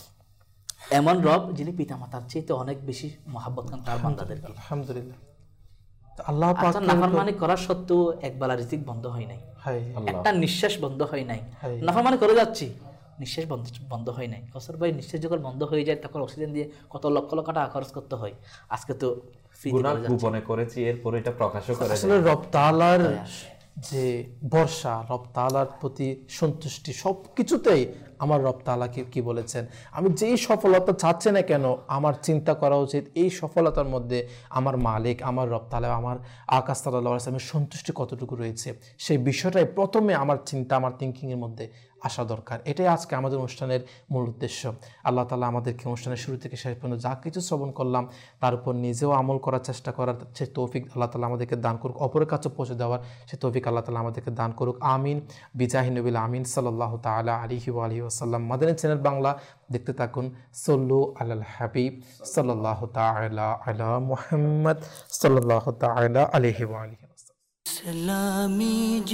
এমন রব যিনি পিতামাতার চেয়ে অনেক বেশি মহব্বত করেন তার বান্দাদেরকে। আলহামদুলিল্লাহ আল্লাহ পাক নাফরমানি করা সত্ত্বেও একবেলা রিজিক বন্ধ হয় নাই, একটা নিঃশ্বাস বন্ধ হয় নাই, নাফরমানি করে যাচ্ছি নিঃশ্বাস বন্ধ বন্ধ হয় নাই। কসর ভাই নিঃশ্বাস যখন বন্ধ হয়ে যায় তখন অক্সিজেন দিয়ে কত লক্ষ লক্ষ টাকা খরচ করতে হয়, আজকে তো গুনাহ গোপনে করেছি এরপর এটা প্রকাশও করে। আসলে রব তাআলার যে বর্ষা, রব তাআলার প্রতি সন্তুষ্টি, সব কিছুতেই আমার রব তাআলাকে কি বলেছেন, আমি যেই সফলতা চাচ্ছি না কেন আমার চিন্তা করা উচিত এই সফলতার মধ্যে আমার মালিক আমার রব তাআলা, আমার আকা সাল্লাল্লাহু আলাইহি ওয়াসাল্লামের সন্তুষ্টি কতটুকু রয়েছে, সেই বিষয়টাই প্রথমে আমার চিন্তা আমার থিঙ্কিংয়ের মধ্যে আসা দরকার। এটাই আজকে আমাদের অনুষ্ঠানের মূল উদ্দেশ্য। আল্লাহ তাআলা আমাদেরকে অনুষ্ঠানের শুরু থেকে শেষ পর্যন্ত যা কিছু শ্রবণ করলাম তার উপর নিজেও আমল করার চেষ্টা করার সে তৌফিক আল্লাহ তাআলা আমাদেরকে দান করুক, অপরের কাছে পৌঁছে দেওয়ার সে তৌফিক আল্লাহ তাআলা আমাদেরকে দান করুক। আমিন বিজাহি নবিল আমিন সাল্লাল্লাহু তাআলা আলাইহি ওয়া আলিহি ওয়াসাল্লাম। মাদানী চ্যানেল বাংলা দেখতে থাকুন। সল্লু আলাল হাবিব সাল্লাল্লাহু তাআলা আলা মুহাম্মদ সাল্লাল্লাহু তাআলা আলাইহি ওয়া আলিহি ওয়াসাল্লাম। ইসলামী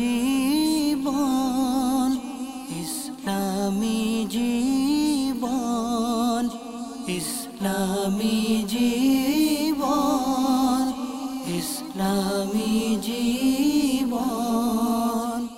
জীবন, ইসলামী জীবন, ইসলামী জীবন, ইসলাম